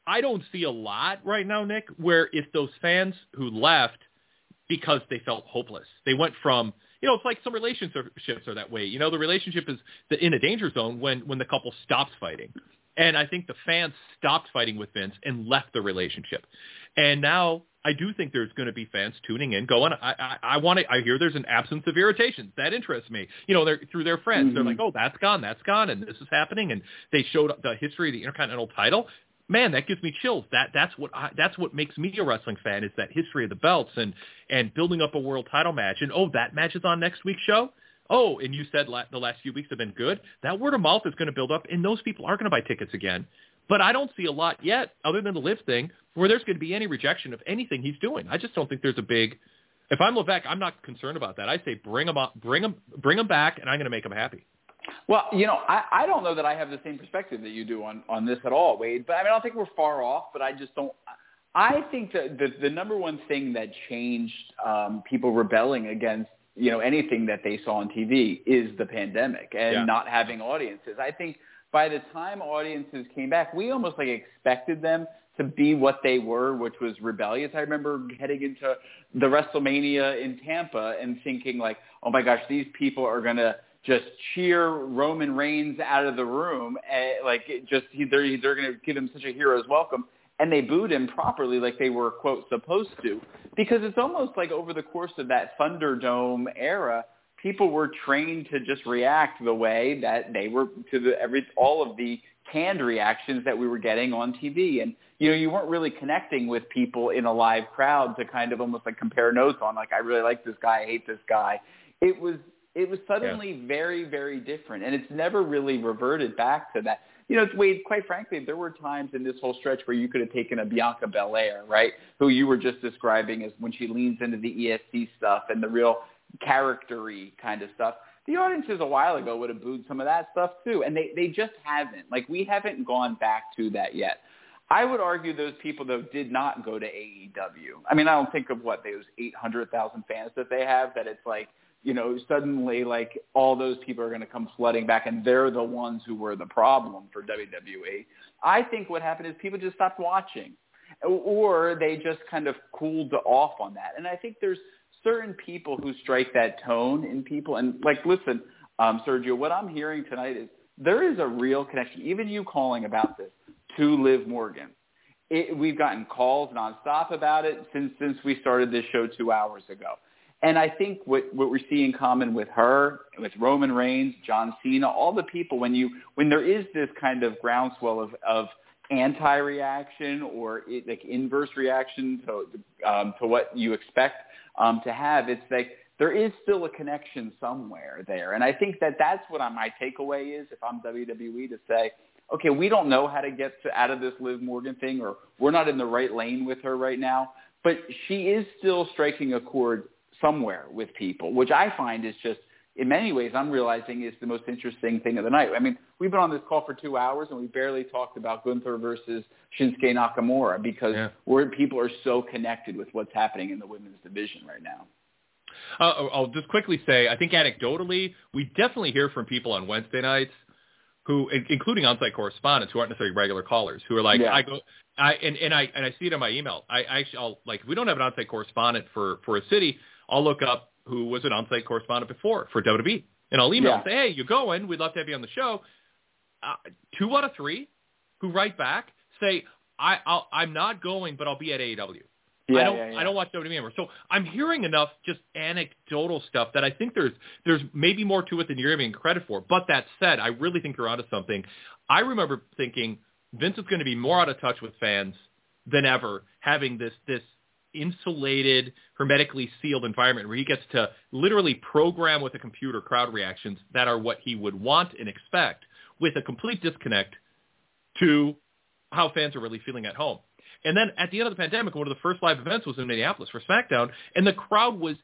I don't see a lot right now, Nick, where if those fans who left because they felt hopeless, they went from, you know, it's like some relationships are that way. You know, the relationship is in a danger zone when, when the couple stops fighting. And I think the fans stopped fighting with Vince and left the relationship. And now I do think there's going to be fans tuning in going, I, I, I want to, I hear there's an absence of irritation. That interests me. You know, they're through their friends. Mm-hmm. They're like, oh, that's gone, that's gone. And this is happening. And they showed the history of the Intercontinental title. Man, that gives me chills. That that's what I, that's what makes me a wrestling fan, is that history of the belts and, and building up a world title match. And, oh, that match is on next week's show? Oh, and you said la- the last few weeks have been good. That word of mouth is going to build up, and those people are going to buy tickets again. But I don't see a lot yet, other than the Liv thing, where there's going to be any rejection of anything he's doing. I just don't think there's a big – if I'm Levesque, I'm not concerned about that. I say bring him up, bring him, bring him back, and I'm going to make him happy. Well, you know, I, I don't know that I have the same perspective that you do on, on this at all, Wade. But, I mean, I don't think we're far off, but I just don't – I think that the, the number one thing that changed um, people rebelling against, you know, anything that they saw on T V is the pandemic and yeah. not having audiences. I think by the time audiences came back, we almost like expected them to be what they were, which was rebellious. I remember heading into the WrestleMania in Tampa and thinking like, oh my gosh, these people are going to just cheer Roman Reigns out of the room. And like it just, they're, they're going to give him such a hero's welcome. And they booed him properly like they were, quote, supposed to. Because it's almost like over the course of that Thunderdome era, people were trained to just react the way that they were to the every all of the canned reactions that we were getting on T V. And, you know, you weren't really connecting with people in a live crowd to kind of almost like compare notes on, like, I really like this guy, I hate this guy. It was it was suddenly yeah. very, very different. And it's never really reverted back to that. You know, Wade, quite frankly, there were times in this whole stretch where you could have taken a Bianca Belair, right, who you were just describing as when she leans into the E S C stuff and the real character-y kind of stuff. The audiences a while ago would have booed some of that stuff too, and they, they just haven't. Like, we haven't gone back to that yet. I would argue those people, though, did not go to A E W. I mean, I don't think of what, those eight hundred thousand fans that they have, that it's like, you know, suddenly, like, all those people are going to come flooding back, and they're the ones who were the problem for W W E. I think what happened is people just stopped watching, or they just kind of cooled off on that. And I think there's certain people who strike that tone in people. And, like, listen, um, Sergio, what I'm hearing tonight is there is a real connection, even you calling about this, to Liv Morgan. It, we've gotten calls nonstop about it since since we started this show two hours ago. And I think what, what we see in common with her, with Roman Reigns, John Cena, all the people, when you when there is this kind of groundswell of, of anti-reaction or it, like inverse reaction to um, to what you expect um, to have, it's like there is still a connection somewhere there. And I think that that's what my takeaway is if I'm W W E, to say, okay, we don't know how to get to, out of this Liv Morgan thing, or we're not in the right lane with her right now, but she is still striking a chord somewhere with people, which I find is just, in many ways, I'm realizing is the most interesting thing of the night. I mean, we've been on this call for two hours, and we barely talked about Gunther versus Shinsuke Nakamura because yeah. we're, people are so connected with what's happening in the women's division right now. Uh, I'll just quickly say, I think anecdotally, we definitely hear from people on Wednesday nights who, including on-site correspondents who aren't necessarily regular callers, who are like, yeah. I go, I and, and I and I see it in my email. I, I actually, I'll like, if we don't have an on-site correspondent for for a city, I'll look up who was an on-site correspondent before for W W E, and I'll email yeah. and say, hey, you're going, we'd love to have you on the show. Uh, two out of three who write back say, I, I'll, I'm not going, but I'll be at A E W. Yeah, I don't, yeah, yeah. I don't watch W W E anymore. So I'm hearing enough just anecdotal stuff that I think there's, there's maybe more to it than you're giving credit for. But that said, I really think you're onto something. I remember thinking Vince is going to be more out of touch with fans than ever, having this, this, insulated, hermetically sealed environment where he gets to literally program with a computer crowd reactions that are what he would want and expect, with a complete disconnect to how fans are really feeling at home. And then at the end of the pandemic, one of the first live events was in Minneapolis for SmackDown, and the crowd was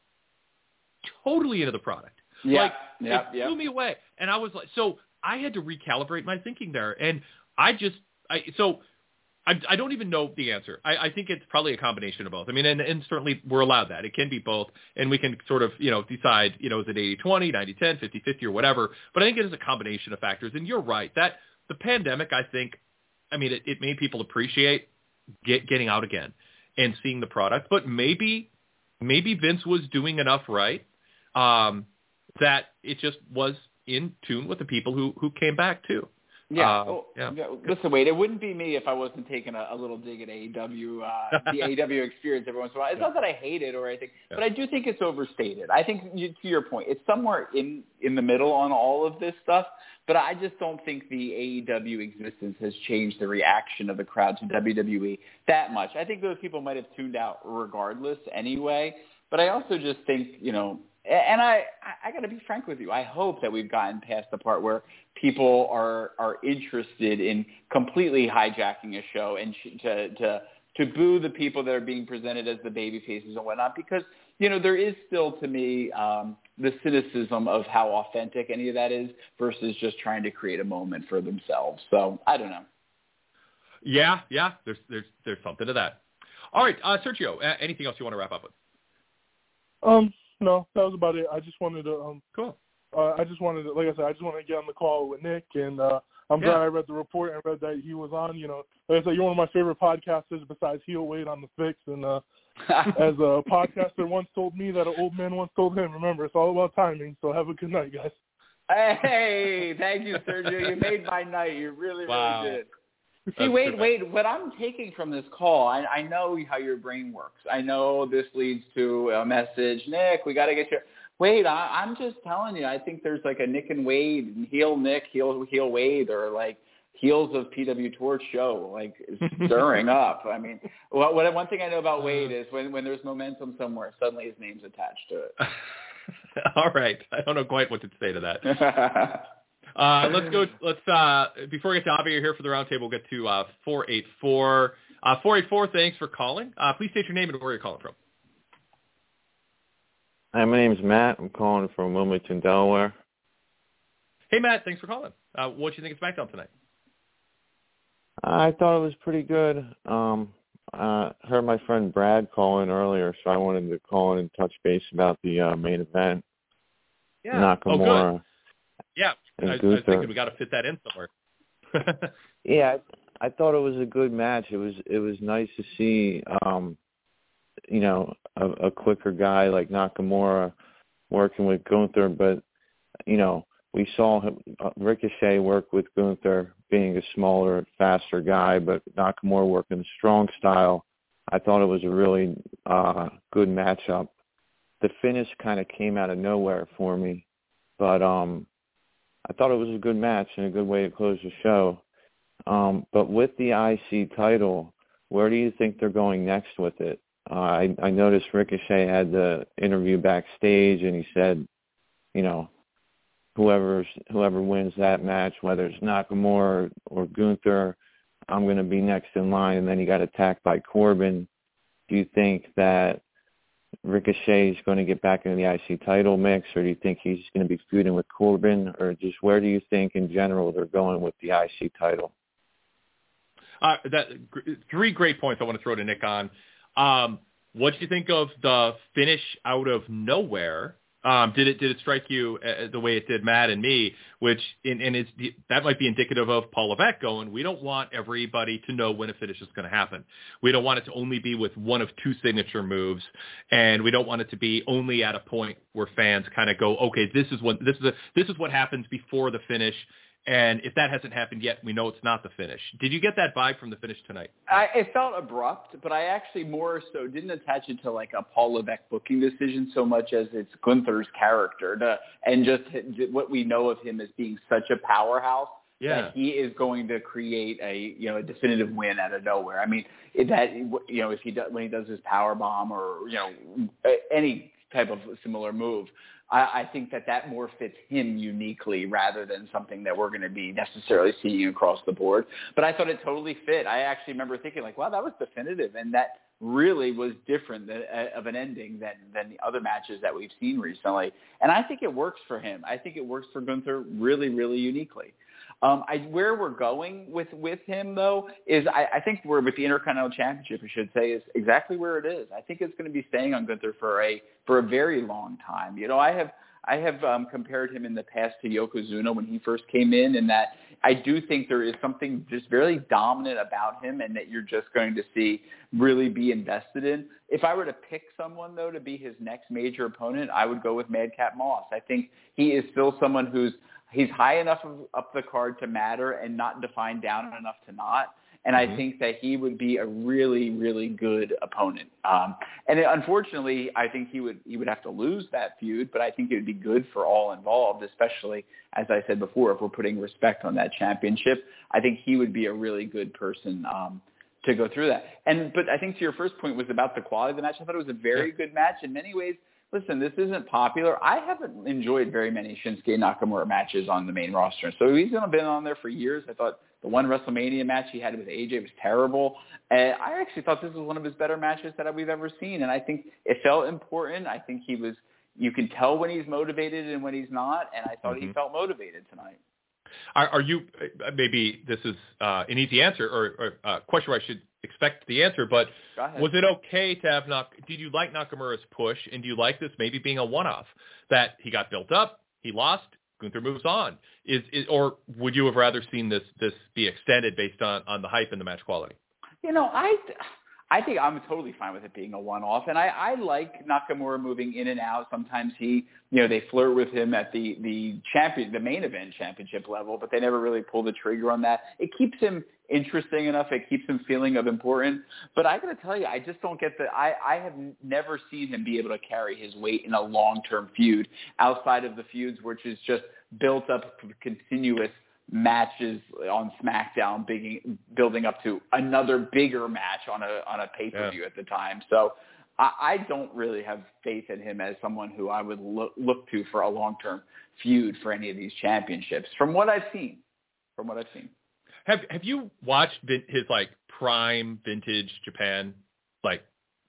totally into the product. Yeah, like, yeah, it yeah. blew me away. And I was like, so I had to recalibrate my thinking there. And I just, I so I, I don't even know the answer. I, I think it's probably a combination of both. I mean, and, and certainly we're allowed that. It can be both, and we can sort of, you know, decide, you know, is it eighty twenty, ninety ten, fifty fifty, or whatever. But I think it is a combination of factors. And you're right, that the pandemic, I think, I mean, it, it made people appreciate get, getting out again and seeing the product. But maybe maybe Vince was doing enough right um, that it just was in tune with the people who, who came back too. Yeah. Uh, oh, yeah. Listen, Wade, it wouldn't be me if I wasn't taking a, a little dig at A E W, uh, the A E W experience every once in a while. It's not that I hate it or anything, yeah. but I do think it's overstated. I think, you, to your point, it's somewhere in, in the middle on all of this stuff, but I just don't think the A E W existence has changed the reaction of the crowd to W W E that much. I think those people might have tuned out regardless anyway, but I also just think, you know, and I, I got to be frank with you. I hope that we've gotten past the part where people are are interested in completely hijacking a show and sh- to to to boo the people that are being presented as the baby faces and whatnot. Because you know there is still to me um, the cynicism of how authentic any of that is versus just trying to create a moment for themselves. So I don't know. Yeah, yeah. There's there's there's something to that. All right, uh, Sergio. Uh, anything else you want to wrap up with? Um. No, that was about it. I just wanted to. Um, cool. Uh, I just wanted to, like I said, I just wanted to get on the call with Nick, and uh, I'm yeah. glad I read the report and read that he was on. You know, like I said, you're one of my favorite podcasters besides Heel Wade on the Fix. And uh, as a podcaster once told me that an old man once told him, remember, it's all about timing. So have a good night, guys. Hey, thank you, Sergio. You made my night. You really, wow. really did. See, Wade, Wade, what I'm taking from this call, I, I know how your brain works. I know this leads to a message. Nick, we got to get your – Wade, I, I'm just telling you, I think there's like a Nick and Wade, and heel Nick, heel, heel Wade, or like heels of P W Torch show, like stirring up. I mean, what, what, one thing I know about Wade is when, when there's momentum somewhere, suddenly his name's attached to it. All right. I don't know quite what to say to that. Uh, let's go. Let's uh, before we get to Javier here for the roundtable, we'll get to uh, four eight four. Uh, four eight four. Thanks for calling. Uh, please state your name and where you're calling from. Hi, my name is Matt. I'm calling from Wilmington, Delaware. Hey, Matt. Thanks for calling. Uh, what do you think of SmackDown tonight? I thought it was pretty good. Um, uh, heard my friend Brad call in earlier, so I wanted to call in and touch base about the uh, main event. Yeah. Nakamura. Oh, good. Yeah. I, I was thinking we got to fit that in somewhere. yeah, I, I thought it was a good match. It was it was nice to see, um, you know, a, a quicker guy like Nakamura working with Gunther, but you know, we saw him, uh, Ricochet work with Gunther, being a smaller, faster guy, but Nakamura working the strong style. I thought it was a really uh, good matchup. The finish kind of came out of nowhere for me, but um. I thought it was a good match and a good way to close the show. Um, but with the I C title, where do you think they're going next with it? Uh, I, I noticed Ricochet had the interview backstage, and he said, you know, whoever's, whoever wins that match, whether it's Nakamura or, or Gunther, I'm going to be next in line. And then he got attacked by Corbin. Do you think that Ricochet is going to get back into the I C title mix, or do you think he's going to be feuding with Corbin, or just where do you think in general they're going with the I C title? Uh, that three great points I want to throw to Nick on. Um, what did you think of the finish out of nowhere? Um, did it did it strike you uh, the way it did Matt and me? Which in, and it's, that might be indicative of Paul Levesque going, we don't want everybody to know when a finish is going to happen. We don't want it to only be with one of two signature moves, and we don't want it to be only at a point where fans kind of go, okay, this is what this is a, this is what happens before the finish. And if that hasn't happened yet, we know it's not the finish. Did you get that vibe from the finish tonight? I, it felt abrupt, but I actually more so didn't attach it to like a Paul Levesque booking decision so much as it's Gunther's character to, and just what we know of him as being such a powerhouse. Yeah. That he is going to create a you know a definitive win out of nowhere. I mean that you know if he does when he does his power bomb or you know any type of similar move. I, I think that that more fits him uniquely rather than something that we're going to be necessarily seeing across the board. But I thought it totally fit. I actually remember thinking like, wow, that was definitive. And that really was different than, uh, of an ending than, than the other matches that we've seen recently. And I think it works for him. I think it works for Gunther really, really uniquely. Um, I, where we're going with, with him, though, is I, I think we're with the Intercontinental Championship, I should say, is exactly where it is. I think it's going to be staying on Gunther for a for a very long time. You know, I have I have um, compared him in the past to Yokozuna when he first came in, and that I do think there is something just very dominant about him, and that you're just going to see really be invested in. If I were to pick someone, though, to be his next major opponent, I would go with Madcap Moss. I think he is still someone who's he's high enough of, up the card to matter and not defined down enough to not. And mm-hmm. I think that he would be a really, really good opponent. Um, and it, unfortunately, I think he would he would have to lose that feud, but I think it would be good for all involved, especially, as I said before, if we're putting respect on that championship. I think he would be a really good person um, to go through that. And but I think to your first point was about the quality of the match. I thought it was a very yeah. good match in many ways. Listen, this isn't popular. I haven't enjoyed very many Shinsuke Nakamura matches on the main roster. So he's been on there for years. I thought the one WrestleMania match he had with A J was terrible. And I actually thought this was one of his better matches that we've ever seen. And I think it felt important. I think he was, you can tell when he's motivated and when he's not. And I thought mm-hmm. he felt motivated tonight. Are, are you, maybe this is uh, an easy answer or, or a question where I should expect the answer, but was it okay to have Nak? Did you like Nakamura's push, and do you like this maybe being a one-off, that he got built up, he lost, Gunther moves on? Is, is or would you have rather seen this this be extended based on, on the hype and the match quality? You know, I I think I'm totally fine with it being a one-off, and I, I like Nakamura moving in and out. Sometimes he, you know, they flirt with him at the the champion, the main event championship level, but they never really pull the trigger on that. It keeps him interesting enough. It keeps him feeling of important. But I got to tell you, I just don't get the. I I have never seen him be able to carry his weight in a long-term feud outside of the feuds, which is just built up continuous matches on SmackDown, big, building up to another bigger match on a on a pay-per-view yeah. at the time. So I, I don't really have faith in him as someone who I would look, look to for a long-term feud for any of these championships. From what I've seen, from what I've seen. Have Have you watched his like prime vintage Japan like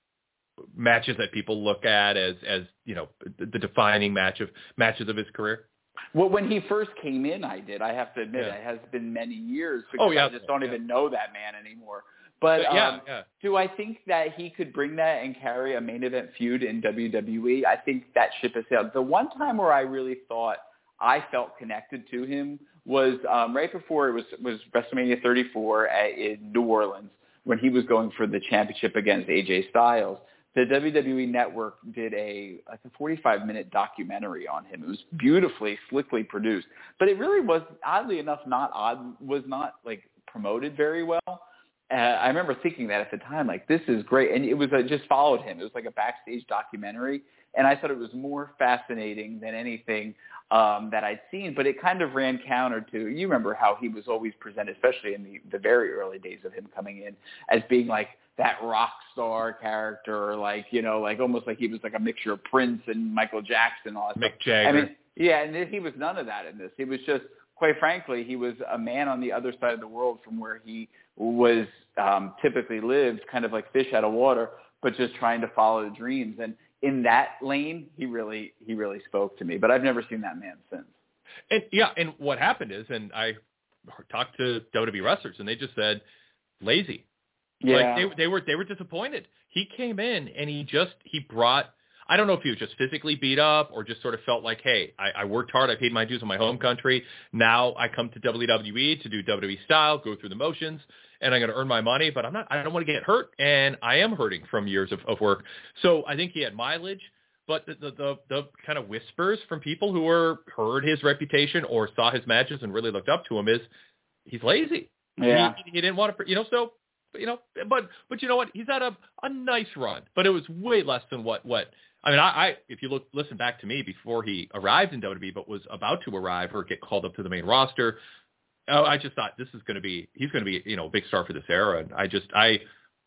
matches that people look at as as you know the defining match of matches of his career? Well, when he first came in, I did. I have to admit, yeah. it has been many years because oh, yeah. I just don't yeah. even know that man anymore. But yeah, um, yeah. do I think that he could bring that and carry a main event feud in W W E? I think that ship has sailed. The one time where I really thought I felt connected to him was um, right before it was was WrestleMania thirty-four at, in New Orleans, when he was going for the championship against A J Styles. The W W E Network did a like a forty-five minute documentary on him. It was beautifully, slickly produced, but it really was, oddly enough, not odd, was not like promoted very well. Uh, I remember thinking that at the time, like, this is great. And it was, I just followed him. It was like a backstage documentary. And I thought it was more fascinating than anything um, that I'd seen. But it kind of ran counter to, you remember how he was always presented, especially in the, the very early days of him coming in, as being like that rock star character, like, you know, like almost like he was like a mixture of Prince and Michael Jackson. All that Mick stuff. Jagger. I mean, yeah, and he was none of that in this. He was just, quite frankly, he was a man on the other side of the world from where he was um, typically lived, kind of like fish out of water, but just trying to follow the dreams. And in that lane, he really he really spoke to me. But I've never seen that man since. And yeah, and what happened is, and I talked to W W E wrestlers, and they just said, lazy. Yeah. Like they they were they were disappointed. He came in and he just he brought. I don't know if he was just physically beat up or just sort of felt like, hey, I, I worked hard, I paid my dues in my home country. Now I come to W W E to do W W E style, go through the motions, and I'm going to earn my money. But I'm not. I don't want to get hurt, and I am hurting from years of, of work. So I think he had mileage. But the, the the the kind of whispers from people who were heard his reputation or saw his matches and really looked up to him is he's lazy. Yeah, he, he didn't want to, you know. So you know, but but you know what? He's had a a nice run, but it was way less than what what. I mean, I, I if you look listen back to me before he arrived in W W E, but was about to arrive or get called up to the main roster, oh, I just thought this is going to be he's going to be you know a big star for this era, and I just I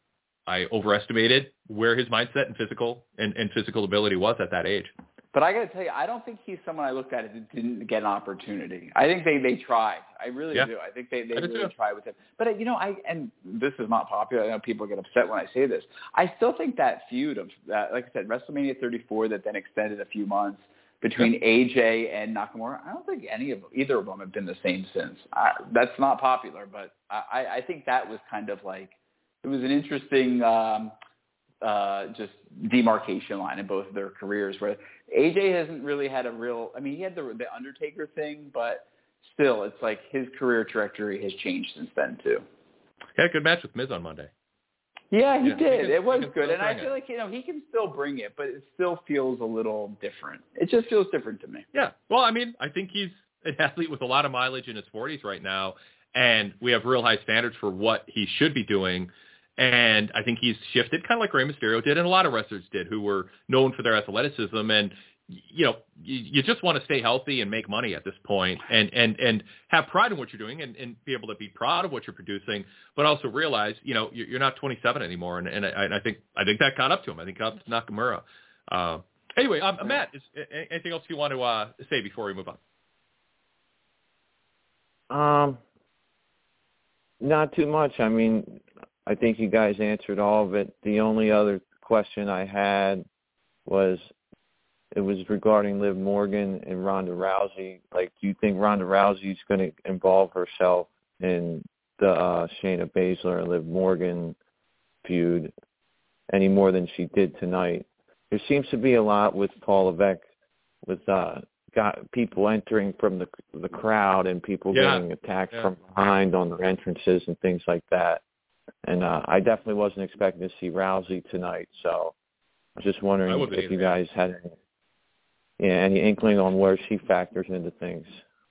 I overestimated where his mindset and physical and, and physical ability was at that age. But I got to tell you, I don't think he's someone I looked at that didn't get an opportunity. I think they, they tried. I really yeah. do. I think they, they I really too. tried with him. But, you know, I and this is not popular. I know people get upset when I say this. I still think that feud of, uh, like I said, WrestleMania thirty-four that then extended a few months between yeah. A J and Nakamura, I don't think any of either of them have been the same since. I, that's not popular, but I, I think that was kind of like, it was an interesting um, uh, just demarcation line in both of their careers. Where A J hasn't really had a real. I mean, he had the the Undertaker thing, but still, it's like his career trajectory has changed since then too. He had a good match with Miz on Monday. Yeah, he yeah, did. He can, it was good, and I it. feel like you know he can still bring it, but it still feels a little different. It just feels different to me. Yeah. Well, I mean, I think he's an athlete with a lot of mileage in his forties right now, and we have real high standards for what he should be doing. And I think he's shifted kind of like Rey Mysterio did and a lot of wrestlers did who were known for their athleticism. And, you know, you, you just want to stay healthy and make money at this point and, and, and have pride in what you're doing and, and be able to be proud of what you're producing, but also realize, you know, you're not twenty-seven anymore. And, and I, I think I think that caught up to him. I think caught up to Nakamura. Uh, anyway, um, Matt, is anything else you want to uh, say before we move on? Um, not too much. I mean, I think you guys answered all of it. The only other question I had was, it was regarding Liv Morgan and Ronda Rousey. Like, do you think Ronda Rousey's going to involve herself in the uh, Shayna Baszler and Liv Morgan feud any more than she did tonight? There seems to be a lot with Paul Levesque, with uh, got people entering from the the crowd and people yeah. getting attacked yeah. from behind on their entrances and things like that. And uh, I definitely wasn't expecting to see Rousey tonight, so I was just wondering if either, you guys yeah. had any, yeah, any inkling on where she factors into things.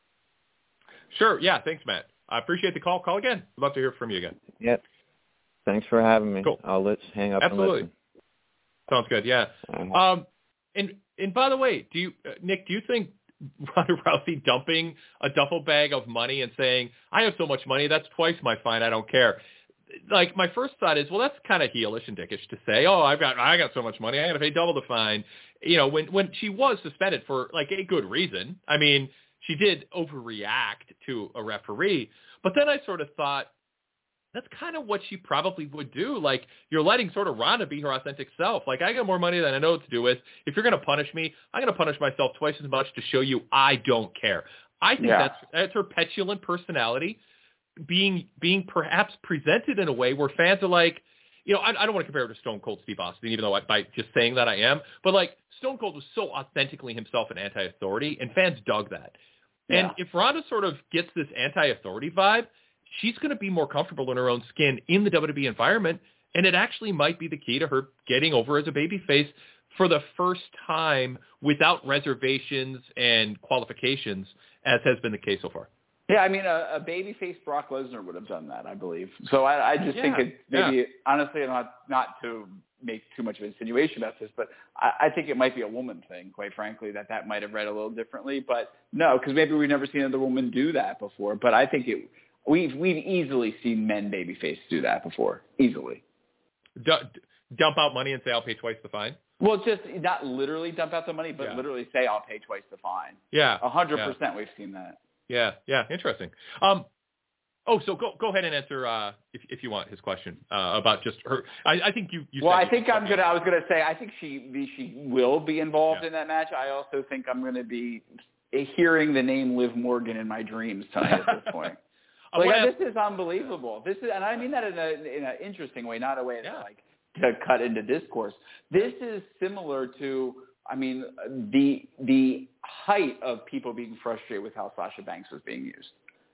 Sure. Yeah. Thanks, Matt. I appreciate the call. Call again. I'd love to hear from you again. Yep. Thanks for having me. Cool. I'll let's hang up Absolutely. and listen. Sounds good. Yeah. Uh-huh. Um, and and by the way, do you, uh, Nick? Do you think Ronda Rousey dumping a duffel bag of money and saying, "I have so much money, that's twice my fine. I don't care." Like, my first thought is, well, that's kind of heelish and dickish to say, oh, I've got, I got so much money, I got to pay double the fine. You know, when, when she was suspended for like a good reason. I mean, she did overreact to a referee, but then I sort of thought that's kind of what she probably would do. Like, you're letting sort of Ronda be her authentic self. Like, I got more money than I know what to do with. If you're going to punish me, I'm going to punish myself twice as much to show you I don't care. I think yeah. that's, that's her petulant personality. being being perhaps presented in a way where fans are like, you know, I, I don't want to compare her to Stone Cold Steve Austin, even though I, by just saying that I am, but like Stone Cold was so authentically himself an anti-authority, and fans dug that. Yeah. And if Ronda sort of gets this anti-authority vibe, she's going to be more comfortable in her own skin in the W W E environment, and it actually might be the key to her getting over as a babyface for the first time without reservations and qualifications, as has been the case so far. Yeah, I mean, a, a babyface Brock Lesnar would have done that, I believe. So I, I just yeah, think it maybe, yeah. honestly, not not to make too much of an insinuation about this, but I, I think it might be a woman thing, quite frankly, that that might have read a little differently. But no, because maybe we've never seen another woman do that before. But I think it we've we've easily seen men babyface do that before, easily. D- dump out money and say I'll pay twice the fine. Well, just not literally dump out the money, but yeah. literally say I'll pay twice the fine. Yeah, a hundred yeah. percent, we've seen that. Yeah, yeah, interesting. Um, oh, so go go ahead and answer uh, if if you want his question uh, about just her. I, I think you. you well, said I think I'm gonna. I was gonna say I think she she will be involved yeah. in that match. I also think I'm gonna be hearing the name Liv Morgan in my dreams tonight at this point. Like ask, this is unbelievable. This is, and I mean that in a in an interesting way, not a way yeah. that like to cut into discourse. This is similar to. I mean, the the height of people being frustrated with how Sasha Banks was being used.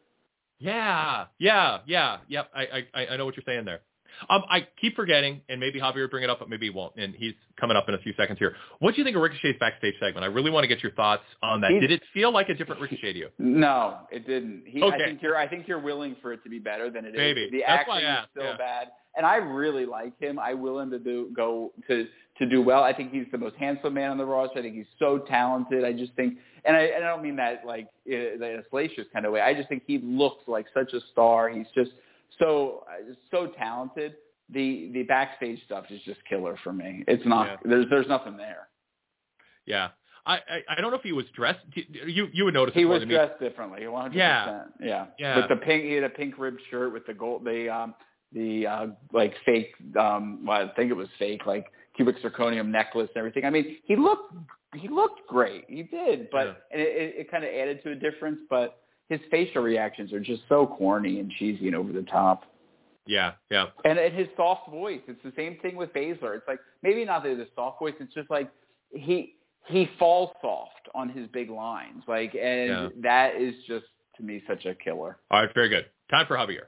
Yeah, yeah, yeah, yep. I, I I know what you're saying there. Um, I keep forgetting, and maybe Javier will bring it up, but maybe he won't, and he's coming up in a few seconds here. What do you think of Ricochet's backstage segment? I really want to get your thoughts on that. He's, Did it feel like a different Ricochet to you? No, it didn't. He, okay. I think you're I think you're willing for it to be better than it is. Maybe. The That's acting is still yeah. bad, and I really like him. I will him to do go to to do well. I think he's the most handsome man on the roster. I think he's so talented. I just think, and I, and I don't mean that like in a salacious kind of way. I just think he looks like such a star. He's just so so talented. The the backstage stuff is just killer for me. It's not yeah. there's there's nothing there. Yeah. I, I, I don't know if he was dressed. You you would notice. He was dressed differently. one hundred percent. Yeah. Yeah. Yeah. With the pink, he had a pink ribbed shirt with the gold, the um the uh like fake um well, I think it was fake like cubic zirconium necklace and everything. I mean, he looked he looked great. He did, but yeah. and it, it, it kind of added to a difference. But his facial reactions are just so corny and cheesy and over the top. Yeah, yeah. And, and his soft voice. It's the same thing with Baszler. It's like, maybe not that the soft voice, it's just like he he falls soft on his big lines. Like, and yeah. that is just, to me, such a killer. All right, very good. Time for Javier.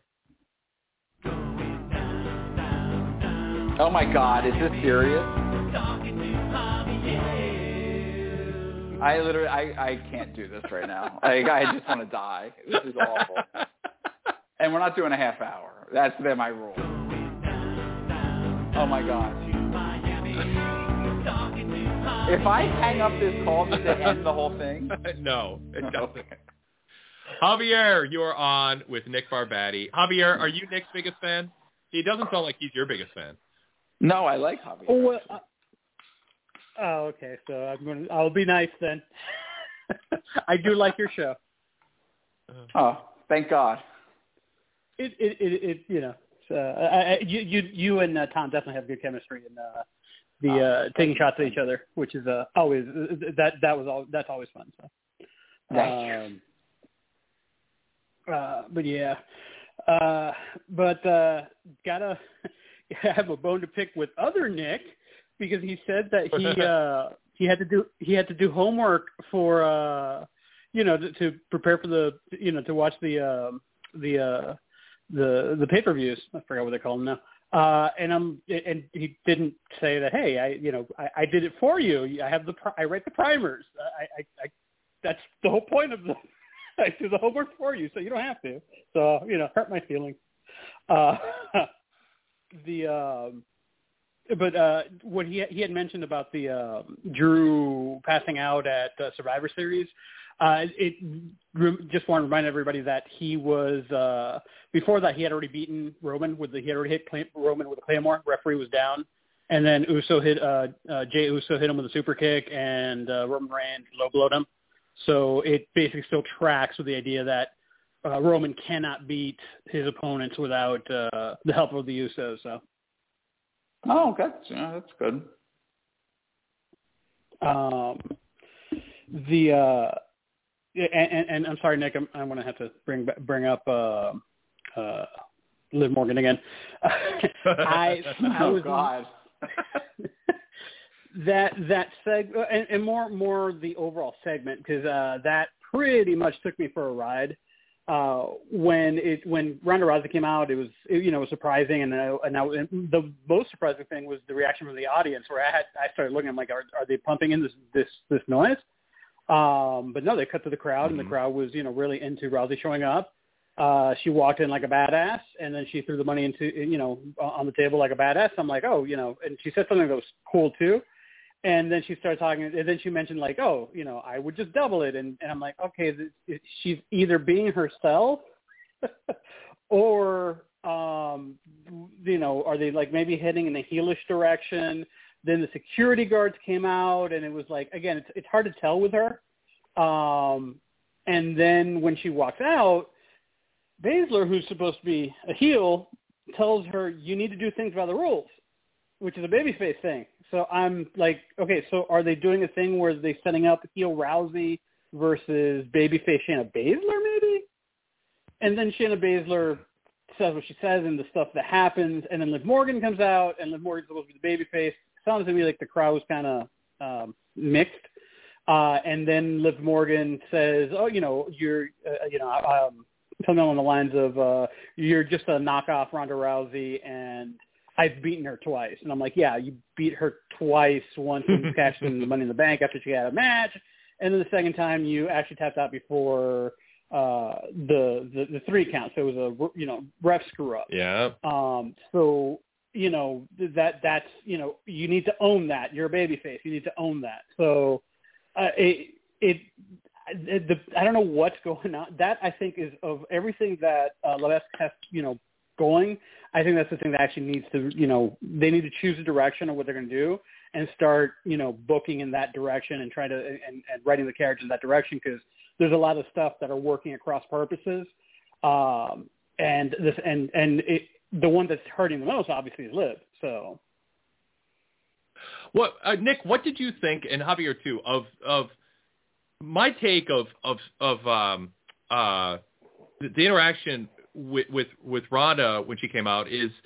Oh, my God. Is this serious? I literally, I, I can't do this right now. Like, I just want to die. This is awful. And we're not doing a half hour. That's been my rule. Oh, my God. If I hang up this call, does it end the whole thing? No, it doesn't. Javier, you are on with Nick Barbatti. Javier, are you Nick's biggest fan? He doesn't sound like he's your biggest fan. No, I like Javier. Oh, well, uh, oh okay. So I'm going. I'll be nice then. I do like your show. Oh, thank God. It it it, it you know. Uh, I, I, you you you and uh, Tom definitely have good chemistry and uh, the uh, taking shots at each other, which is uh, always that that was all that's always fun. So. Um, uh, but yeah, uh, but uh, gotta have a bone to pick with other Nick because he said that he uh, he had to do he had to do homework for uh, you know to, to prepare for the you know to watch the uh, the uh, the the pay per views. I forgot what they call them now. Uh, and I'm and he didn't say that. Hey, I you know I, I did it for you. I have the I write the primers. I, I, I that's the whole point of the. I do the homework for you, so you don't have to. So you know, hurt my feelings. Uh, the um, but uh, what he he had mentioned about the uh, Drew passing out at uh, Survivor Series. Uh, it just want to remind everybody that he was uh, before that he had already beaten Roman with the he had already hit Clay, Roman with a Claymore. Referee was down, and then Uso hit uh, uh, Jey Uso hit him with a super kick, and uh, Roman Reigns low blowed him. So it basically still tracks with the idea that uh, Roman cannot beat his opponents without uh, the help of the Usos. So. Oh, okay, yeah, that's good. Um, the uh, and, and, and I'm sorry, Nick, I'm, I'm going to have to bring bring up uh, uh, Liv Morgan again. I, I oh was, God. that that seg and, and more more the overall segment because uh, that pretty much took me for a ride. Uh, when it when Ronda Rousey came out, it was it, you know surprising, and, uh, and, I, and the most surprising thing was the reaction from the audience. Where I had I started looking, I'm like, are, are they pumping in this this this noise? Um, but no, they cut to the crowd, mm-hmm. and the crowd was you know really into Rousey showing up. Uh, she walked in like a badass, and then she threw the money into you know on the table like a badass. I'm like, oh, you know, and she said something that was cool too. And then she started talking, and then she mentioned like, oh, you know, I would just double it. And, and I'm like, okay, th- she's either being herself or, um, you know, are they like maybe heading in a heelish direction? Then the security guards came out, and it was like, again, it's, it's hard to tell with her. Um, and then when she walks out, Baszler, who's supposed to be a heel, tells her, you need to do things by the rules, which is a babyface thing. So I'm like, okay, so are they doing a thing where they're setting up heel Rousey versus babyface Shayna Baszler maybe? And then Shayna Baszler says what she says and the stuff that happens, and then Liv Morgan comes out, and Liv Morgan's supposed to be the babyface. Sounds to me like the crowd was kind of um, mixed. Uh, and then Liv Morgan says, oh, you know, you're, uh, you know, um, something along the lines of, uh, you're just a knockoff Ronda Rousey, and I've beaten her twice. And I'm like, yeah, you beat her twice, once when you cashed in the Money in the Bank after she had a match, and then the second time you actually tapped out before uh, the, the the three count. So it was a, you know, ref screw up. Yeah. Um. So, you know, that that's, you know, you need to own that. You're a babyface. You need to own that. So uh, it, it, it, the, I don't know what's going on. That, I think, is of everything that uh, Levesque has, you know, going, I think that's the thing that actually needs to, you know, they need to choose a direction of what they're going to do and start, you know, booking in that direction and try to, and, and writing the characters in that direction, because there's a lot of stuff that are working at cross purposes. Um, and this, and, and it, the one that's hurting the most obviously is Liv. So. What, uh, Nick, what did you think, and Javier too, of, of my take of, of, of, um, uh, the, the interaction with, with with Ronda when she came out is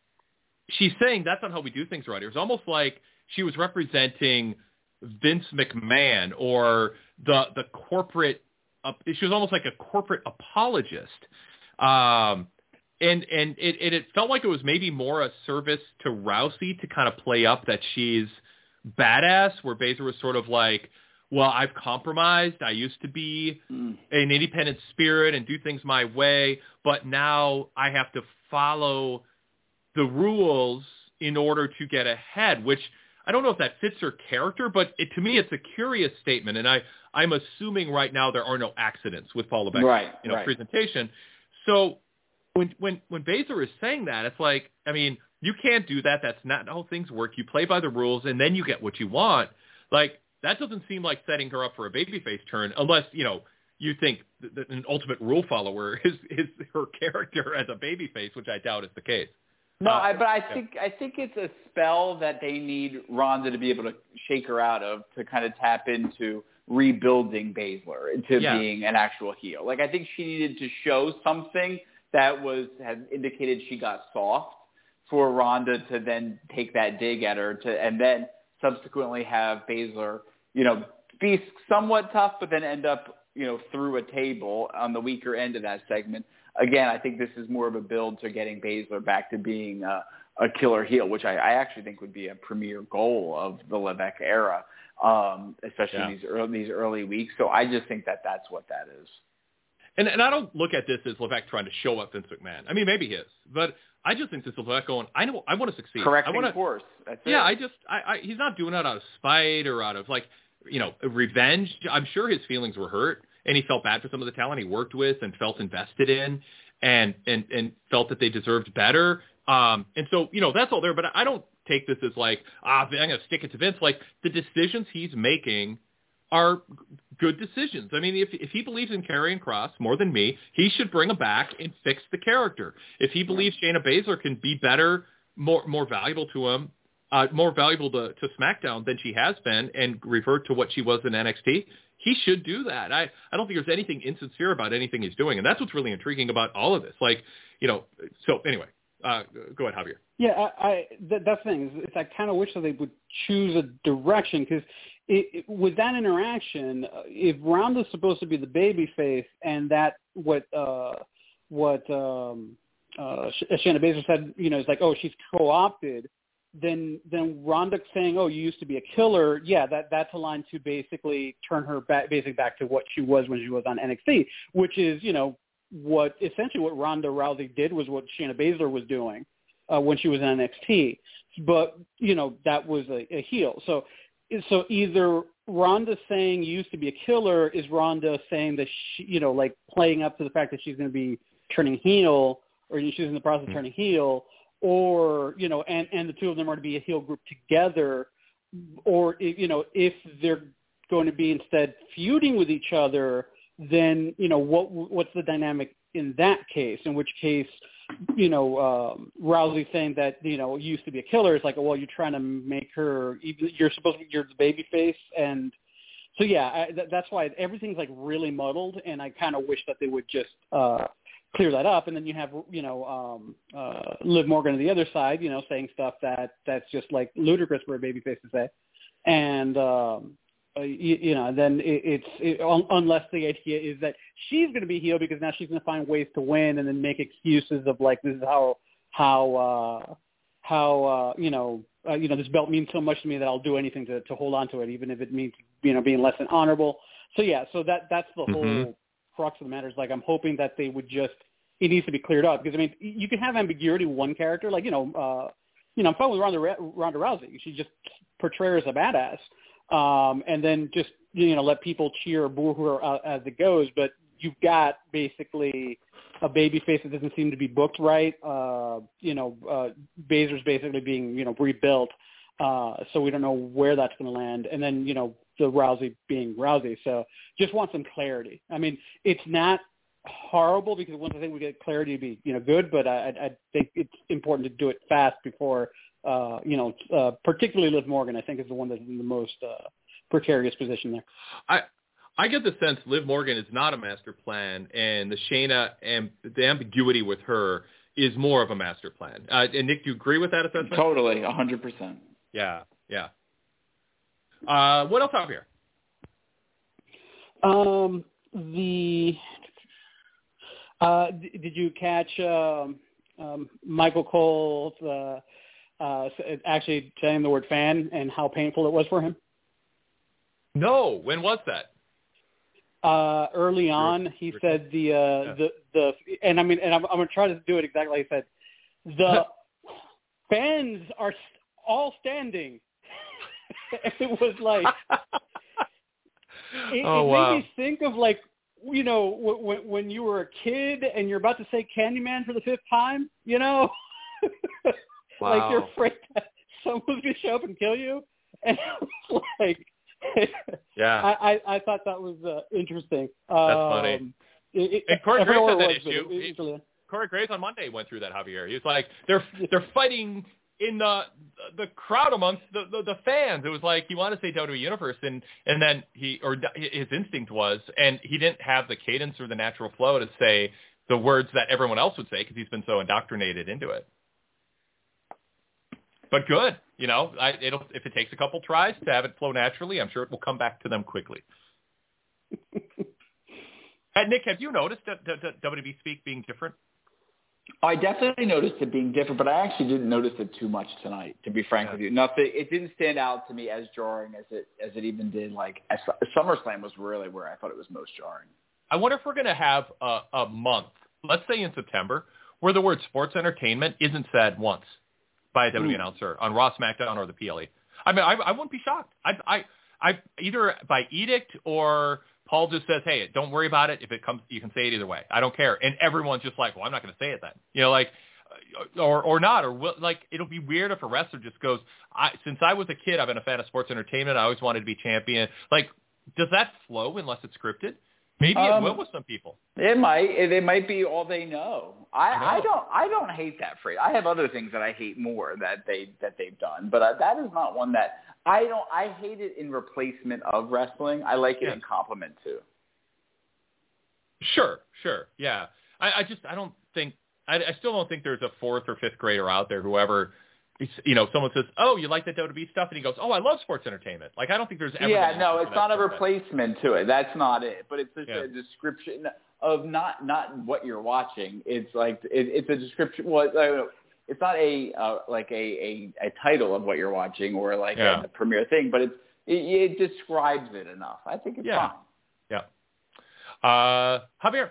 she's saying that's not how we do things around here. It's almost like she was representing Vince McMahon or the the corporate. Uh, she was almost like a corporate apologist, um, and and it, it it felt like it was maybe more a service to Rousey to kind of play up that she's badass, where Baszler was sort of like, well, I've compromised. I used to be mm. an independent spirit and do things my way, but now I have to follow the rules in order to get ahead, which I don't know if that fits her character, but it, to me, it's a curious statement. And I, I'm assuming right now there are no accidents with Paul Levesque's right, you know, right. presentation. So when, when, when Baszler is saying that, it's like, I mean, you can't do that. That's not how things work. You play by the rules and then you get what you want. Like, that doesn't seem like setting her up for a babyface turn unless, you know, you think that an ultimate rule follower is, is her character as a babyface, which I doubt is the case. No, uh, I, but I yeah. think I think it's a spell that they need Ronda to be able to shake her out of to kind of tap into rebuilding Baszler into yeah. being an actual heel. Like, I think she needed to show something that was had indicated she got soft for Ronda to then take that dig at her to, and then subsequently have Baszler, you know, be somewhat tough, but then end up, you know, through a table on the weaker end of that segment. Again, I think this is more of a build to getting Baszler back to being a, a killer heel, which I, I actually think would be a premier goal of the Levesque era, um, especially yeah. these early, these early weeks. So I just think that that's what that is. And, and I don't look at this as Levesque trying to show up Vince McMahon. I mean, maybe he is, but I just think this is Levesque going, I know, I want to succeed. Correcting I wanna, course. That's yeah, it. I just, I, I, he's not doing it out of spite or out of like, you know, revenge. I'm sure his feelings were hurt and he felt bad for some of the talent he worked with and felt invested in and, and, and felt that they deserved better. Um, and so, you know, that's all there, but I don't take this as like, ah, I'm going to stick it to Vince. Like, the decisions he's making are good decisions. I mean, if if he believes in Karrion Kross more than me, he should bring him back and fix the character. If he believes Shayna Baszler can be better, more more valuable to him, uh, more valuable to, to SmackDown than she has been, and revert to what she was in N X T, he should do that. I, I don't think there's anything insincere about anything he's doing, and that's what's really intriguing about all of this. Like, you know, so anyway, uh, go ahead, Javier. Yeah, I, I that, that's the thing. Is I kind of wish that they would choose a direction, because it, it, with that interaction, uh, if Ronda's supposed to be the baby face, and that what uh, what um, uh, Shayna Baszler said, you know, is like, oh, she's co-opted, then then Ronda saying, oh, you used to be a killer, yeah, that that's a line to basically turn her back, basically back to what she was when she was on N X T, which is, you know, what essentially what Ronda Rousey did was what Shayna Baszler was doing uh, when she was in N X T, but you know that was a, a heel. So so either Ronda saying you used to be a killer is Ronda saying that she, you know, like playing up to the fact that she's going to be turning heel, or she's in the process of turning heel, or you know, and and the two of them are to be a heel group together, or you know, if they're going to be instead feuding with each other, then, you know, what what's the dynamic in that case? In which case, you know, um, Rousey saying that, you know, you used to be a killer is like, well, you're trying to make her, you're supposed to be, you're the baby face. And so, yeah, I, th- that's why everything's like really muddled. And I kind of wish that they would just uh, clear that up. And then you have, you know, um, uh, Liv Morgan on the other side, you know, saying stuff that that's just like ludicrous for a baby face to say. And, um, Uh, you, you know, then it, it's it, un, unless the idea is that she's going to be heel because now she's going to find ways to win and then make excuses of like, this is how how uh, how uh, you know uh, you know this belt means so much to me that I'll do anything to, to hold on to it, even if it means, you know, being less than honorable. So yeah, so that that's the Mm-hmm. whole crux of the matter. Is like, I'm hoping that they would just, it needs to be cleared up, because I mean, you can have ambiguity with one character, like, you know uh, you know I'm fine with Ronda Ronda Rousey. She just portray her as a badass. Um, and then just, you know, let people cheer or boo her uh, as it goes. But you've got basically a baby face that doesn't seem to be booked right. Uh, you know, uh, Baszler's basically being, you know, rebuilt. Uh, so we don't know where that's going to land. And then, you know, the Rousey being Rousey. So just want some clarity. I mean, it's not horrible, because once I think we get clarity to be, you know, good, but I, I think it's important to do it fast before, Uh, you know, uh, particularly Liv Morgan, I think, is the one that's in the most uh, precarious position there. I I get the sense Liv Morgan is not a master plan, and the Shayna and the ambiguity with her is more of a master plan. Uh, and Nick, do you agree with that assessment? Totally, a hundred percent. Yeah, yeah. Uh, what else out here? Um, the uh, d- did you catch um, um, Michael Cole uh, uh, actually saying the word fan and how painful it was for him? No. When was that? Uh, early on, he said the, uh, yeah. the, the, and I mean, and I'm, I'm going to try to do it exactly like I said. The fans are all standing. It was like, it, oh, it wow. made me think of like, you know, when, when you were a kid and you're about to say Candyman for the fifth time, you know, wow. like you're afraid that someone's going to show up and kill you. And it was like, yeah, I, I, I thought that was uh, interesting. That's um, funny. It, it, and Corey Graves had that was, issue. It, it, it, Corey Graves on Monday went through that, Javier. He was like, they're they're fighting in the the crowd amongst the, the, the fans. It was like he wanted to say W W E Universe, and and then he or his instinct was, and he didn't have the cadence or the natural flow to say the words that everyone else would say because he's been so indoctrinated into it. But good, you know, I, it'll if it takes a couple tries to have it flow naturally, I'm sure it will come back to them quickly. And Nick, have you noticed that, that, that W W E speak being different? I definitely noticed it being different, but I actually didn't notice it too much tonight, to be frank yeah. with you. Nothing. It didn't stand out to me as jarring as it as it even did. Like as, SummerSlam was really where I thought it was most jarring. I wonder if we're going to have a, a month, let's say in September, where the word sports entertainment isn't said once by a W W E announcer on Raw, SmackDown, or the P L E. I mean, I, I wouldn't be shocked. I, I, I either by edict or Paul just says, "Hey, don't worry about it. If it comes, you can say it either way. I don't care." And everyone's just like, "Well, I'm not going to say it then." You know, like, or or not, or will, like it'll be weird if a wrestler just goes, I, "Since I was a kid, I've been a fan of sports entertainment. I always wanted to be champion." Like, does that flow unless it's scripted? Maybe it um, will with some people. It might. It, it might be all they know. I, I know. I don't. I don't hate that phrase. I have other things that I hate more that they that they've done, but uh, that is not one that I don't. I hate it in replacement of wrestling. I like it yeah. in complement to. Sure, sure, yeah. I, I just I don't think I, I still don't think there's a fourth or fifth grader out there whoever. You know, someone says, "Oh, you like the W W E stuff," and he goes, "Oh, I love sports entertainment." Like, I don't think there's ever. Yeah, been no, it's not a stuff. replacement to it. That's not it. But it's just yeah. a description of not not what you're watching. It's like it, it's a description. Well, it's not a uh, like a, a a title of what you're watching or like yeah. a, a premiere thing, but it's it, it describes it enough. I think it's yeah. fine. Yeah. Uh, Javier.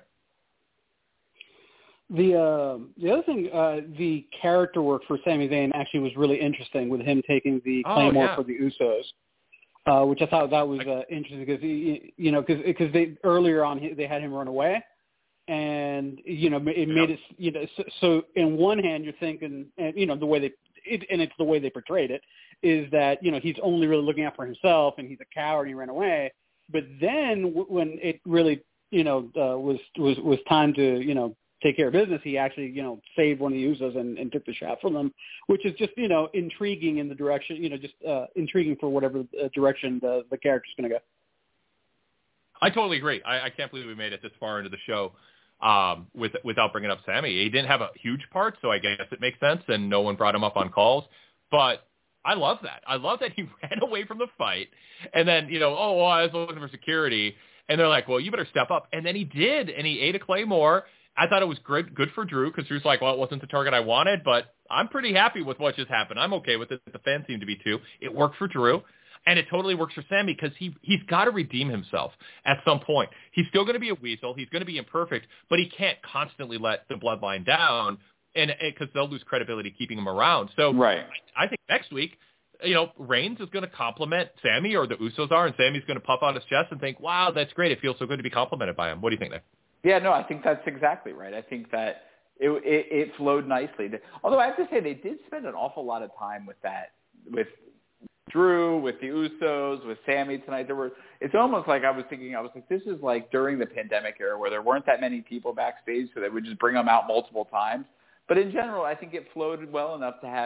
The uh, the other thing, uh, the character work for Sami Zayn actually was really interesting with him taking the oh, Claymore yeah. for the Usos, uh, which I thought that was uh, interesting because he, you know, because because they earlier on he, they had him run away, and you know it made yeah. it you know so, so in one hand you're thinking, and you know the way they it, and it's the way they portrayed it is that you know he's only really looking out for himself and he's a coward and he ran away, but then w- when it really you know uh, was was was time to you know. take care of business, he actually, you know, saved one of the Usos and, and took the shot from them, which is just, you know, intriguing in the direction, you know, just uh, intriguing for whatever uh, direction the, the character's going to go. I totally agree. I, I can't believe we made it this far into the show um, with, without bringing up Sami. He didn't have a huge part, so I guess it makes sense, and no one brought him up on calls. But I love that. I love that he ran away from the fight, and then, you know, oh, well, I was looking for security, and they're like, well, you better step up. And then he did, and he ate a Claymore. I thought it was good, good for Drew because Drew's like, well, it wasn't the target I wanted, but I'm pretty happy with what just happened. I'm okay with it. The fans seem to be too. It worked for Drew, and it totally works for Sami because he, he's got to redeem himself at some point. He's still going to be a weasel. He's going to be imperfect, but he can't constantly let the bloodline down and because they'll lose credibility keeping him around. So right. I think next week, you know, Reigns is going to compliment Sami or the Usos are, and Sami's going to puff out his chest and think, wow, that's great. It feels so good to be complimented by him. What do you think, Nick? Yeah, no, I think that's exactly right. I think that it, it, it flowed nicely. Although I have to say they did spend an awful lot of time with that, with Drew, with the Usos, with Sami tonight. There were. It's almost like I was thinking. I was like, this is like during the pandemic era where there weren't that many people backstage, so they would just bring them out multiple times. But in general, I think it flowed well enough to have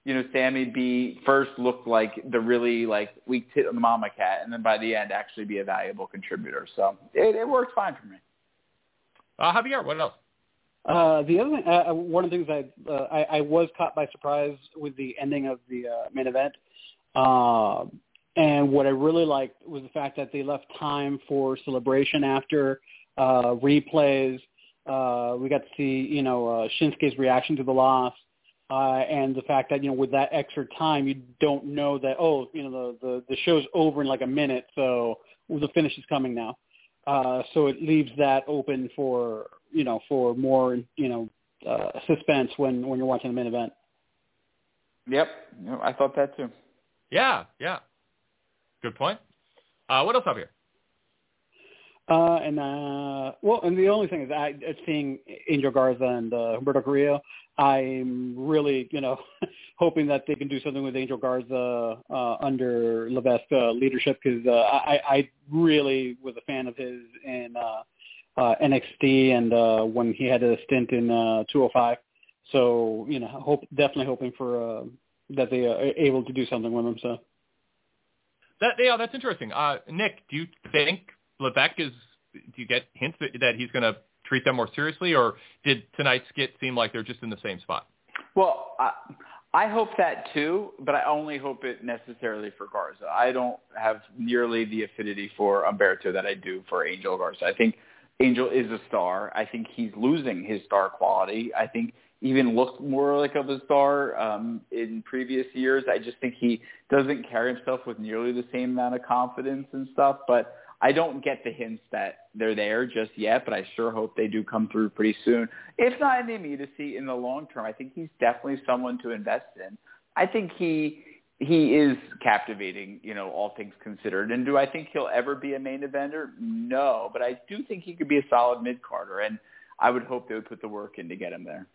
you know, Sammy be first look like the really like weak tit on the mama cat, and then by the end actually be a valuable contributor. So it, it worked fine for me. Uh, Javier, what else? Uh, the other thing, uh, one of the things I, uh, I I was caught by surprise with the ending of the uh, main event, uh, and what I really liked was the fact that they left time for celebration after uh, replays. Uh, we got to see, you know, uh, Shinsuke's reaction to the loss, uh, and the fact that, you know, with that extra time, you don't know that, oh, you know, the, the, the show's over in like a minute, so well, the finish is coming now. Uh, so it leaves that open for, you know, for more, you know, uh, suspense when, when you're watching the main event. Yep. I thought that too. Yeah, yeah. Good point. Uh, what else up here? Uh, and, uh, well, and the only thing is I, seeing Angel Garza and uh, Humberto Carrillo, I'm really, you know, hoping that they can do something with Angel Garza uh, under Levesque uh, leadership, because uh, I, I really was a fan of his in uh, uh, N X T and uh, when he had a stint in uh, two oh five. So, you know, hope definitely hoping for uh, that they are able to do something with him. So that yeah, that's interesting. Uh, Nick, do you think Levesque is? Do you get hints that, that he's going to treat them more seriously, or did tonight's skit seem like they're just in the same spot? Well, I, I hope that too, but I only hope it necessarily for Garza. I don't have nearly the affinity for Humberto that I do for Angel Garza. I think Angel is a star. I think he's losing his star quality. I think even looked more like of a star um, in previous years. I just think he doesn't carry himself with nearly the same amount of confidence and stuff, but I don't get the hints that they're there just yet, but I sure hope they do come through pretty soon. If not in the immediacy, in the long term, I think he's definitely someone to invest in. I think he he is captivating, you know, all things considered. And do I think he'll ever be a main eventer? No, but I do think he could be a solid mid-carder, and I would hope they would put the work in to get him there.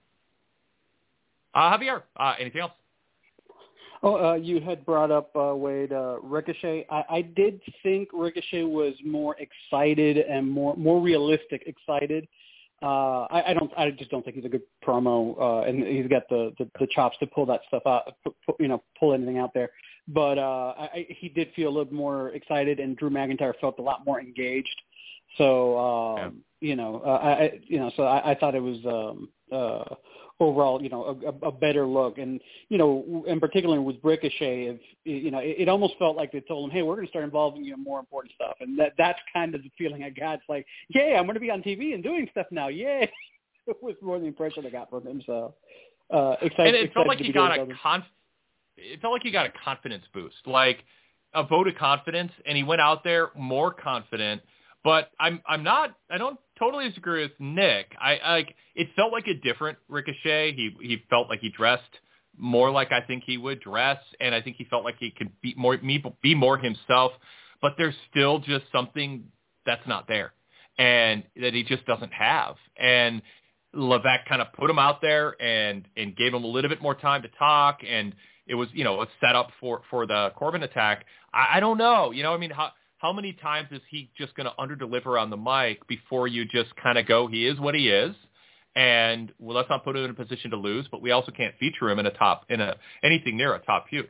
Uh, Javier, uh, anything else? Oh, uh, you had brought up, uh, Wade, uh, Ricochet. I, I did think Ricochet was more excited and more more realistic excited. Uh, I, I don't. I just don't think he's a good promo, uh, and he's got the, the, the chops to pull that stuff out, you know, pull anything out there. But uh, I, he did feel a little more excited, and Drew McIntyre felt a lot more engaged. So um, yeah. you know, uh, I you know, so I, I thought it was. Um, uh, overall, you know, a, a better look. And, you know, and particularly with Ricochet, if, you know, it, it almost felt like they told him, hey, we're going to start involving you in more important stuff. And that that's kind of the feeling I got. It's like, yay, I'm going to be on T V and doing stuff now. Yay. It was more the impression I got from him. So uh, excited. And it felt like he got a conf- it felt like he got a confidence boost, like a vote of confidence, and he went out there more confident. But I'm I'm not I don't totally disagree with Nick. I, I like it felt like a different Ricochet. He he felt like he dressed more like I think he would dress, and I think he felt like he could be more be more himself. But there's still just something that's not there, and that he just doesn't have. And Levesque kind of put him out there and and gave him a little bit more time to talk, and it was you know a setup for for the Corbin attack. I, I don't know, you know I mean how. How many times is he just going to underdeliver on the mic before you just kind of go, he is what he is, and well, let's not put him in a position to lose, but we also can't feature him in a top in a anything near a top feud.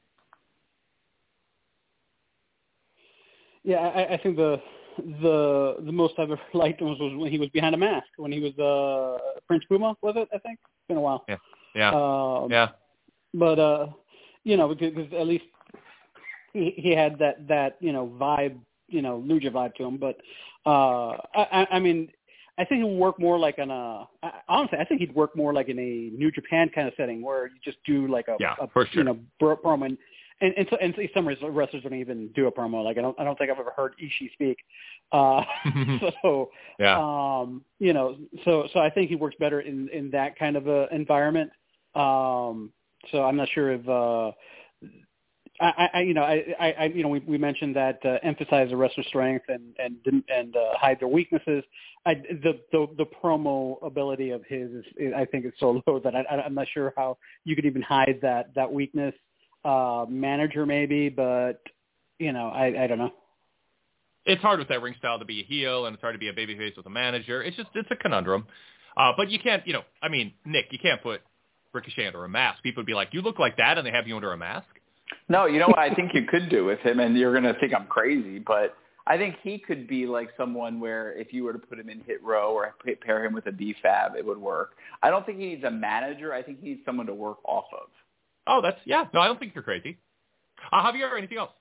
Yeah, I, I think the the the most I've ever liked him was, was when he was behind a mask, when he was uh, Prince Puma, was it? I think it's been a while. Yeah, yeah, um, yeah. But uh, you know, because, because at least. He, he had that, that, you know, vibe, you know, Lucha vibe to him. But, uh, I, I mean, I think he'd work more like in a, honestly, I think he'd work more like in a New Japan kind of setting where you just do like a, yeah, a for sure. you know, promo. And, and, and, so, and some wrestlers don't even do a promo. Like, I don't, I don't think I've ever heard Ishii speak. Uh, so, yeah. um, you know, so, so I think he works better in, in that kind of a environment. Um, so I'm not sure if, uh, I, I, you know, I, I, you know, we, we mentioned that uh, emphasize the wrestler's strength and and and uh, hide their weaknesses. I, the, the the promo ability of his, is, is, I think, is so low that I, I'm not sure how you could even hide that that weakness. Uh, manager maybe, but you know, I, I don't know. It's hard with that ring style to be a heel, and it's hard to be a babyface with a manager. It's just it's a conundrum. Uh, but you can't, you know, I mean, Nick, you can't put Ricochet under a mask. People would be like, you look like that, and they have you under a mask? No, you know what I think you could do with him, and you're going to think I'm crazy, but I think he could be like someone where if you were to put him in Hit Row or pair him with a B Fab, it would work. I don't think he needs a manager. I think he needs someone to work off of. Oh, that's, yeah. No, I don't think you're crazy. Uh, Javier, anything else?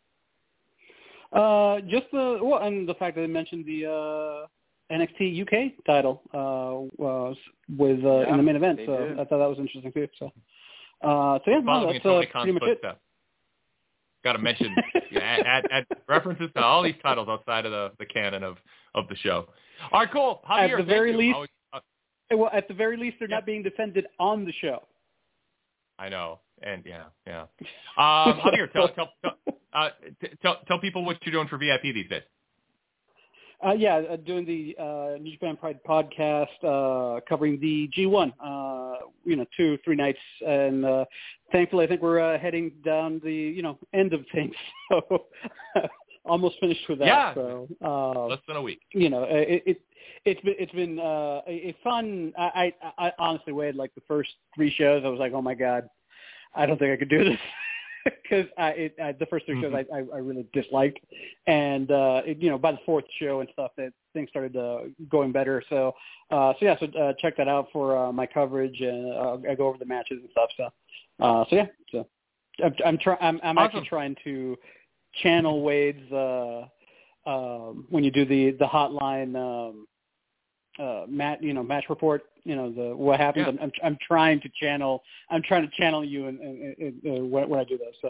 Uh, just the, well, and the fact that they mentioned the uh, N X T U K title uh, was with uh, yeah, in the main event, so did. I thought that was interesting too. So, uh, so yeah, no, that's uh, pretty much it. Got to mention, yeah, add, add, add references to all these titles outside of the, the canon of, of the show. All right, cool. Javier, at the very you. least, Always, uh, well, at the very least, they're yeah. not being defended on the show. I know, and yeah, yeah. Um, Javier, tell tell tell, uh, t- tell tell people what you're doing for V I P these days. Uh, yeah, uh, doing the uh, New Japan Pride podcast, uh, covering the G one, uh, you know, two, three nights. And uh, thankfully, I think we're uh, heading down the, you know, end of things. So almost finished with that. Yeah, so, uh, less than a week. You know, it, it, it's been, it's been uh, a, a fun, I, I, I honestly waited like the first three shows. I was like, oh, my God, I don't think I could do this. Because I, it, I, the first three shows I, I, I really disliked, and uh, it, you know, by the fourth show and stuff, that things started uh, going better. So, uh, so yeah, so uh, check that out for uh, my coverage, and uh, I go over the matches and stuff. So, uh, so yeah, so I'm I'm, try, I'm, I'm awesome. actually trying to channel Wade's uh, um, when you do the the hotline um, uh, mat, you know, match report. You know, the what happens. Yeah. I'm, I'm I'm trying to channel. I'm trying to channel you and uh, when, when I do that.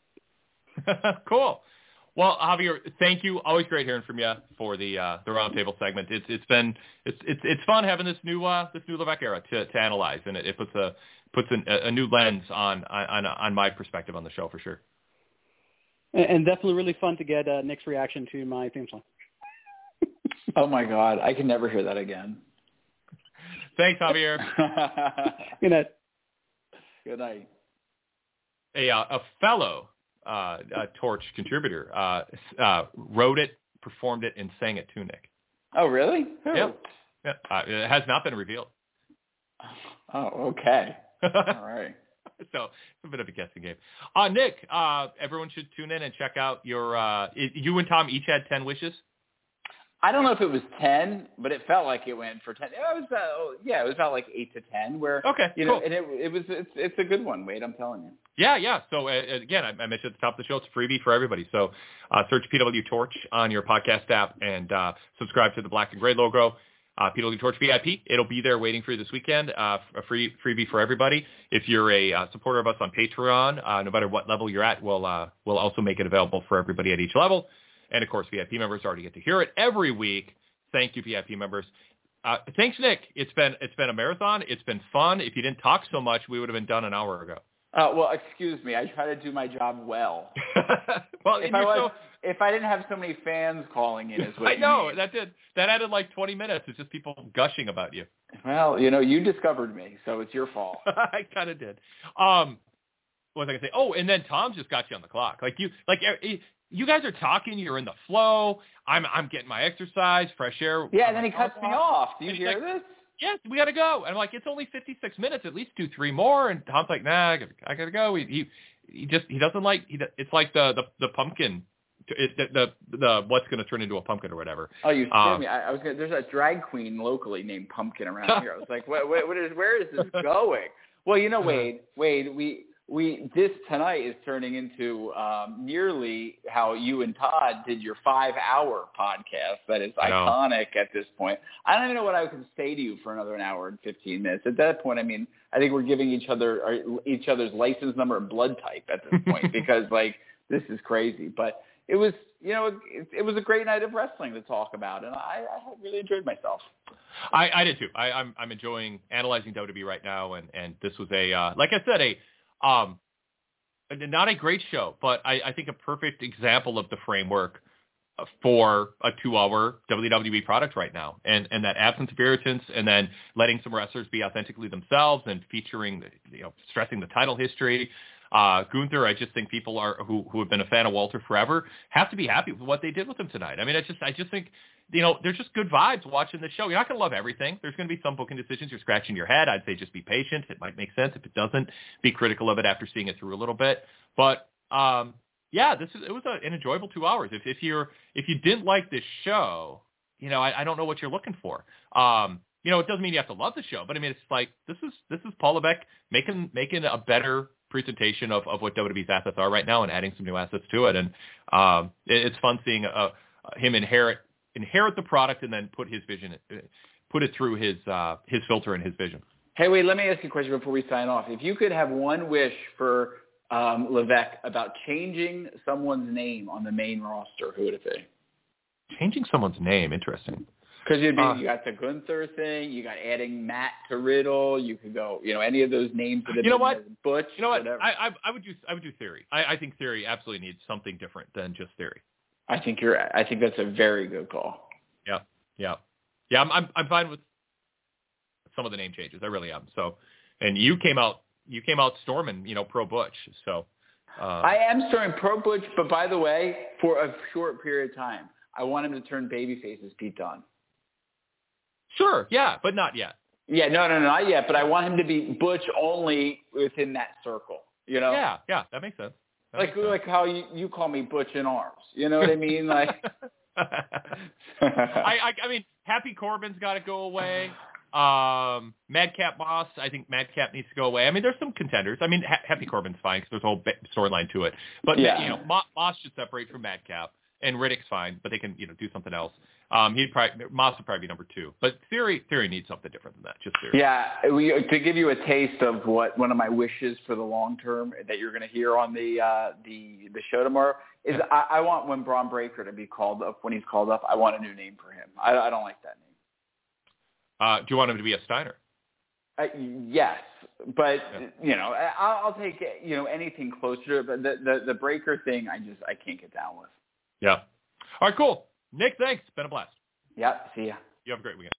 So cool. Well, Javier, thank you. Always great hearing from you for the uh, the roundtable segment. It's it's been it's it's it's fun having this new uh, this new Levesque era to, to analyze, and it, it puts a puts an, a new lens on on on my perspective on the show for sure. And, and definitely really fun to get uh, Nick's reaction to my theme song. Oh my God, I can never hear that again. Thanks, Javier. Good night. Good night. A, uh, a fellow uh, a Torch contributor uh, uh, wrote it, performed it, and sang it to Nick. Oh, really? Who? Yep. Yeah. Uh, it has not been revealed. Oh, okay. All right. So it's a bit of a guessing game. Uh, Nick, uh, everyone should tune in and check out your uh, – you and Tom each had ten wishes? I don't know if it was ten, but it felt like it went for ten. It was about, yeah, it was about like eight to ten. Where okay, you know, cool. and it it was it's it's a good one, Wade. I'm telling you. Yeah, yeah. So uh, again, I, I mentioned at the top of the show, it's a freebie for everybody. So uh, search P W Torch on your podcast app and uh, subscribe to the black and gray logo. Uh, P W Torch V I P. It'll be there waiting for you this weekend. Uh, a free freebie for everybody. If you're a uh, supporter of us on Patreon, uh, no matter what level you're at, we'll uh, we'll also make it available for everybody at each level. And of course, V I P members already get to hear it every week. Thank you, V I P members. Uh, thanks, Nick. It's been it's been a marathon. It's been fun. If you didn't talk so much, we would have been done an hour ago. Uh, well, excuse me. I try to do my job well. well, if I was, so, if I didn't have so many fans calling in, is what I you know mean. that did that added like twenty minutes. It's just people gushing about you. Well, you know, you discovered me, so it's your fault. I kind of did. Um, what was I gonna say? Oh, and then Tom just got you on the clock. Like you, like. You guys are talking. You're in the flow. I'm I'm getting my exercise, fresh air. Yeah, and then he cuts me off. Do you and hear like, this? Yes, we got to go. And I'm like, it's only fifty-six minutes. At least do three more. And Tom's like, nah, I gotta, I gotta go. He, he he just he doesn't like. He it's like the the, the pumpkin. It, the, the the what's going to turn into a pumpkin or whatever. Oh, you scared um, me. I, I was gonna, there's a drag queen locally named Pumpkin around here. I was like, what, what, what is where is this going? Well, you know, Wade, Wade, we. We this tonight is turning into um, nearly how you and Todd did your five-hour podcast. That is iconic at this point. I don't even know what I can say to you for another an hour and fifteen minutes. At that point, I mean, I think we're giving each other our, each other's license number and blood type at this point because, like, this is crazy. But it was, you know, it, it was a great night of wrestling to talk about, and I, I really enjoyed myself. I, I did too. I, I'm I'm enjoying analyzing W W E right now, and and this was a uh, like I said a. Um, not a great show, but I, I think a perfect example of the framework for a two-hour W W E product right now, and and that absence of irritants, and then letting some wrestlers be authentically themselves, and featuring, the, you know, stressing the title history. Uh, Gunther, I just think people are who who have been a fan of Walter forever have to be happy with what they did with him tonight. I mean, I just I just think you know, there's just good vibes watching the show. You're not going to love everything. There's going to be some booking decisions you're scratching your head. I'd say just be patient. It might make sense. If it doesn't, be critical of it after seeing it through a little bit. But um, yeah, this is it was a, an enjoyable two hours. If if you're if you didn't like this show, you know, I, I don't know what you're looking for. Um, you know, it doesn't mean you have to love the show, but I mean, it's like this is this is Paul Levesque making making a better presentation of, of what W W E's assets are right now and adding some new assets to it. And um, it, it's fun seeing uh, him inherit inherit the product and then put his vision, put it through his uh, his filter and his vision. Hey, wait, let me ask you a question before we sign off. If you could have one wish for um, Levesque about changing someone's name on the main roster, who would it be? Changing someone's name, interesting. Because you'd be, uh, you got the Gunther thing, you got adding Matt to Riddle, you could go, you know, any of those names that have you know been what? Butch, you know what? whatever. I, I I would do I would do Theory. I, I think Theory absolutely needs something different than just Theory. I think you're. I think that's a very good call. Yeah, yeah, yeah. I'm I'm I'm fine with some of the name changes. I really am. So, and you came out you came out storming, you know, pro Butch. So uh, I am storming pro Butch, but by the way, for a short period of time, I want him to turn babyface as Pete Dunne. Sure, yeah, but not yet. Yeah, no, no, no, not yet. But I want him to be Butch only within that circle. You know? Yeah, yeah, that makes sense. That like makes sense. like how you, you call me Butch in Arms. You know what I mean? Like, I, I I mean, Happy Corbin's got to go away. Um, Madcap Moss, I think Madcap needs to go away. I mean, there's some contenders. I mean, ha- Happy Corbin's fine because there's a whole storyline to it. But yeah. you know, Mo- Moss should separate from Madcap, and Riddick's fine, but they can you know do something else. Um, he'd probably Moss would probably be number two, but Theory Theory needs something different than that. Just Theory. Yeah, we, to give you a taste of what one of my wishes for the long term that you're going to hear on the uh, the the show tomorrow is Yeah. I, I want when Braun Breaker to be called up when he's called up. I want a new name for him. I, I don't like that name. Uh, do you want him to be a Steiner? Uh, yes, but Yeah. you know, I, I'll take you know anything closer to it. But the, the the Breaker thing, I just I can't get down with. Yeah. All right, cool. Nick, thanks. It's been a blast. Yep. See ya. You have a great weekend.